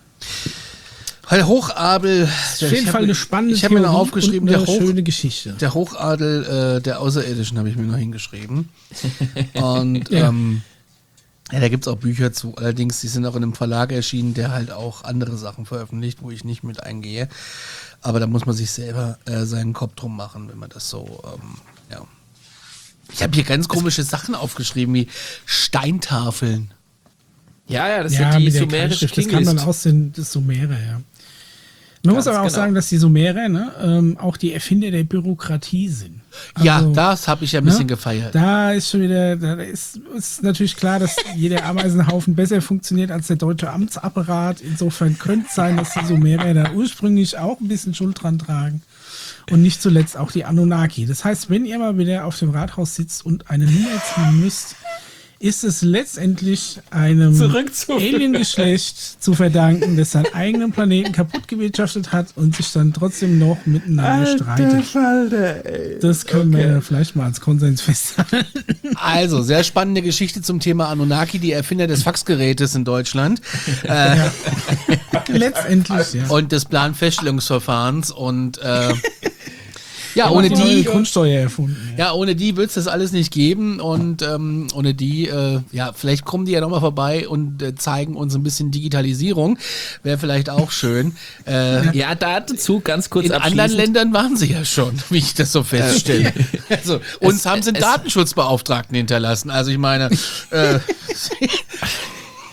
Weil Hochadel. Auf jeden Fall eine spannende Ich habe mir noch Theorie aufgeschrieben, und der, eine Hoch, schöne Geschichte. der Hochadel äh, der Außerirdischen habe ich mir noch hingeschrieben. Und Ja. ähm, ja, da gibt es auch Bücher zu. Allerdings, die sind auch in einem Verlag erschienen, der halt auch andere Sachen veröffentlicht, wo ich nicht mit eingehe. Aber da muss man sich selber äh, seinen Kopf drum machen, wenn man das so, ähm, ja. Ich habe hier ganz komische Sachen aufgeschrieben, wie Steintafeln. Ja, ja, das Ja, sind die mit der sumerische Keilschrift, das kann man Kinglist. aus den das Sumerer, ja. Man muss Ganz aber auch genau. sagen, dass die Sumerer ne, ähm, auch die Erfinder der Bürokratie sind. Ja, Also, das habe ich ja ein bisschen ne, gefeiert. Da ist schon wieder, da ist, ist natürlich klar, dass jeder Ameisenhaufen besser funktioniert als der deutsche Amtsapparat. Insofern könnte es sein, dass die Sumerer da ursprünglich auch ein bisschen Schuld dran tragen. Und nicht zuletzt auch die Anunnaki. Das heißt, wenn ihr mal wieder auf dem Rathaus sitzt und eine Nummer ziehen müsst, ist es letztendlich einem Zurückzuführen. Aliengeschlecht zu verdanken, das seinen eigenen Planeten kaputt gewirtschaftet hat und sich dann trotzdem noch miteinander streitet. Falter, ey. Das können Okay. wir vielleicht mal als Konsens festhalten. Also, sehr spannende Geschichte zum Thema Anunnaki, die Erfinder des Faxgerätes in Deutschland. äh, Letztendlich, ja. Und des Planfeststellungsverfahrens und äh, ja, Aber ohne die neue die, Grundsteuer erfunden. Ja. ja, ohne die wird es das alles nicht geben und ähm, ohne die, äh, ja, vielleicht kommen die ja nochmal vorbei und äh, zeigen uns ein bisschen Digitalisierung. Wäre vielleicht auch schön. Äh, Ja, dazu ganz kurz in anderen abschließend. Ländern waren sie ja schon, wie ich das so feststelle. Also, uns Es- haben sie einen es- Datenschutzbeauftragten hinterlassen. Also ich meine, äh,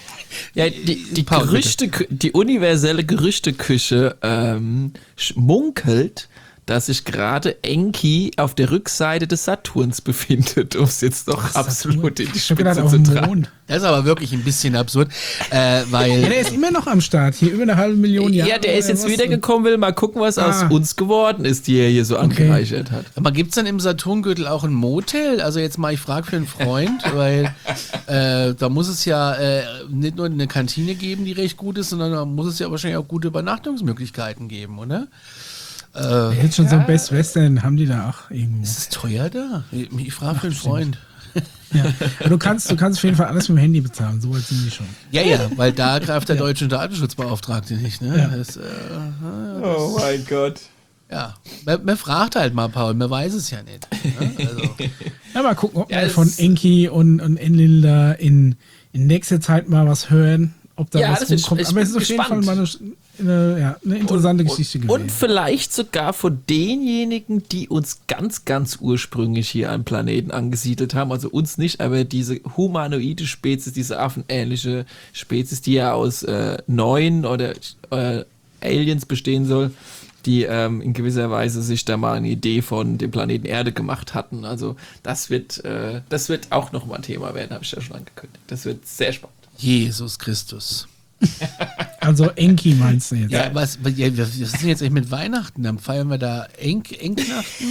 Ja, die, die Paul, Gerüchte, die universelle Gerüchteküche ähm, munkelt, dass sich gerade Enki auf der Rückseite des Saturns befindet, um es jetzt doch absolut in die Ich hab gedacht, Spitze auf zu dem treiben. Mond. Das ist aber wirklich ein bisschen absurd, äh, weil... Ja, der ist immer noch am Start, hier über eine halbe Million Jahre. Ja, der ist jetzt oder was? wiedergekommen, will mal gucken, was Ah. aus uns geworden ist, die er hier so angereichert hat. Aber gibt es denn im Saturngürtel auch ein Motel? Also jetzt mal, ich frage für einen Freund, weil äh, da muss es ja äh, nicht nur eine Kantine geben, die recht gut ist, sondern da muss es ja wahrscheinlich auch gute Übernachtungsmöglichkeiten geben, oder? Äh, Jetzt schon so Best Western haben die da auch irgendwo. ist es teuer da? Ich, ich frage für einen Freund. Ja. Aber du kannst, du kannst auf jeden Fall alles mit dem Handy bezahlen, so weit sind die schon. Ja, ja, weil da greift der deutsche Datenschutzbeauftragte nicht, ne? Ja. Das, äh, Oh mein Gott. ja, man, man fragt halt mal, Paul, man weiß es ja nicht. Ne? Also, Ja, mal gucken, ob Ja, wir das- von Enki und, und Enlil da in, in nächster Zeit mal was hören, ob da Ja, was das ist- rumkommt. ich Aber es bin ist auf jeden Fall gespannt. mal eine, eine, ja, eine interessante Geschichte gewesen. Und vielleicht sogar von denjenigen, die uns ganz, ganz ursprünglich hier am Planeten angesiedelt haben. Also uns nicht, aber diese humanoide Spezies, diese affenähnliche Spezies, die ja aus äh, neuen oder äh, Aliens bestehen soll, die ähm, in gewisser Weise sich da mal eine Idee von dem Planeten Erde gemacht hatten. Also das wird, äh, das wird auch nochmal ein Thema werden, habe ich ja schon angekündigt. Das wird sehr spannend. Jesus Christus. Also Enki meinst du jetzt? Ja, was, was ja, was ist denn jetzt eigentlich mit Weihnachten? Dann feiern wir da Enk, Enknachten?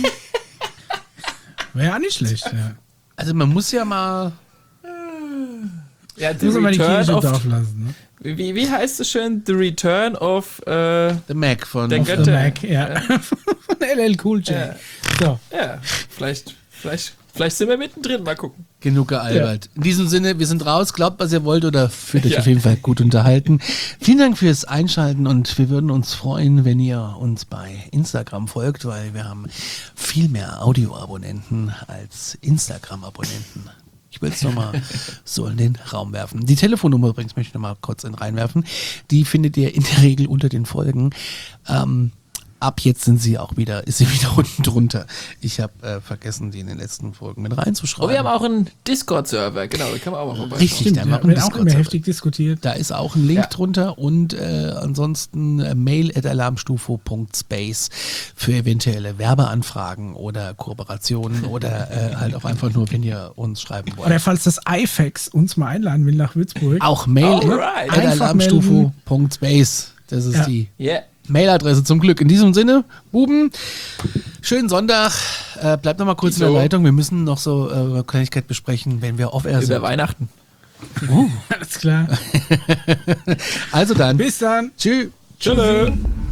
Wäre ja nicht schlecht, ja. Also man muss ja mal... Ja, Muss man mal die Kirche im Dorf lassen, ne? wie, wie heißt es schön? The Return of äh, The Mac von... Der Auf Götter. The Mac, ja. Von L L Cool J. Ja. So. Ja, vielleicht, vielleicht, vielleicht sind wir mittendrin, mal gucken. Genug gealbert. In diesem Sinne, wir sind raus. Glaubt, was ihr wollt oder fühlt euch Ja. auf jeden Fall gut unterhalten. Vielen Dank fürs Einschalten und wir würden uns freuen, wenn ihr uns bei Instagram folgt, weil wir haben viel mehr Audioabonnenten als Instagram-Abonnenten. Ich will es nochmal so in den Raum werfen. Die Telefonnummer übrigens möchte ich nochmal kurz in reinwerfen. Die findet ihr in der Regel unter den Folgen. Ähm, ab jetzt sind sie auch wieder, ist sie wieder unten drunter. Ich habe äh, vergessen, die in den letzten Folgen mit reinzuschreiben. Und wir haben auch einen Discord-Server, genau, da kann man auch mal vorbeischauen. Richtig, Stimmt, da ja, machen wird wir auch immer Discord-Server. heftig diskutiert. Da ist auch ein Link Ja. drunter und äh, ansonsten äh, mail at alarmstufo punkt space für eventuelle Werbeanfragen oder Kooperationen oder äh, halt auch einfach nur, wenn ihr uns schreiben wollt. Oder falls das I F A X uns mal einladen will nach Würzburg. Auch mail Alright. at Einfach alarmstufo punkt space. Das ist Ja. die Yeah. Mailadresse zum Glück. In diesem Sinne, Buben, schönen Sonntag. Äh, bleibt noch mal kurz in der So. Leitung. Wir müssen noch so äh, Kleinigkeit besprechen, wenn wir off-air Über sind. Weihnachten. Alles klar. Also dann. Bis dann. Tschüss. Tschüss.